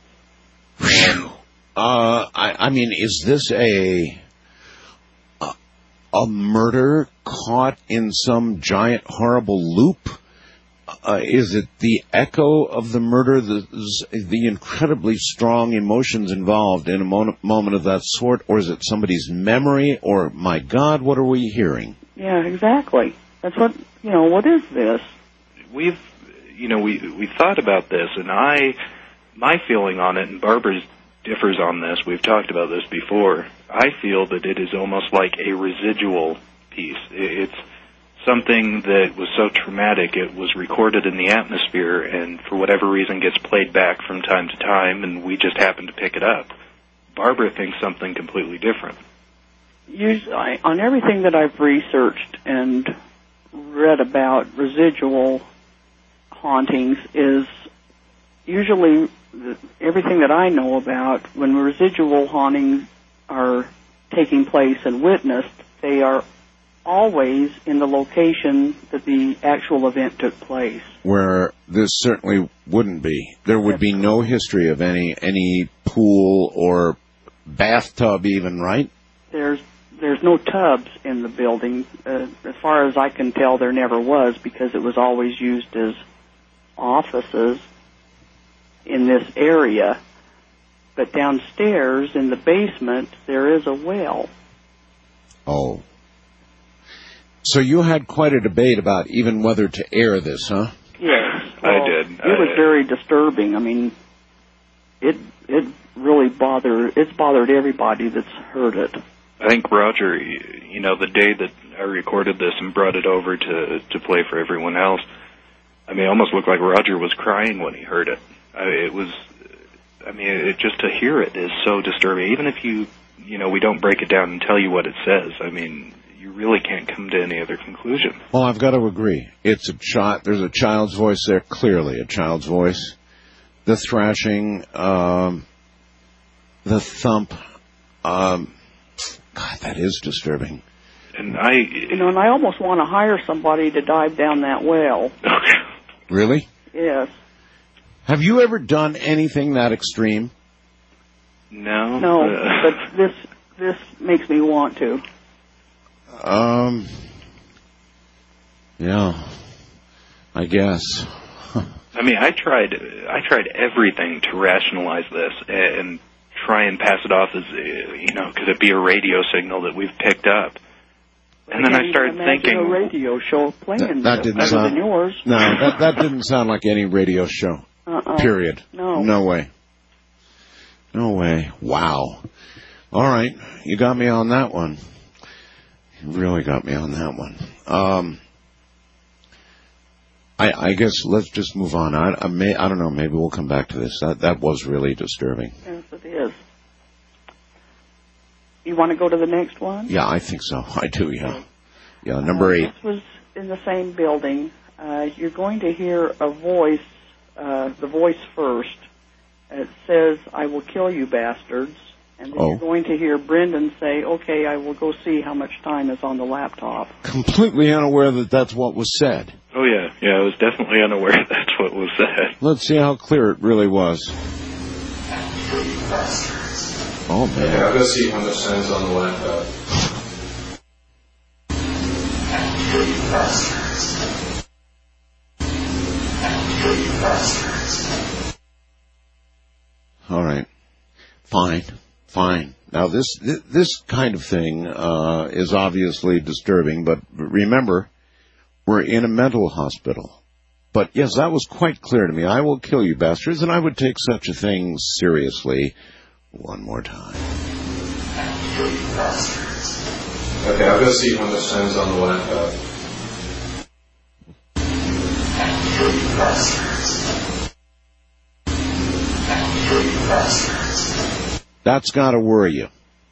Speaker 1: I mean, is this a murder caught in some giant horrible loop? Is it the echo of the murder, the incredibly strong emotions involved in a moment of that sort, or is it somebody's memory, or, my God, what are we hearing?
Speaker 9: Yeah, exactly. That's what, what is this?
Speaker 10: We thought about this, and my feeling on it, and Barbara's differs on this, we've talked about this before, I feel that it is almost like a residual piece. It's something that was so traumatic, it was recorded in the atmosphere, and for whatever reason gets played back from time to time, and we just happen to pick it up. Barbara thinks something completely different.
Speaker 9: Usually, on everything that I've researched and read about residual hauntings is usually everything that I know about, when residual hauntings are taking place and witnessed, they are always in the location that the actual event took place.
Speaker 1: Where this certainly wouldn't be. There would be no history of any pool or bathtub even, right?
Speaker 9: There's no tubs in the building. As far as I can tell, there never was, because it was always used as offices in this area. But downstairs in the basement, there is a well.
Speaker 1: Oh. So you had quite a debate about even whether to air this, huh?
Speaker 9: Yes.
Speaker 10: Well, I did.
Speaker 9: It was very disturbing. I mean, it really bothered everybody that's heard it.
Speaker 10: I think Roger, the day that I recorded this and brought it over to play for everyone else, I mean, it almost looked like Roger was crying when he heard it. Just to hear it is so disturbing. Even if we don't break it down and tell you what it says, I mean, you really can't come to any other conclusion.
Speaker 1: Well, I've got to agree. There's a child's voice there, clearly a child's voice. The thrashing, the thump, God, that is disturbing.
Speaker 10: And
Speaker 9: and I almost want to hire somebody to dive down that well.
Speaker 1: Really?
Speaker 9: Yes.
Speaker 1: Have you ever done anything that extreme?
Speaker 10: No.
Speaker 9: No, but this makes me want to.
Speaker 1: Yeah, I guess.
Speaker 10: I mean, I tried everything to rationalize this and try and pass it off as, could it be a radio signal that we've picked up? And then I started thinking,
Speaker 9: a radio show playing
Speaker 1: that didn't
Speaker 9: better
Speaker 1: sound
Speaker 9: than yours.
Speaker 1: No, that didn't sound like any radio show. Period. No way. No way. Wow. All right, you got me on that one. You really got me on that one. I guess let's just move on. I don't know. Maybe we'll come back to this. That was really disturbing.
Speaker 9: Yes, it is. You want to go to the next one?
Speaker 1: Yeah, I think so. I do. Yeah. Yeah. Number 8.
Speaker 9: This was in the same building. You're going to hear a voice. The voice first. It says, "I will kill you, bastards." And then you're going to hear Brendan say, "Okay, I will go see how much time is on the laptop."
Speaker 1: Completely unaware that that's what was said.
Speaker 10: Oh, yeah. Yeah, I was definitely unaware that's what was said.
Speaker 1: Let's see how clear it really was. Oh, man.
Speaker 17: Okay, I'll go see how much time's on the laptop.
Speaker 1: All right. Fine. Now, this kind of thing is obviously disturbing, but remember, we're in a mental hospital. But, yes, that was quite clear to me. I will kill you, bastards, and I would take such a thing seriously. One more time.
Speaker 17: Okay, I'll go see how much time's on the laptop.
Speaker 1: That's got to worry you.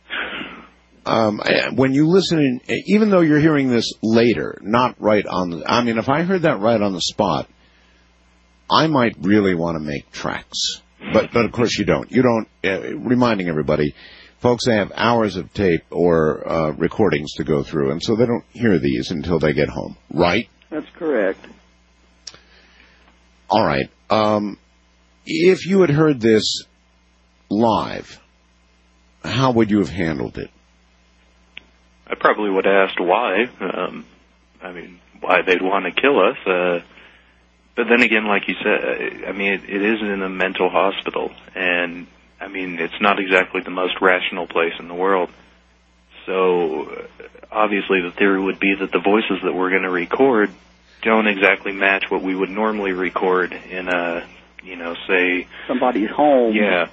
Speaker 1: When you listen, even though you're hearing this later, not right on the... I mean, if I heard that right on the spot, I might really want to make tracks. But of course you don't. You don't... reminding everybody, folks, they have hours of tape or recordings to go through, and so they don't hear these until they get home. Right?
Speaker 9: That's correct.
Speaker 1: All right. If you had heard this live, how would you have handled it?
Speaker 10: I probably would have asked why. Why they'd want to kill us. But then again, like you said, it is in a mental hospital. And, it's not exactly the most rational place in the world. So, obviously the theory would be that the voices that we're going to record don't exactly match what we would normally record in a, say...
Speaker 9: somebody's home.
Speaker 10: Yeah.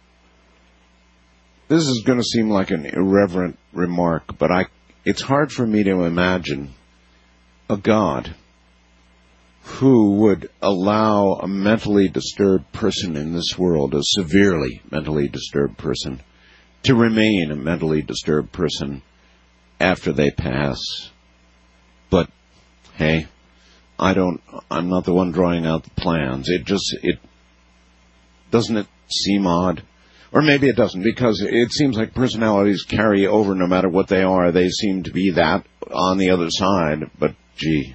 Speaker 1: This is going to seem like an irreverent remark, but it's hard for me to imagine a God who would allow a mentally disturbed person in this world, a severely mentally disturbed person, to remain a mentally disturbed person after they pass. But, hey, I'm not the one drawing out the plans. Doesn't it seem odd? Or maybe it doesn't, because it seems like personalities carry over no matter what they are. They seem to be that on the other side, but gee.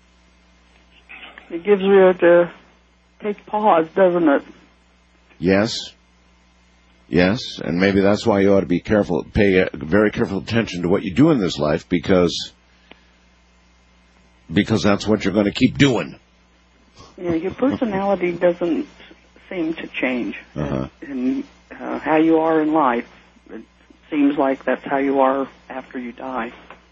Speaker 9: It gives you to take pause, doesn't it?
Speaker 1: Yes, and maybe that's why you ought to be careful, pay very careful attention to what you do in this life, because that's what you're going to keep doing.
Speaker 9: Yeah, your personality doesn't seem to change. And how you are in life, it seems like that's how you are after you die.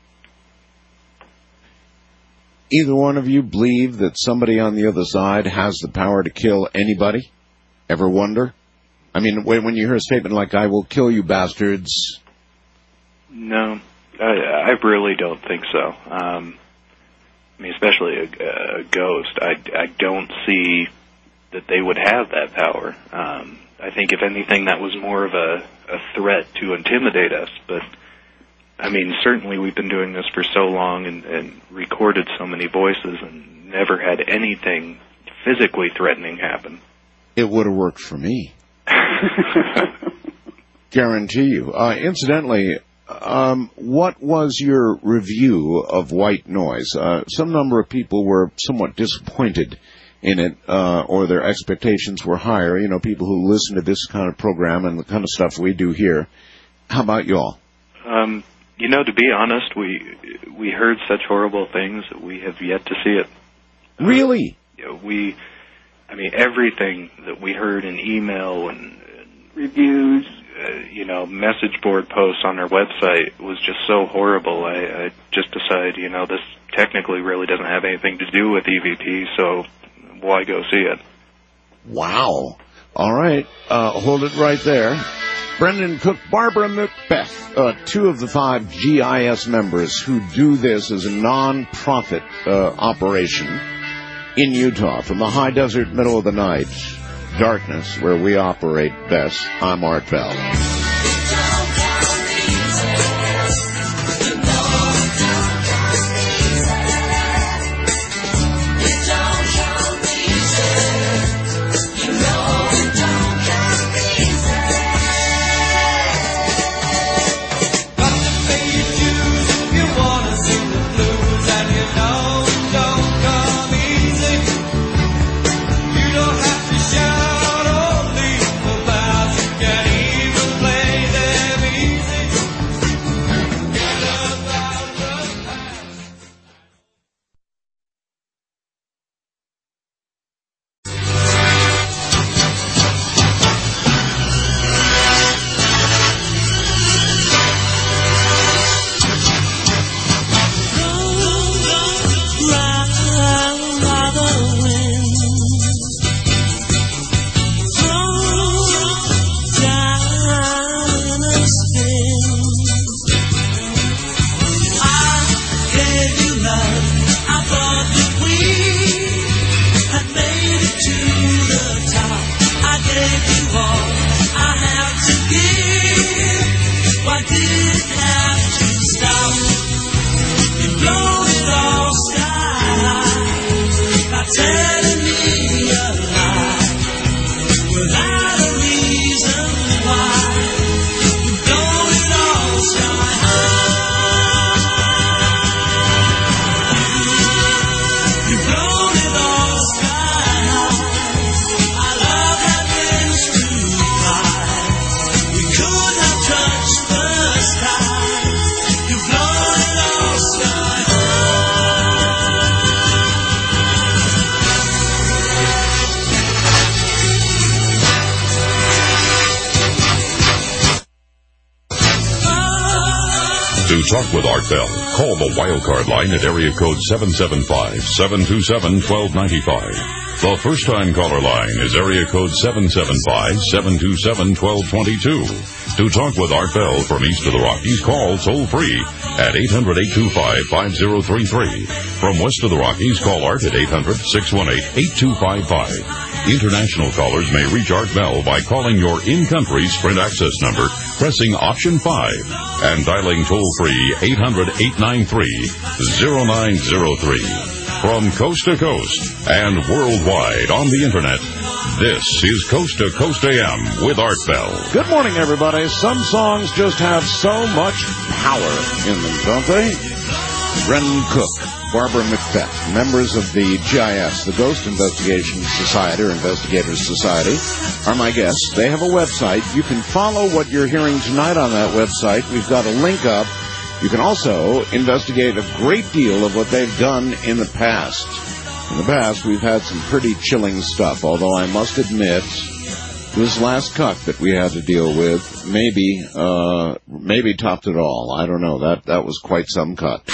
Speaker 1: Either one of you believe that somebody on the other side has the power to kill anybody? Ever wonder? When you hear a statement like, "I will kill you, bastards."
Speaker 10: No, I really don't think so. Especially a ghost. I don't see that they would have that power. I think, if anything, that was more of a threat to intimidate us. But, certainly we've been doing this for so long and recorded so many voices and never had anything physically threatening happen.
Speaker 1: It would have worked for me. Guarantee you. Incidentally, what was your review of White Noise? Some number of people were somewhat disappointed in it, or their expectations were higher. You know, people who listen to this kind of program and the kind of stuff we do here. How about y'all?
Speaker 10: You know, to be honest, we heard such horrible things that we have yet to see it.
Speaker 1: Really?
Speaker 10: I mean, everything that we heard in email and reviews, message board posts on our website was just so horrible. I just decided, this technically really doesn't have anything to do with EVP, so why go see it?
Speaker 1: Wow. All right. Hold it right there. Brendan Cook, Barbara Macbeth, 2 of the 5 GIS members who do this as a non-profit operation in Utah, from the high desert, middle of the night, darkness, where we operate best. I'm Art Bell.
Speaker 2: To talk with Art Bell, call the wildcard line at area code 775-727-1295. The first-time caller line is area code 775-727-1222. To talk with Art Bell from east of the Rockies, call toll-free at 800-825-5033. From west of the Rockies, call Art at 800-618-8255. International callers may reach Art Bell by calling your in-country Sprint access number, pressing option 5, and dialing toll-free 800-893-0903. From coast to coast and worldwide on the Internet, this is Coast to Coast AM with Art Bell.
Speaker 1: Good morning, everybody. Some songs just have so much power in them, don't they? Brendan Cook, Barbara Macbeth, members of the GIS, the Ghost Investigation Society, or Investigators Society, are my guests. They have a website. You can follow what you're hearing tonight on that website. We've got a link up. You can also investigate a great deal of what they've done in the past. In the past, we've had some pretty chilling stuff, although I must admit, this last cuck that we had to deal with maybe topped it all. I don't know. That was quite some cut.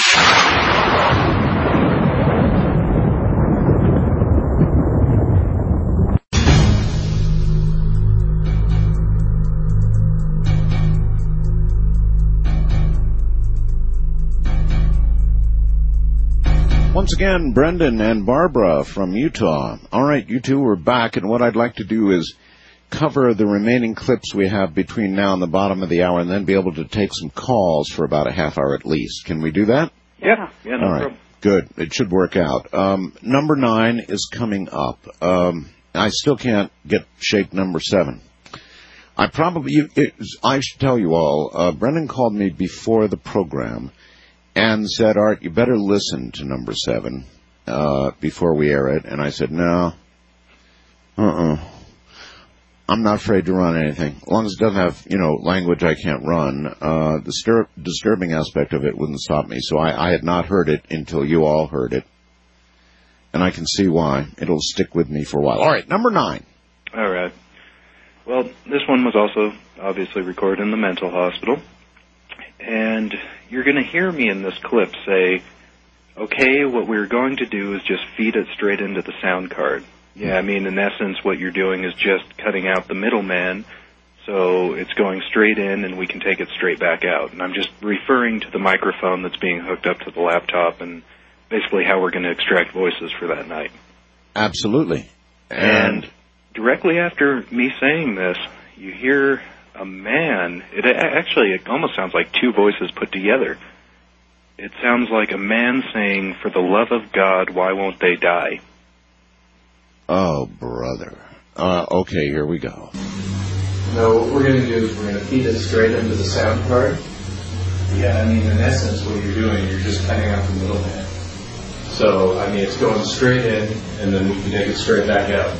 Speaker 1: Once again, Brendan and Barbara from Utah. All right, you two are back, and what I'd like to do is cover the remaining clips we have between now and the bottom of the hour, and then be able to take some calls for about a half hour at least. Can we do that?
Speaker 10: Yeah, no
Speaker 1: All right,
Speaker 10: problem.
Speaker 1: good. It should work out. Number 9 is coming up. I still can't shake number 7. I should tell you all, Brendan called me before the program and said, Art, you better listen to number 7 before we air it. And I said, no, I'm not afraid to run anything. As long as it doesn't have, language I can't run. The disturbing aspect of it wouldn't stop me. So I had not heard it until you all heard it. And I can see why. It'll stick with me for a while. All right, number 9.
Speaker 10: All right. Well, this one was also obviously recorded in the mental hospital. And you're going to hear me in this clip say, okay, what we're going to do is just feed it straight into the sound card. Yeah, I mean, in essence, what you're doing is just cutting out the middleman, so it's going straight in and we can take it straight back out. And I'm just referring to the microphone that's being hooked up to the laptop and basically how we're going to extract voices for that night.
Speaker 1: Absolutely.
Speaker 10: And directly after me saying this, you hear a man. It almost sounds like two voices put together. It sounds like a man saying, "For the love of God, why won't they die?"
Speaker 1: Oh, brother. Okay, here we go.
Speaker 15: No, what we're going to do is we're going to feed it straight into the sound card. Yeah, I mean, in essence, what you're doing, you're just cutting out the middleman. So, I mean, it's going straight in, and then we can take it straight back out.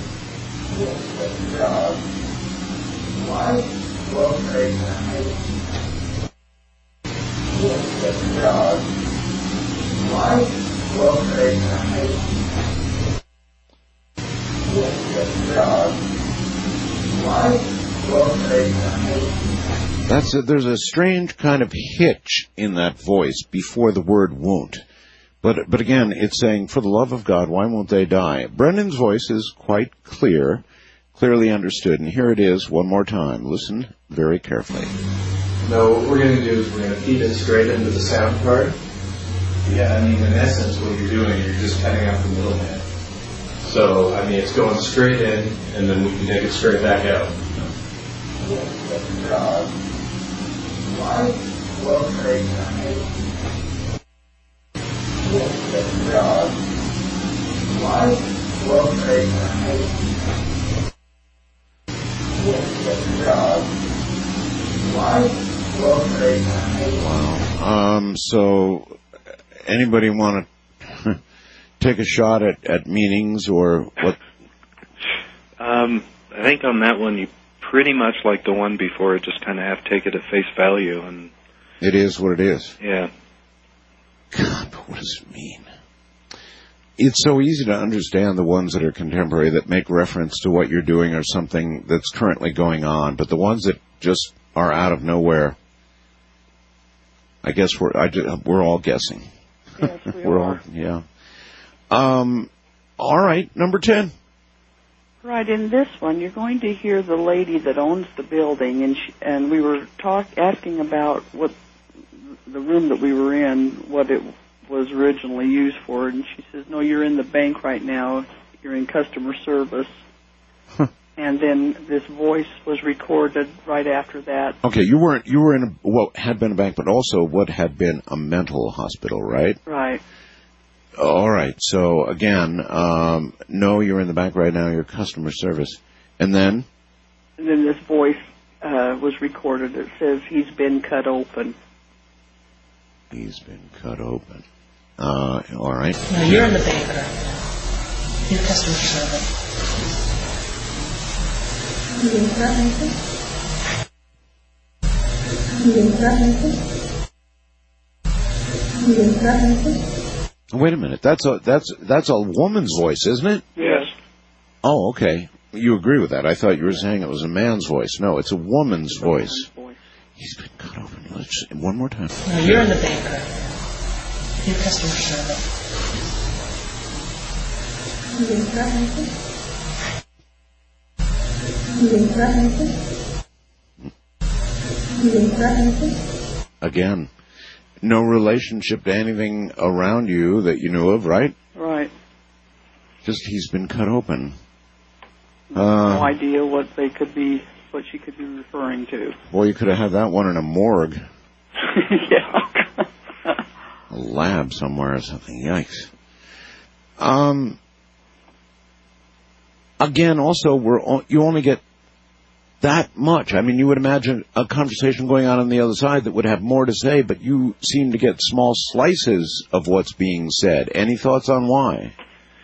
Speaker 12: God, why won't they die? God, why won't they die? God, why won't they die?
Speaker 1: There's a strange kind of hitch in that voice before the word won't. But again, it's saying, for the love of God, why won't they die? Brendan's voice is quite clearly understood. And here it is one more time. Listen very carefully.
Speaker 15: No, what we're going to do is we're going to feed it straight into the sound card. Yeah, I mean, in essence, what you're doing, you're just cutting out the middleman. So, I mean, it's going straight in, and then we can take it straight back out.
Speaker 12: God, why won't they die? God, why won't they die? God, why won't they die?
Speaker 1: Wow. So, anybody want to take a shot at meanings or what?
Speaker 10: I think on that one, you pretty much like the one before, just kind of have to take it at face value. And
Speaker 1: it is what it is.
Speaker 10: Yeah.
Speaker 1: God, but what does it mean? It's so easy to understand the ones that are contemporary that make reference to what you're doing or something that's currently going on, but the ones that just are out of nowhere, I guess we're all guessing.
Speaker 9: Yes, we are.
Speaker 1: All, yeah. All right, number 10.
Speaker 9: Right, in this one, you're going to hear the lady that owns the building, and we were asking about what the room that we were in, what it was originally used for, and she says, "No, you're in the bank right now. You're in customer service." And then this voice was recorded right after that.
Speaker 1: Okay, you were in what had been a bank, but also what had been a mental hospital, right?
Speaker 9: Right.
Speaker 1: All right. So again, no, you're in the bank right now. You're customer service, and then
Speaker 9: this voice was recorded. It says he's been cut open.
Speaker 1: He's been cut open. All right.
Speaker 16: No, you're in the bank right now. You're customer service.
Speaker 12: You been cut open? You been cut open? You been cut open?
Speaker 1: Wait a minute. That's a woman's voice, isn't it?
Speaker 9: Yes.
Speaker 1: Oh, okay. You agree with that? I thought you were saying it was a man's voice. No, it's a woman's voice. He's been cut open. Let's one more time.
Speaker 16: No, you're in the bank right now. You're customer service.
Speaker 12: You been cut open? You been cut open? You been cut open?
Speaker 1: Again, no relationship to anything around you that you knew of, right?
Speaker 9: Right.
Speaker 1: Just he's been cut open.
Speaker 9: No idea what she could be referring to.
Speaker 1: Boy, you could have had that one in a morgue.
Speaker 9: Yeah.
Speaker 1: A lab somewhere or something. Yikes. Again, also, you only get that much. I mean, you would imagine a conversation going on the other side that would have more to say, but you seem to get small slices of what's being said. Any thoughts on why?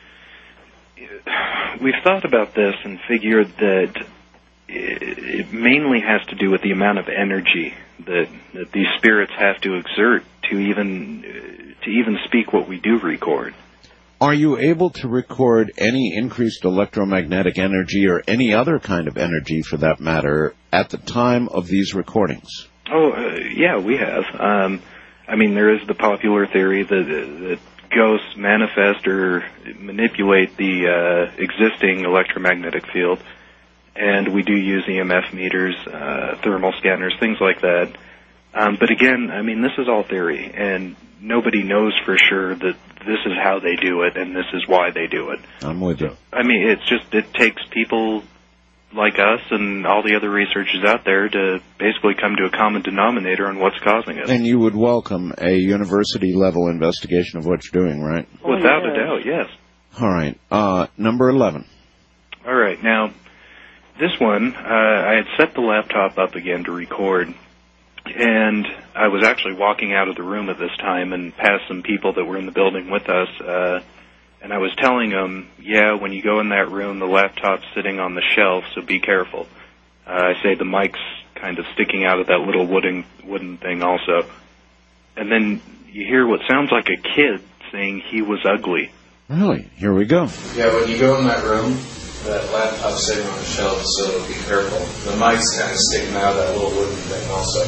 Speaker 10: We've thought about this and figured that it mainly has to do with the amount of energy that these spirits have to exert to even speak what we do record.
Speaker 1: Are you able to record any increased electromagnetic energy or any other kind of energy, for that matter, at the time of these recordings?
Speaker 10: Oh, yeah, we have. I mean, there is the popular theory that ghosts manifest or manipulate the existing electromagnetic field, and we do use EMF meters, thermal scanners, things like that. But again, I mean, this is all theory, and nobody knows for sure that this is how they do it and this is why they do it.
Speaker 1: I'm with you.
Speaker 10: I mean, it takes people like us and all the other researchers out there to basically come to a common denominator on what's causing it.
Speaker 1: And you would welcome a university-level investigation of what you're doing, right?
Speaker 10: Without a doubt, yes.
Speaker 1: All right. Number 11.
Speaker 10: All right. Now, this one, I had set the laptop up again to record, and I was actually walking out of the room at this time and passed some people that were in the building with us, and I was telling them, yeah, when you go in that room, the laptop's sitting on the shelf, so be careful. I say the mic's kind of sticking out of that little wooden thing also. And then you hear what sounds like a kid saying he was ugly.
Speaker 1: Really? Here we go.
Speaker 17: Yeah, when you go in that room, that laptop's sitting on the shelf, so be careful. The mic's kind of sticking out of that little wooden thing also.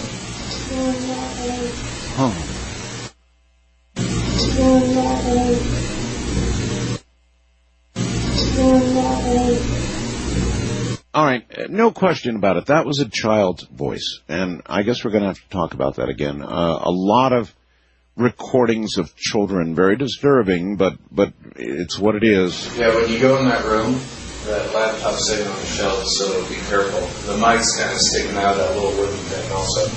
Speaker 1: Oh. All right, no question about it. That was a child's voice, and I guess we're going to have to talk about that again. A lot of recordings of children, very disturbing, but it's what it is.
Speaker 17: Yeah, when you go in that room, that laptop's sitting on the shelf, so be careful. The mic's kind of sticking out of that little wooden thing also.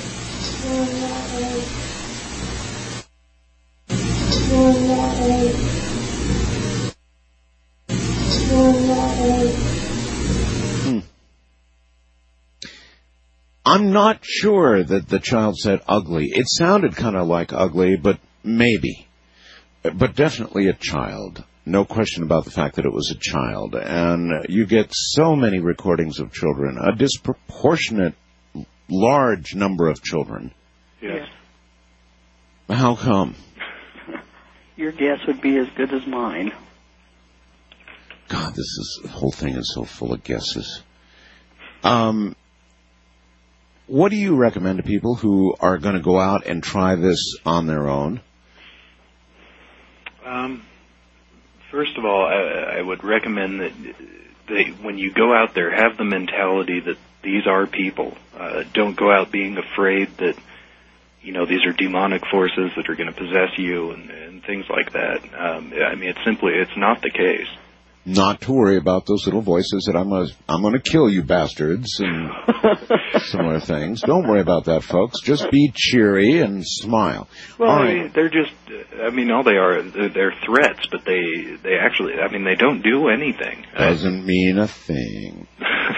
Speaker 1: I'm not sure that the child said ugly. It sounded kind of like ugly, but maybe. But definitely a child. No question about the fact that it was a child. And you get so many recordings of children, a disproportionate large number of children.
Speaker 9: Yes.
Speaker 1: How come?
Speaker 9: Your guess would be as good as mine.
Speaker 1: God, the whole thing is so full of guesses. What do you recommend to people who are going to go out and try this on their own?
Speaker 10: First of all, I would recommend that when you go out there, have the mentality that these are people. Don't go out being afraid that, these are demonic forces that are going to possess you and things like that. I mean, it's not the case.
Speaker 1: Not to worry about those little voices that I'm going to kill you bastards and similar things. Don't worry about that, folks. Just be cheery and smile.
Speaker 10: Well,
Speaker 1: all right.
Speaker 10: I mean, they're just, all they are, they're threats, but they actually, they don't do anything.
Speaker 1: Doesn't mean a thing.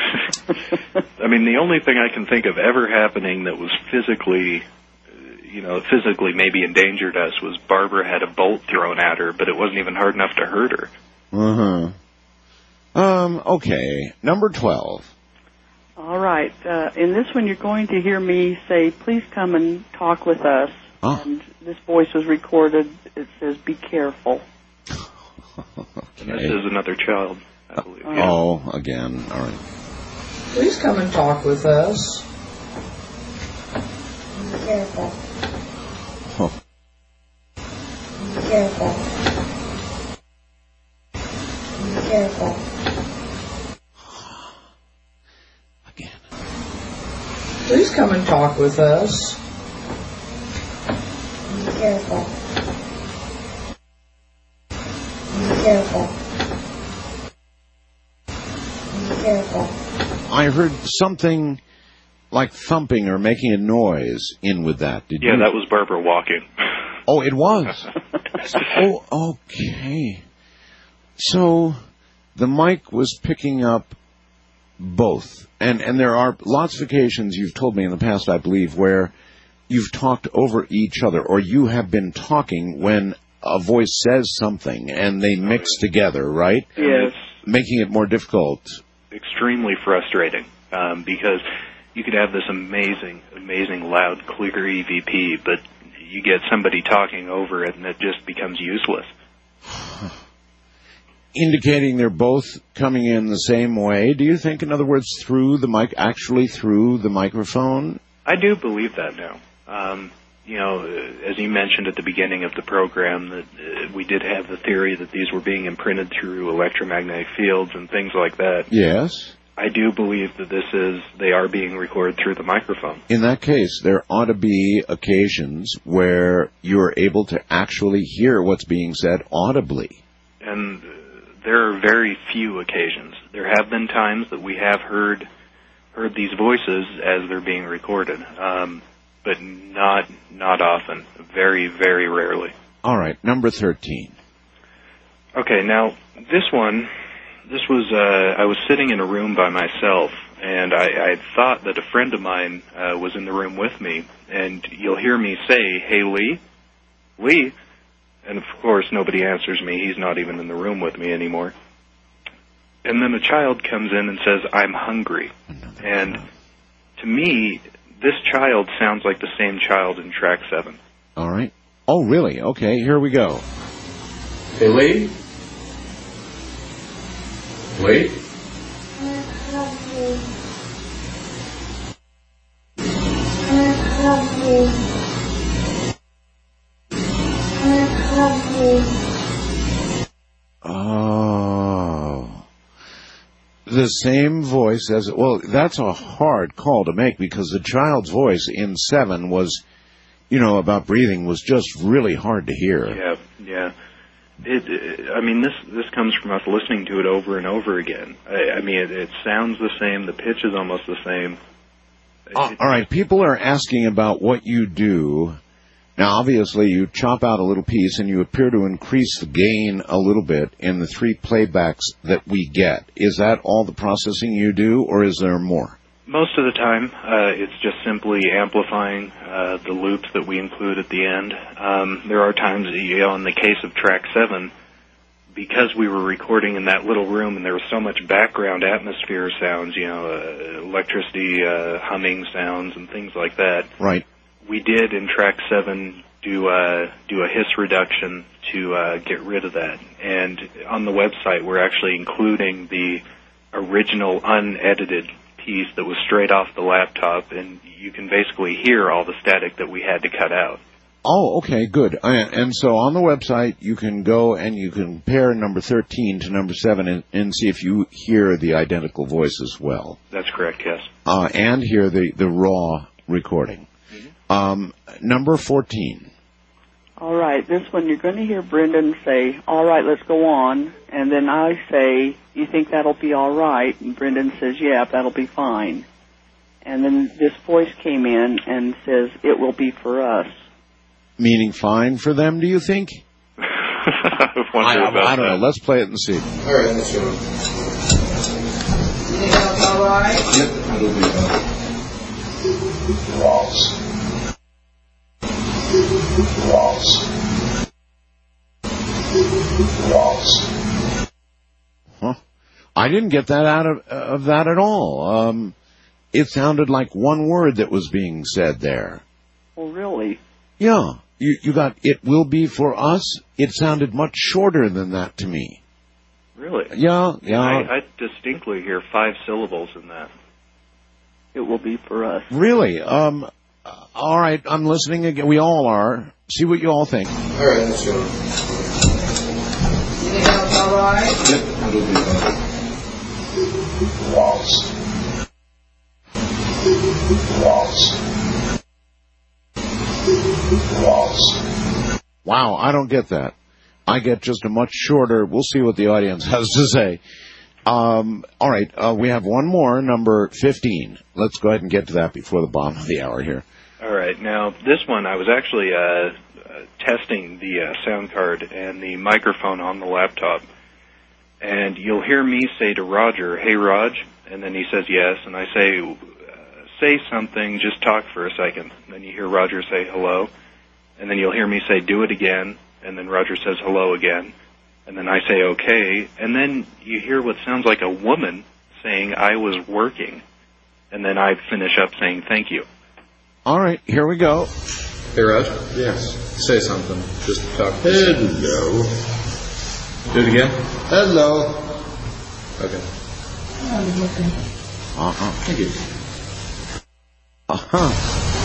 Speaker 10: The only thing I can think of ever happening that was physically maybe endangered us was Barbara had a bolt thrown at her, but it wasn't even hard enough to hurt her.
Speaker 1: Okay. Number 12.
Speaker 9: All right. In this one, you're going to hear me say, please come and talk with us.
Speaker 1: Oh.
Speaker 9: And this voice was recorded. It says, be careful.
Speaker 1: Okay.
Speaker 10: And this is another child, I believe.
Speaker 1: Oh, again. All right.
Speaker 16: Please come and talk with us.
Speaker 12: Be careful.
Speaker 1: Oh.
Speaker 12: Be careful. Be careful.
Speaker 1: Again.
Speaker 16: Please come and talk with us.
Speaker 12: Be careful. Be careful. Be careful.
Speaker 1: I heard something like thumping or making a noise in with that. Did you?
Speaker 10: Yeah, that was Barbara walking.
Speaker 1: Oh, it was. Oh, okay. So the mic was picking up both. And there are lots of occasions, you've told me in the past, I believe, where you've talked over each other, or you have been talking when a voice says something and they mix together, right?
Speaker 10: Yes.
Speaker 1: Making it more difficult.
Speaker 10: Extremely frustrating, because you could have this amazing loud, clear EVP, but you get somebody talking over it and it just becomes useless.
Speaker 1: Indicating they're both coming in the same way. Do you think, in other words, through the mic, actually through the microphone?
Speaker 10: I do believe that now. As you mentioned at the beginning of the program, that we did have the theory that these were being imprinted through electromagnetic fields and things like that.
Speaker 1: Yes.
Speaker 10: I do believe that they are being recorded through the microphone.
Speaker 1: In that case, there ought to be occasions where you're able to actually hear what's being said audibly.
Speaker 10: And there are very few occasions. There have been times that we have heard these voices as they're being recorded, but not often. Very, very rarely.
Speaker 1: All right, number 13.
Speaker 10: Okay, now this was I was sitting in a room by myself, and I thought that a friend of mine was in the room with me, and you'll hear me say, "Hey, Lee? Lee?" And, of course, nobody answers me. He's not even in the room with me anymore. And then a child comes in and says, "I'm hungry." And to me, this child sounds like the same child in track 7.
Speaker 1: All right. Oh, really? Okay, here we go.
Speaker 15: Hey, Lee? Lee?
Speaker 1: Oh. The same voice as... Well, that's a hard call to make because the child's voice in 7 was, about breathing was just really hard to hear.
Speaker 10: Yeah. This comes from us listening to it over and over again. It sounds the same. The pitch is almost the same.
Speaker 1: All right, people are asking about what you do. Now, obviously, you chop out a little piece, and you appear to increase the gain a little bit in the 3 playbacks that we get. Is that all the processing you do, or is there more?
Speaker 10: Most of the time, it's just simply amplifying the loops that we include at the end. There are times, in the case of track 7, because we were recording in that little room and there was so much background atmosphere sounds, electricity, humming sounds and things like that.
Speaker 1: Right.
Speaker 10: We did in track 7 do a hiss reduction to get rid of that. And on the website, we're actually including the original unedited piece that was straight off the laptop, and you can basically hear all the static that we had to cut out.
Speaker 1: Oh, okay, good. And so on the website, you can go and you can compare number 13 to number 7 and see if you hear the identical voice as well.
Speaker 10: That's correct, yes.
Speaker 1: And hear the raw recording. Number 14.
Speaker 9: All right, this one you're going to hear Brendan say, "All right, let's go on," and then I say, "You think that'll be all right?" And Brendan says, "Yeah, that'll be fine." And then this voice came in and says, "It will be for us."
Speaker 1: Meaning fine for them, do you think? I don't know. Let's play it and see.
Speaker 15: All right, let's go.
Speaker 16: You think that's all right?
Speaker 15: Yep, it'll be fine.
Speaker 11: Waltz.
Speaker 1: Huh? I didn't get that out of that at all. It sounded like one word that was being said there.
Speaker 9: Oh, really?
Speaker 1: Yeah. You got, "It will be for us." It sounded much shorter than that to me.
Speaker 10: Really?
Speaker 1: Yeah.
Speaker 10: I distinctly hear 5 syllables in that.
Speaker 9: It will be for us.
Speaker 1: Really? All right, I'm listening again. We all are. See what you all think.
Speaker 15: All right, let's go.
Speaker 16: You think that's all right?
Speaker 15: Yep, it'll be fine.
Speaker 11: Waltz.
Speaker 1: Wow, I don't get that. I get just a much shorter. We'll see what the audience has to say. All right, we have one more, number 15. Let's go ahead and get to that before the bottom of the hour here.
Speaker 10: All right. Now, this one, I was actually testing the sound card and the microphone on the laptop. And you'll hear me say to Roger, "Hey, Raj," and then he says yes, and I say something, just talk for a second. Then you hear Roger say hello, and then you'll hear me say, "Do it again," and then Roger says hello again, and then I say okay, and then you hear what sounds like a woman saying, "I was working," and then I finish up saying thank you.
Speaker 1: All right, here we go.
Speaker 15: Hey, Raj? Yes. Say something. Just talk. Hello. Do it again. Hello. Okay.
Speaker 1: Uh-huh.
Speaker 15: Thank you.
Speaker 1: Uh-huh.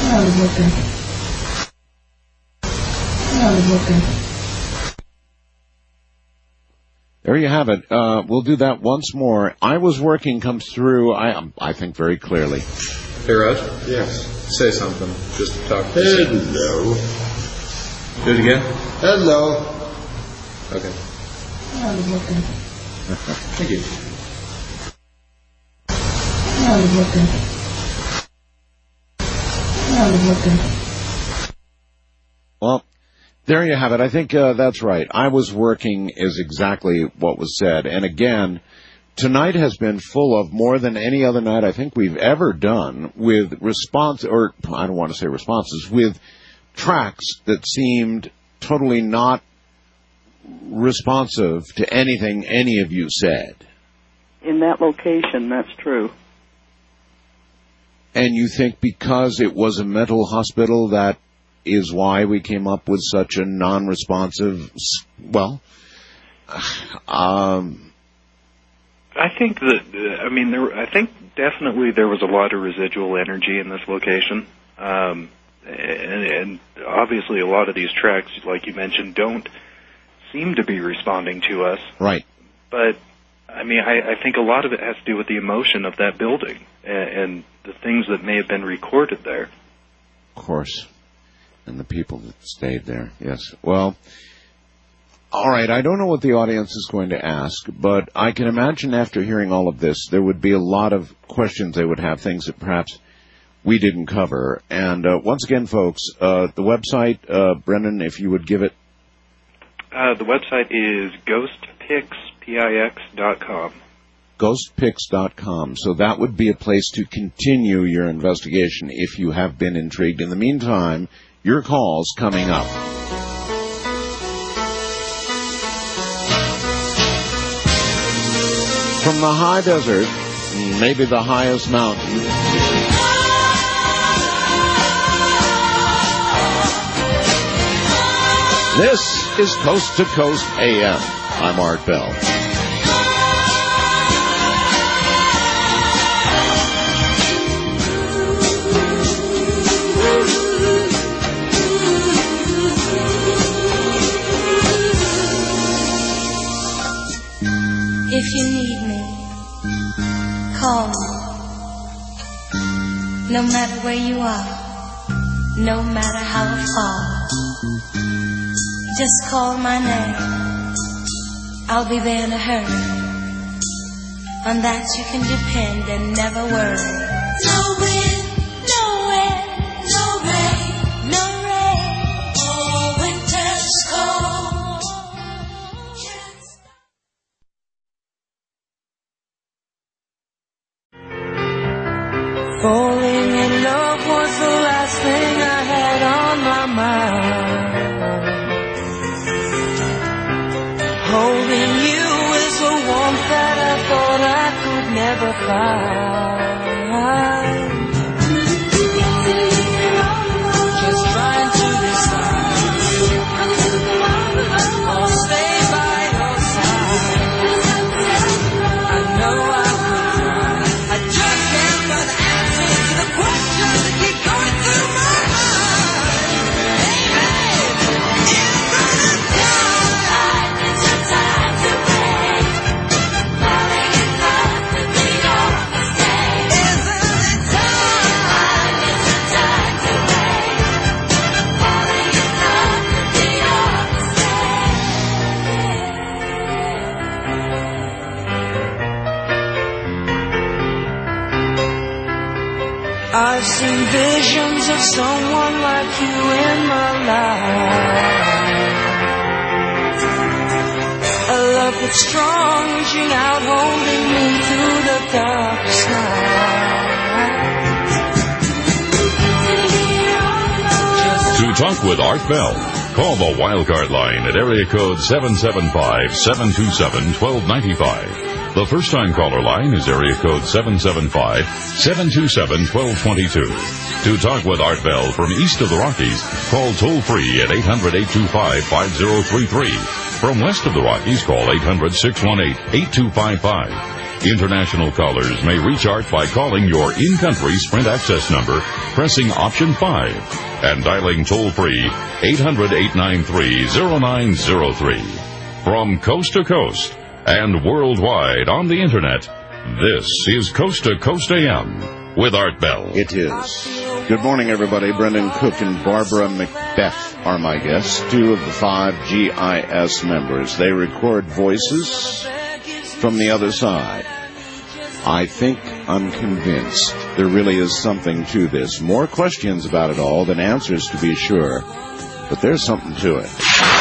Speaker 1: There you have it. We'll do that once more. I was working comes through, I think, very clearly.
Speaker 15: Hey, Raj? Yes. Say something. Just talk. Hello. Do it again. Hello. Okay. Thank you.
Speaker 1: Well, there you have it. I think that's right. I was working is exactly what was said. And again, tonight has been full of more than any other night I think we've ever done with responses, with tracks that seemed totally not responsive to anything any of you said.
Speaker 9: In that location, that's true.
Speaker 1: And you think because it was a mental hospital, that is why we came up with such a non-responsive,
Speaker 10: I think I think definitely there was a lot of residual energy in this location. And obviously a lot of these tracks, like you mentioned, don't seem to be responding to us.
Speaker 1: Right.
Speaker 10: But, I think a lot of it has to do with the emotion of that building and the things that may have been recorded there.
Speaker 1: Of course. And the people that stayed there, yes. Well, all right, I don't know what the audience is going to ask, but I can imagine after hearing all of this, there would be a lot of questions they would have, things that perhaps we didn't cover. And once again, folks, the website, Brendan, if you would give it.
Speaker 10: The website is ghostpix.com.
Speaker 1: Ghostpix.com. So that would be a place to continue your investigation if you have been intrigued. In the meantime, your calls coming up. From the high desert, maybe the highest mountain, this is Coast to Coast AM. I'm Art Bell.
Speaker 18: If you need me, call me. No matter where you are, no matter how far, just call my name. I'll be there in a hurry. On that you can depend and never worry. No wind, no wind, no rain, no rain. Oh, winter's cold.
Speaker 11: Falling in love was the last thing I had on my mind. Holding you is a warmth that I thought I could never find. Just trying to decide, I'll stay by your side. I know I could try, I just can't find the answers to the questions that keep going through my mind. Baby, it's gonna die. It's a time to wait. Falling in love could be your mistake. Isn't it time? It's a time to wait. Falling in love could be your I've seen visions of someone like you in my life. A
Speaker 18: love that's strong, reaching out, holding me through the darkest night.
Speaker 2: To talk with Art Bell, call the Wildcard line at area code 775-727-1295. The first-time caller line is area code 775-727-1222. To talk with Art Bell from east of the Rockies, call toll-free at 800-825-5033. From west of the Rockies, call 800-618-8255. International callers may reach Art by calling your in-country Sprint access number, pressing option 5, and dialing toll-free 800-893-0903. From coast to coast and worldwide on the Internet, this is Coast to Coast AM with Art Bell.
Speaker 1: It is. Good morning, everybody. Brendan Cook and Barbara Macbeth are my guests, 2 of the 5 GIS members. They record voices from the other side. I think I'm convinced there really is something to this. More questions about it all than answers, to be sure, but there's something to it.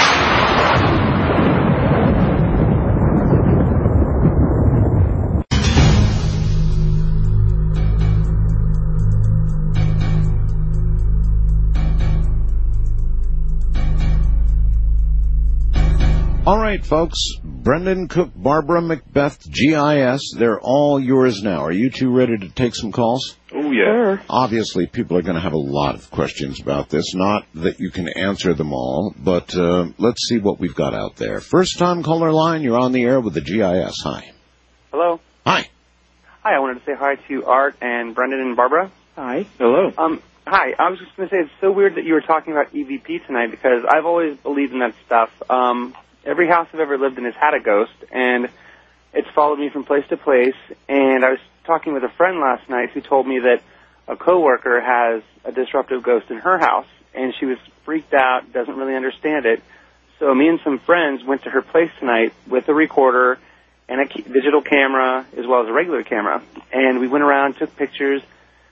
Speaker 1: All right, folks, Brendan Cook, Barbara Macbeth, GIS, they're all yours now. Are you two ready to take some calls?
Speaker 10: Oh, yeah.
Speaker 1: Obviously, people are going to have a lot of questions about this. Not that you can answer them all, but let's see what we've got out there. First-time caller line, you're on the air with the GIS. Hi.
Speaker 19: Hello.
Speaker 1: Hi.
Speaker 19: Hi, I wanted to say hi to Art and Brendan and Barbara.
Speaker 16: Hi.
Speaker 10: Hello.
Speaker 19: Hi, I was just going to say it's so weird that you were talking about EVP tonight because I've always believed in that stuff. Every house I've ever lived in has had a ghost, and it's followed me from place to place. And I was talking with a friend last night who told me that a coworker has a disruptive ghost in her house, and she was freaked out, doesn't really understand it. So me and some friends went to her place tonight with a recorder and a digital camera as well as a regular camera. And we went around, took pictures,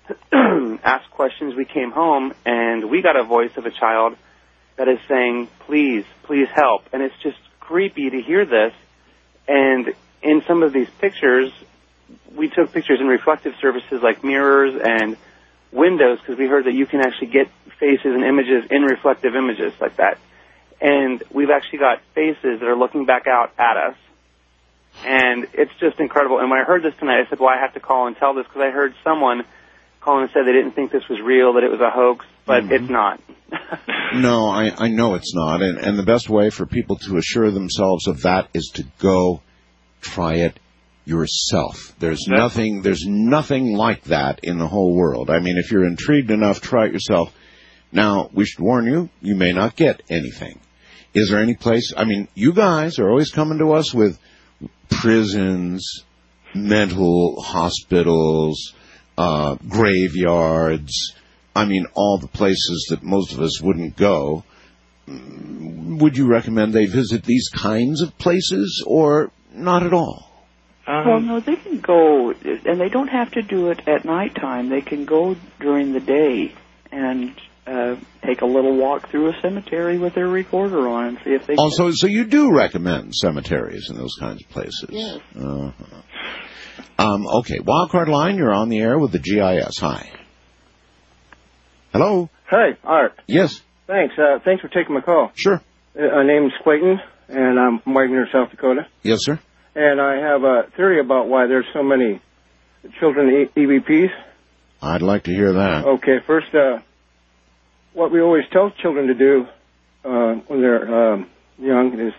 Speaker 19: asked questions. We came home, and we got a voice of a child that is saying, please, please help. And it's just creepy to hear this. And in some of these pictures, we took pictures in reflective surfaces like mirrors and windows because we heard that you can actually get faces and images in reflective images like that. And we've actually got faces that are looking back out at us. And it's just incredible. And when I heard this tonight, I said, well, I have to call and tell this because I heard someone call and said they didn't think this was real, that it was a hoax, but it's not.
Speaker 1: No, I know it's not. And the best way for people to assure themselves of that is to go try it yourself. There's nothing like that in the whole world. I mean, if you're intrigued enough, try it yourself. Now, we should warn you, you may not get anything. Is there any place, I mean, you guys are always coming to us with prisons, mental hospitals, graveyards, I mean, all the places that most of us wouldn't go. Would you recommend they visit these kinds of places or not at all?
Speaker 9: Well, no, they can go, and they don't have to do it at nighttime. They can go during the day and take a little walk through a cemetery with their recorder on and see if they
Speaker 1: also, so you do recommend cemeteries and those kinds of places?
Speaker 9: Yes.
Speaker 1: Okay, Wildcard line, you're on the air with the GIS. Hi. Hello?
Speaker 20: Hi, Art.
Speaker 1: Yes.
Speaker 20: Thanks. Thanks for taking my call.
Speaker 1: Sure.
Speaker 20: My name's Clayton, and I'm from Wagner, South Dakota.
Speaker 1: Yes, sir.
Speaker 20: And I have a theory about why there's so many children EVPs.
Speaker 1: I'd like to hear that.
Speaker 20: Okay, first, what we always tell children to do when they're young is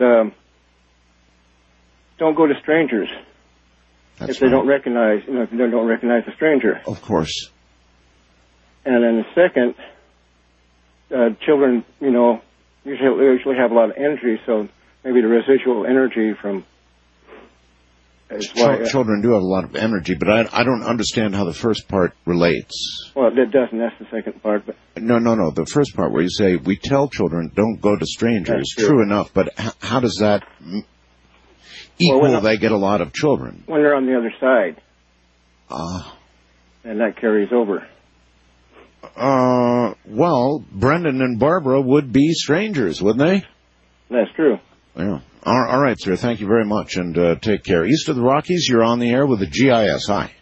Speaker 20: don't go to strangers.
Speaker 1: That's
Speaker 20: if they don't recognize, if they don't recognize a stranger.
Speaker 1: Of course.
Speaker 20: And then the second, children, usually have a lot of energy, so maybe the residual energy from
Speaker 1: children do have a lot of energy, but I don't understand how the first part relates.
Speaker 20: Well, it doesn't. That's the second part. But
Speaker 1: No. The first part where you say, we tell children, don't go to strangers. True enough, but how does that equal they get a lot of children?
Speaker 20: When they're on the other side. And that carries over.
Speaker 1: Well, Brendan and Barbara would be strangers, wouldn't they?
Speaker 20: That's true.
Speaker 1: Yeah. All right, sir. Thank you very much, and take care. East of the Rockies, you're on the air with the GIS. Hi.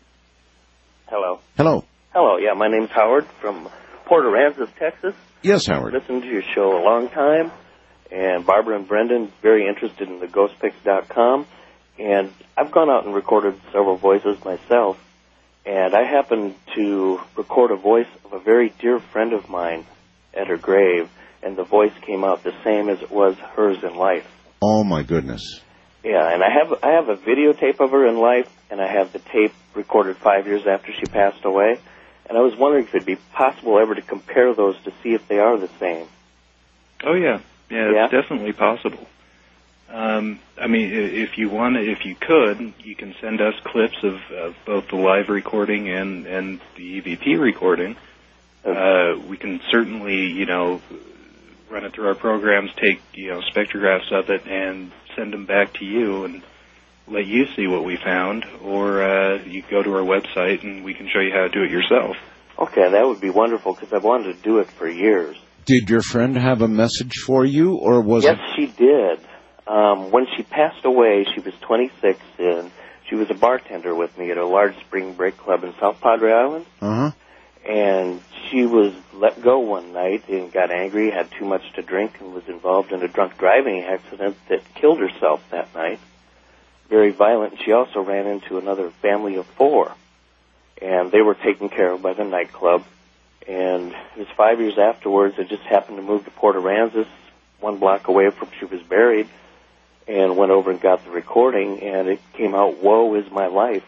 Speaker 21: Hello.
Speaker 1: Hello.
Speaker 21: Hello, yeah, my name's Howard from Port Aransas, Texas.
Speaker 1: Yes, Howard.
Speaker 21: Listened to your show a long time, and Barbara and Brendan, very interested in the ghostpics.com, and I've gone out and recorded several voices myself, and I happened to record a voice of a very dear friend of mine at her grave, and the voice came out the same as it was hers in life.
Speaker 1: Oh, my goodness.
Speaker 21: Yeah, and I have a videotape of her in life, and I have the tape recorded 5 years after she passed away. And I was wondering if it'd be possible ever to compare those to see if they are the same.
Speaker 10: Oh, yeah. Yeah, it's definitely possible. I mean, if you want, if you could, you can send us clips of both the live recording and the EVP recording. We can certainly, run it through our programs, take, spectrographs of it, and send them back to you and let you see what we found, or you go to our website and we can show you how to do it yourself.
Speaker 21: Okay, that would be wonderful, because I've wanted to do it for years.
Speaker 1: Did your friend have a message for you, or was
Speaker 21: Yes, she did. When she passed away, she was 26, and she was a bartender with me at a large spring break club in South Padre Island.
Speaker 1: Uh-huh.
Speaker 21: And she was let go one night and got angry, had too much to drink, and was involved in a drunk driving accident that killed herself that night. Very violent. She also ran into another family of 4, and they were taken care of by the nightclub. And it was 5 years afterwards. I just happened to move to Port Aransas, 1 block away from where she was buried, and went over and got the recording, and it came out, "Woe is my life."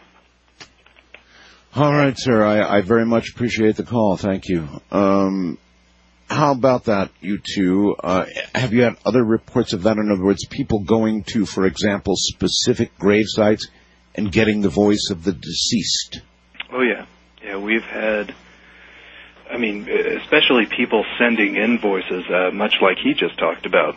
Speaker 1: All right, sir. I very much appreciate the call. Thank you. How about that, you two? Have you had other reports of that? In other words, people going to, for example, specific grave sites and getting the voice of the deceased?
Speaker 10: Oh, yeah. Yeah, we've had, especially people sending in voices, much like he just talked about,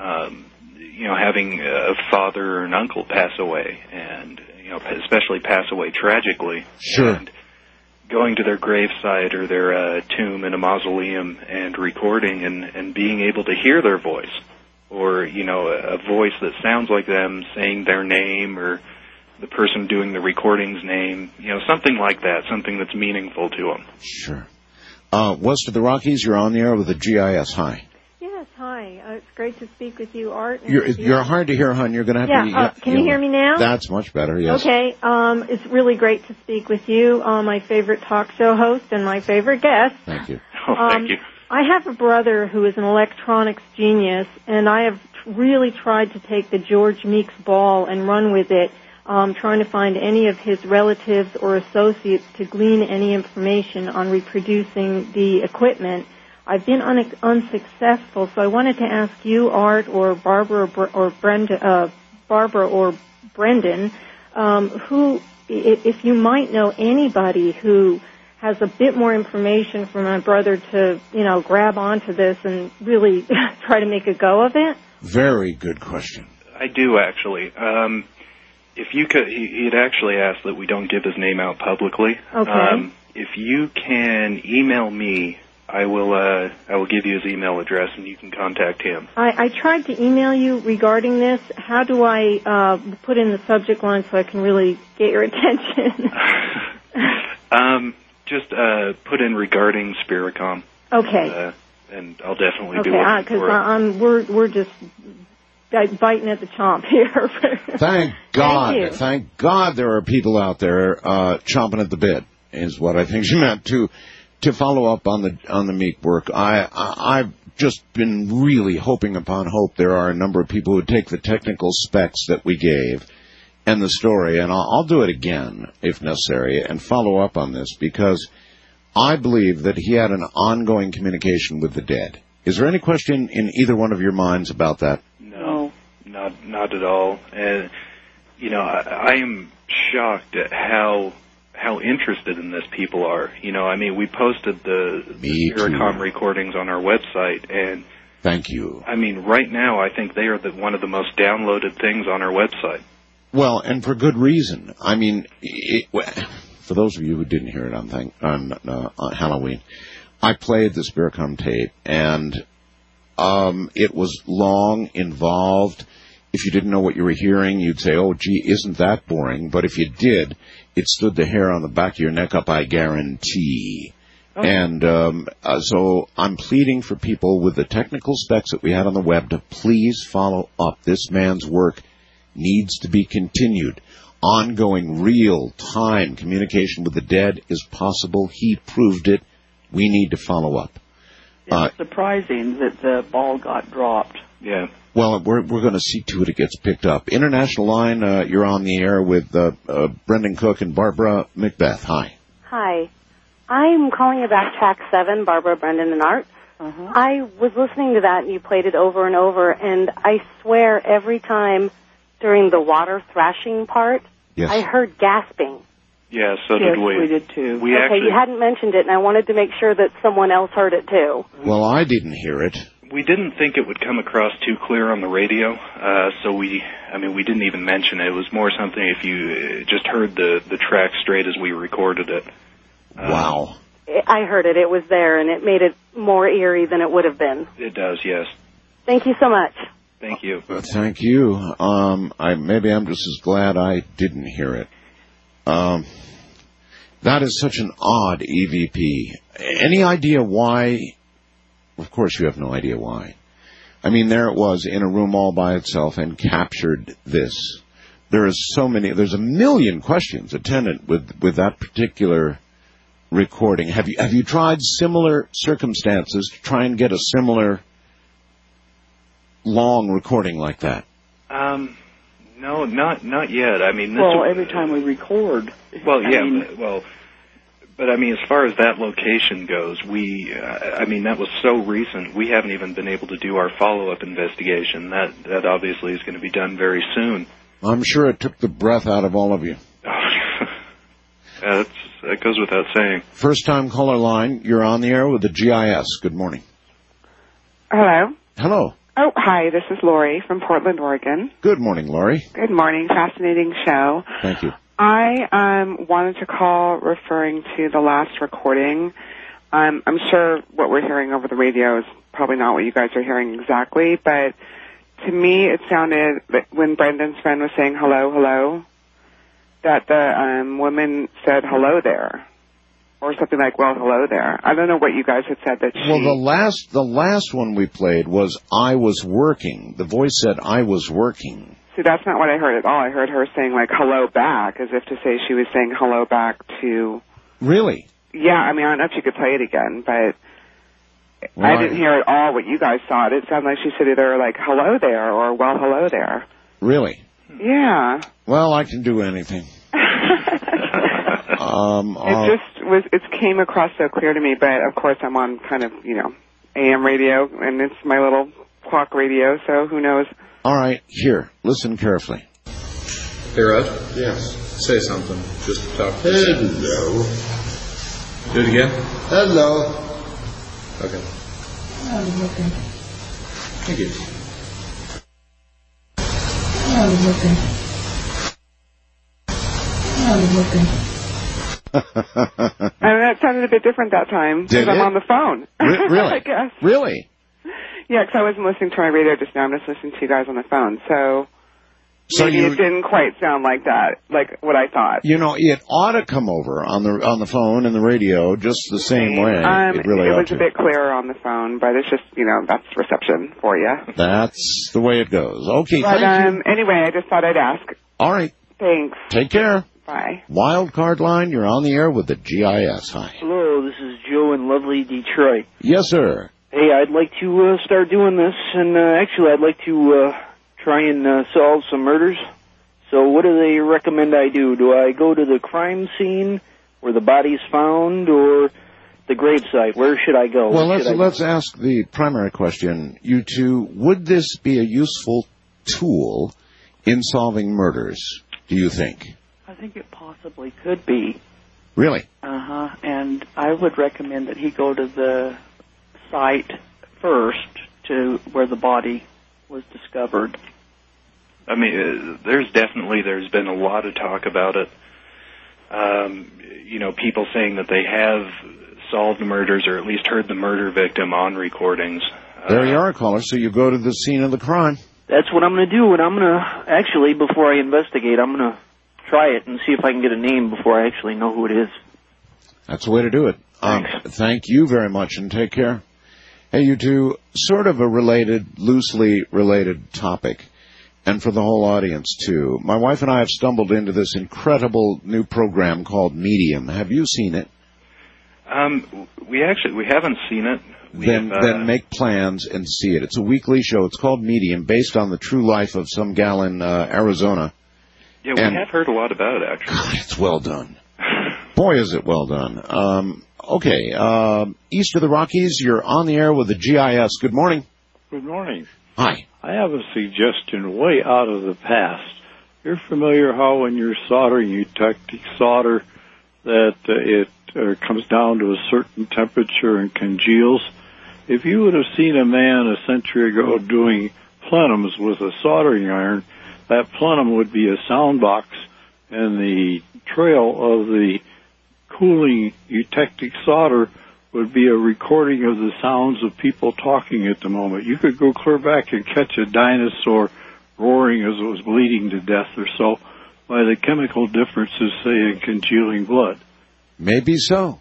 Speaker 10: having a father or an uncle pass away, and, especially pass away tragically.
Speaker 1: Sure.
Speaker 10: And going to their gravesite or their tomb in a mausoleum and recording and being able to hear their voice, or, a voice that sounds like them saying their name, or the person doing the recording's name, something like that, something that's meaningful to them.
Speaker 1: Sure. West of the Rockies, you're on the air with the GIS. Hi.
Speaker 22: Yes, hi. It's great to speak with you, Art.
Speaker 1: You're hard to hear, hon. You're going to have to...
Speaker 22: Can you hear me now?
Speaker 1: That's much better, yes.
Speaker 22: Okay. It's really great to speak with you, my favorite talk show host and my favorite guest.
Speaker 1: Thank you.
Speaker 10: Thank you.
Speaker 22: I have a brother who is an electronics genius, and I have really tried to take the George Meeks ball and run with it, trying to find any of his relatives or associates to glean any information on reproducing the equipment. I've been unsuccessful, so I wanted to ask you, Art, or Barbara or Brendan, who, if you might know anybody who has a bit more information for my brother to, grab onto this and really try to make a go of it.
Speaker 1: Very good question.
Speaker 10: I do, actually. If you could, he'd actually asked that we don't give his name out publicly.
Speaker 22: Okay.
Speaker 10: If you can email me, I will give you his email address, and you can contact him.
Speaker 22: I tried to email you regarding this. How do I put in the subject line so I can really get your attention?
Speaker 10: Just put in regarding Spiricom.
Speaker 22: Okay.
Speaker 10: And I'll definitely be looking for it.
Speaker 22: Because we're just biting at the chomp here.
Speaker 1: Thank God.
Speaker 22: Thank you.
Speaker 1: Thank God there are people out there chomping at the bit, is what I think she meant. To follow up on the Meek work, I've just been really hoping upon hope there are a number of people who take the technical specs that we gave and the story, and I'll do it again if necessary, and follow up on this, because I believe that he had an ongoing communication with the dead. Is there any question in either one of your minds about that?
Speaker 10: No, not at all. And I am shocked at how interested in this people are. We posted the Spiricom recordings on our website, and
Speaker 1: thank you.
Speaker 10: Right now, I think they are one of the most downloaded things on our website.
Speaker 1: Well, and for good reason. For those of you who didn't hear it on Halloween, I played the Spiricom tape, and It was long, involved. If you didn't know what you were hearing, you'd say, oh, gee, isn't that boring? But if you did, it stood the hair on the back of your neck up, I guarantee. Oh. And so I'm pleading for people with the technical specs that we had on the web to please follow up. This man's work needs to be continued. Ongoing, real-time communication with the dead is possible. He proved it. We need to follow up.
Speaker 3: It's surprising that the ball got dropped.
Speaker 10: Yeah.
Speaker 1: Well, we're going to see to it gets picked up. International line, you're on the air with Brendan Cook and Barbara Macbeth. Hi.
Speaker 4: Hi. I'm calling about track 7, Barbara, Brendan, and Art. Uh-huh. I was listening to that, and you played it over and over, and I swear every time during the water thrashing part, yes. I heard gasping.
Speaker 10: Yeah, so did we.
Speaker 3: We did too.
Speaker 4: Okay, you hadn't mentioned it, and I wanted to make sure that someone else heard it too.
Speaker 1: Well, I didn't hear it.
Speaker 10: We didn't think it would come across too clear on the radio, so we didn't even mention it. It was more something if you just heard the track straight as we recorded it.
Speaker 1: Wow.
Speaker 4: I heard it. It was there, and it made it more eerie than it would have been.
Speaker 10: It does, yes.
Speaker 4: Thank you so much.
Speaker 10: Thank you.
Speaker 1: Thank you. Maybe I'm just as glad I didn't hear it. That is such an odd EVP. Any idea why? Of course you have no idea why. I mean, there it was in a room all by itself and captured this. There's a million questions attendant with that particular recording. Have you tried similar circumstances to try and get a similar long recording like that?
Speaker 10: No, not yet. I mean,
Speaker 3: every time we record.
Speaker 10: Well, but I mean, as far as that location goes, that was so recent. We haven't even been able to do our follow-up investigation. That obviously is going to be done very soon.
Speaker 1: I'm sure it took the breath out of all of you.
Speaker 10: That goes without saying.
Speaker 1: First-time caller line, you're on the air with the GIS. Good morning.
Speaker 23: Hello.
Speaker 1: Hello.
Speaker 23: Oh, hi, this is Lori from Portland, Oregon.
Speaker 1: Good morning, Lori.
Speaker 23: Good morning. Fascinating show.
Speaker 1: Thank you.
Speaker 23: I wanted to call referring to the last recording. I'm sure what we're hearing over the radio is probably not what you guys are hearing exactly, but to me it sounded that when Brendan's friend was saying hello, hello, that the woman said hello there. Or something like, well, hello there. I don't know what you guys had said that she...
Speaker 1: Well, the last one we played was I was working. The voice said I was working.
Speaker 23: See, that's not what I heard at all. I heard her saying, like, hello back, as if to say she was saying hello back to...
Speaker 1: Really?
Speaker 23: Yeah, I mean, I don't know if you could play it again, but well, I didn't hear at all what you guys thought. It sounded like she said either, like, hello there or, well, hello there.
Speaker 1: Really?
Speaker 23: Yeah.
Speaker 1: Well, I can do anything.
Speaker 23: It came across so clear to me, but of course I'm on kind of, AM radio, and it's my little clock radio, so who knows.
Speaker 1: All right, here, listen carefully.
Speaker 15: Hey, Rod?
Speaker 24: Yes.
Speaker 15: Say something. Just talk.
Speaker 24: Hello.
Speaker 15: Do it again?
Speaker 24: Hello.
Speaker 15: Okay.
Speaker 12: I'm looking.
Speaker 15: Thank you.
Speaker 12: I'm looking. I'm looking.
Speaker 23: That sounded a bit different that time because I'm on the phone.
Speaker 1: Really?
Speaker 23: I guess.
Speaker 1: Really?
Speaker 23: Yeah, because I wasn't listening to my radio just now. I'm just listening to you guys on the phone. So maybe it didn't quite sound like that, like what I thought.
Speaker 1: It ought to come over on the phone and the radio just the same way. It
Speaker 23: was a bit clearer on the phone, but it's just, that's reception for you.
Speaker 1: That's the way it goes. Okay,
Speaker 23: but,
Speaker 1: thank you.
Speaker 23: Anyway, I just thought I'd ask.
Speaker 1: All right.
Speaker 23: Thanks.
Speaker 1: Take care.
Speaker 23: Bye.
Speaker 1: Wild card line, you're on the air with the GIS. Hi.
Speaker 25: Hello, this is Joe in lovely Detroit.
Speaker 1: Yes, sir.
Speaker 25: Hey, I'd like to start doing this, and actually I'd like to try and solve some murders. So what do they recommend I do? Do I go to the crime scene where the body's found, or the gravesite? Where should I go?
Speaker 1: Well, let's ask the primary question. You two, would this be a useful tool in solving murders, do you think?
Speaker 3: I think it possibly could be.
Speaker 1: Really?
Speaker 3: Uh-huh. And I would recommend that he go to the site first to where the body was discovered.
Speaker 10: I mean, there's been a lot of talk about it. People saying that they have solved murders or at least heard the murder victim on recordings.
Speaker 1: There you are, caller. So you go to the scene of the crime.
Speaker 25: That's what I'm going to do, and I'm going to, actually, before I investigate, I'm going to try it and see if I can get a name before I actually know who it is.
Speaker 1: That's the way to do it. Thank you very much, and take care. Hey, you two, sort of a loosely related topic, and for the whole audience, too. My wife and I have stumbled into this incredible new program called Medium. Have you seen it?
Speaker 10: We haven't seen it.
Speaker 1: Then make plans and see it. It's a weekly show. It's called Medium, based on the true life of some gal in Arizona.
Speaker 10: Yeah, we have heard a lot about it, actually.
Speaker 1: God, it's well done. Boy, is it well done. Okay, east of the Rockies, you're on the air with the GIS. Good morning.
Speaker 5: Good morning.
Speaker 1: Hi.
Speaker 5: I have a suggestion way out of the past. You're familiar how when you're soldering, you eutectic solder, that it comes down to a certain temperature and congeals. If you would have seen a man a century ago doing plenums with a soldering iron, that plenum would be a sound box, and the trail of the cooling eutectic solder would be a recording of the sounds of people talking at the moment. You could go clear back and catch a dinosaur roaring as it was bleeding to death or so by the chemical differences, say, in congealing blood.
Speaker 1: Maybe so.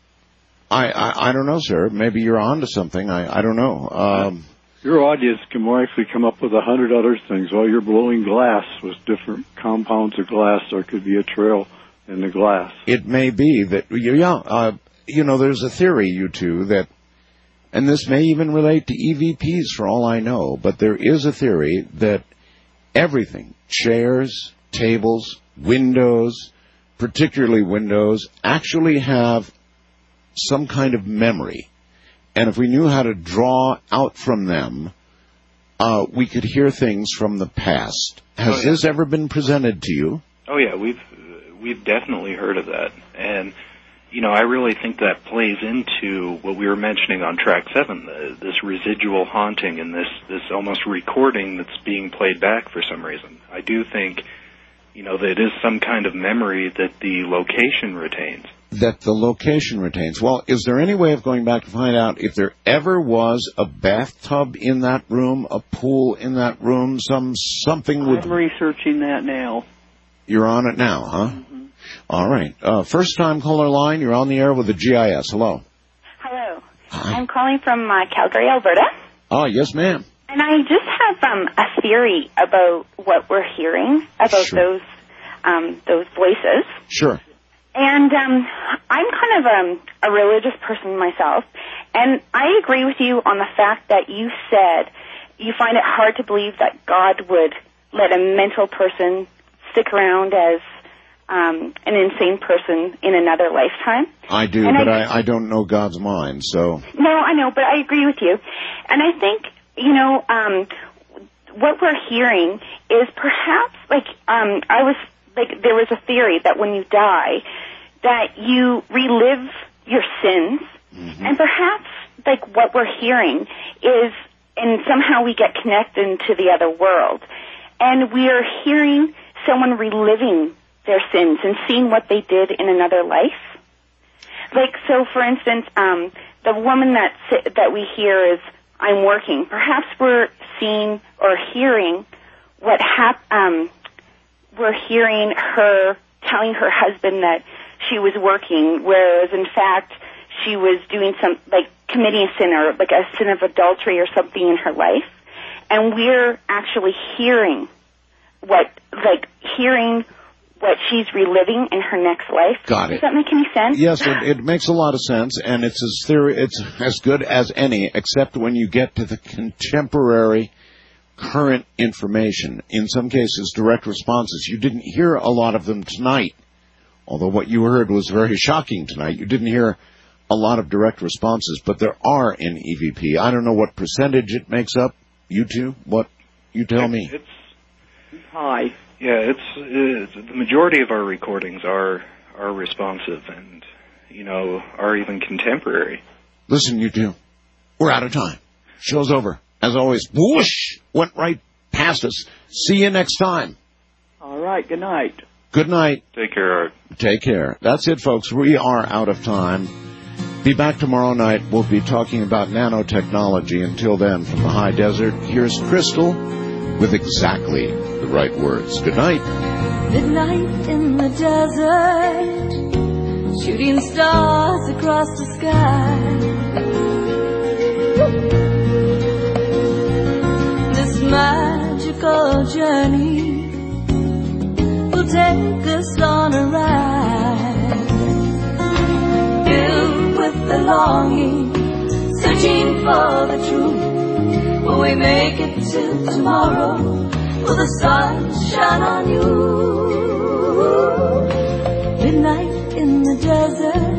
Speaker 1: I don't know, sir. Maybe you're on to something. I don't know.
Speaker 5: Your audience can more actually come up with 100 other things. While you're blowing glass with different compounds of glass, there could be a trail in the glass.
Speaker 1: It may be that, there's a theory, you two, that, and this may even relate to EVPs for all I know, but there is a theory that everything, chairs, tables, windows, particularly windows, actually have some kind of memory. And if we knew how to draw out from them, we could hear things from the past. Has this ever been presented to you?
Speaker 10: Oh, yeah, we've definitely heard of that. And, I really think that plays into what we were mentioning on track 7, this residual haunting and this almost recording that's being played back for some reason. I do think, that it is some kind of memory that the location retains.
Speaker 1: That the location retains. Well, is there any way of going back to find out if there ever was a bathtub in that room, a pool in that room, something would...
Speaker 3: I'm researching that now.
Speaker 1: You're on it now, huh? Mm-hmm. All right. First-time caller line, you're on the air with the GIS. Hello.
Speaker 6: Hello.
Speaker 1: Hi.
Speaker 6: I'm calling from Calgary, Alberta.
Speaker 1: Oh, yes, ma'am.
Speaker 6: And I just have a theory about what we're hearing, about those voices.
Speaker 1: Sure.
Speaker 6: And I'm kind of a religious person myself, and I agree with you on the fact that you said you find it hard to believe that God would let a mental person stick around as an insane person in another lifetime.
Speaker 1: I do, but I don't know God's mind, so...
Speaker 6: No, I know, but I agree with you. And I think, what we're hearing is perhaps, there was a theory that when you die, that you relive your sins, and perhaps, what we're hearing is, and somehow we get connected into the other world, and we are hearing someone reliving their sins and seeing what they did in another life. So for instance, the woman that we hear is, I'm working. Perhaps we're seeing or hearing we're hearing her telling her husband that she was working, whereas in fact she was doing committing a sin or a sin of adultery or something in her life. And we're actually hearing what she's reliving in her next life.
Speaker 1: Got it.
Speaker 6: Does that make any sense?
Speaker 1: Yes, it makes a lot of sense, and it's as good as any, except when you get to the contemporary, current information. In some cases, direct responses. You didn't hear a lot of them tonight, although what you heard was very shocking tonight. You didn't hear a lot of direct responses, but there are in EVP. I don't know what percentage it makes up. You two? What? You tell me.
Speaker 10: It's high. Yeah, it's the majority of our recordings are responsive and, are even contemporary.
Speaker 1: Listen, you two, we're out of time. Show's over. As always, whoosh, went right past us. See you next time.
Speaker 3: All right, good night.
Speaker 1: Good night.
Speaker 10: Take care, Art.
Speaker 1: Take care. That's it, folks. We are out of time. Be back tomorrow night. We'll be talking about nanotechnology. Until then, from the high desert, here's Crystal with exactly the right words. Good night.
Speaker 18: Midnight in the desert, shooting stars across the sky. This magical journey will take us on a ride, filled with the longing, searching for the truth. Will we make it till tomorrow? Will the sun shine on you? Midnight in the desert,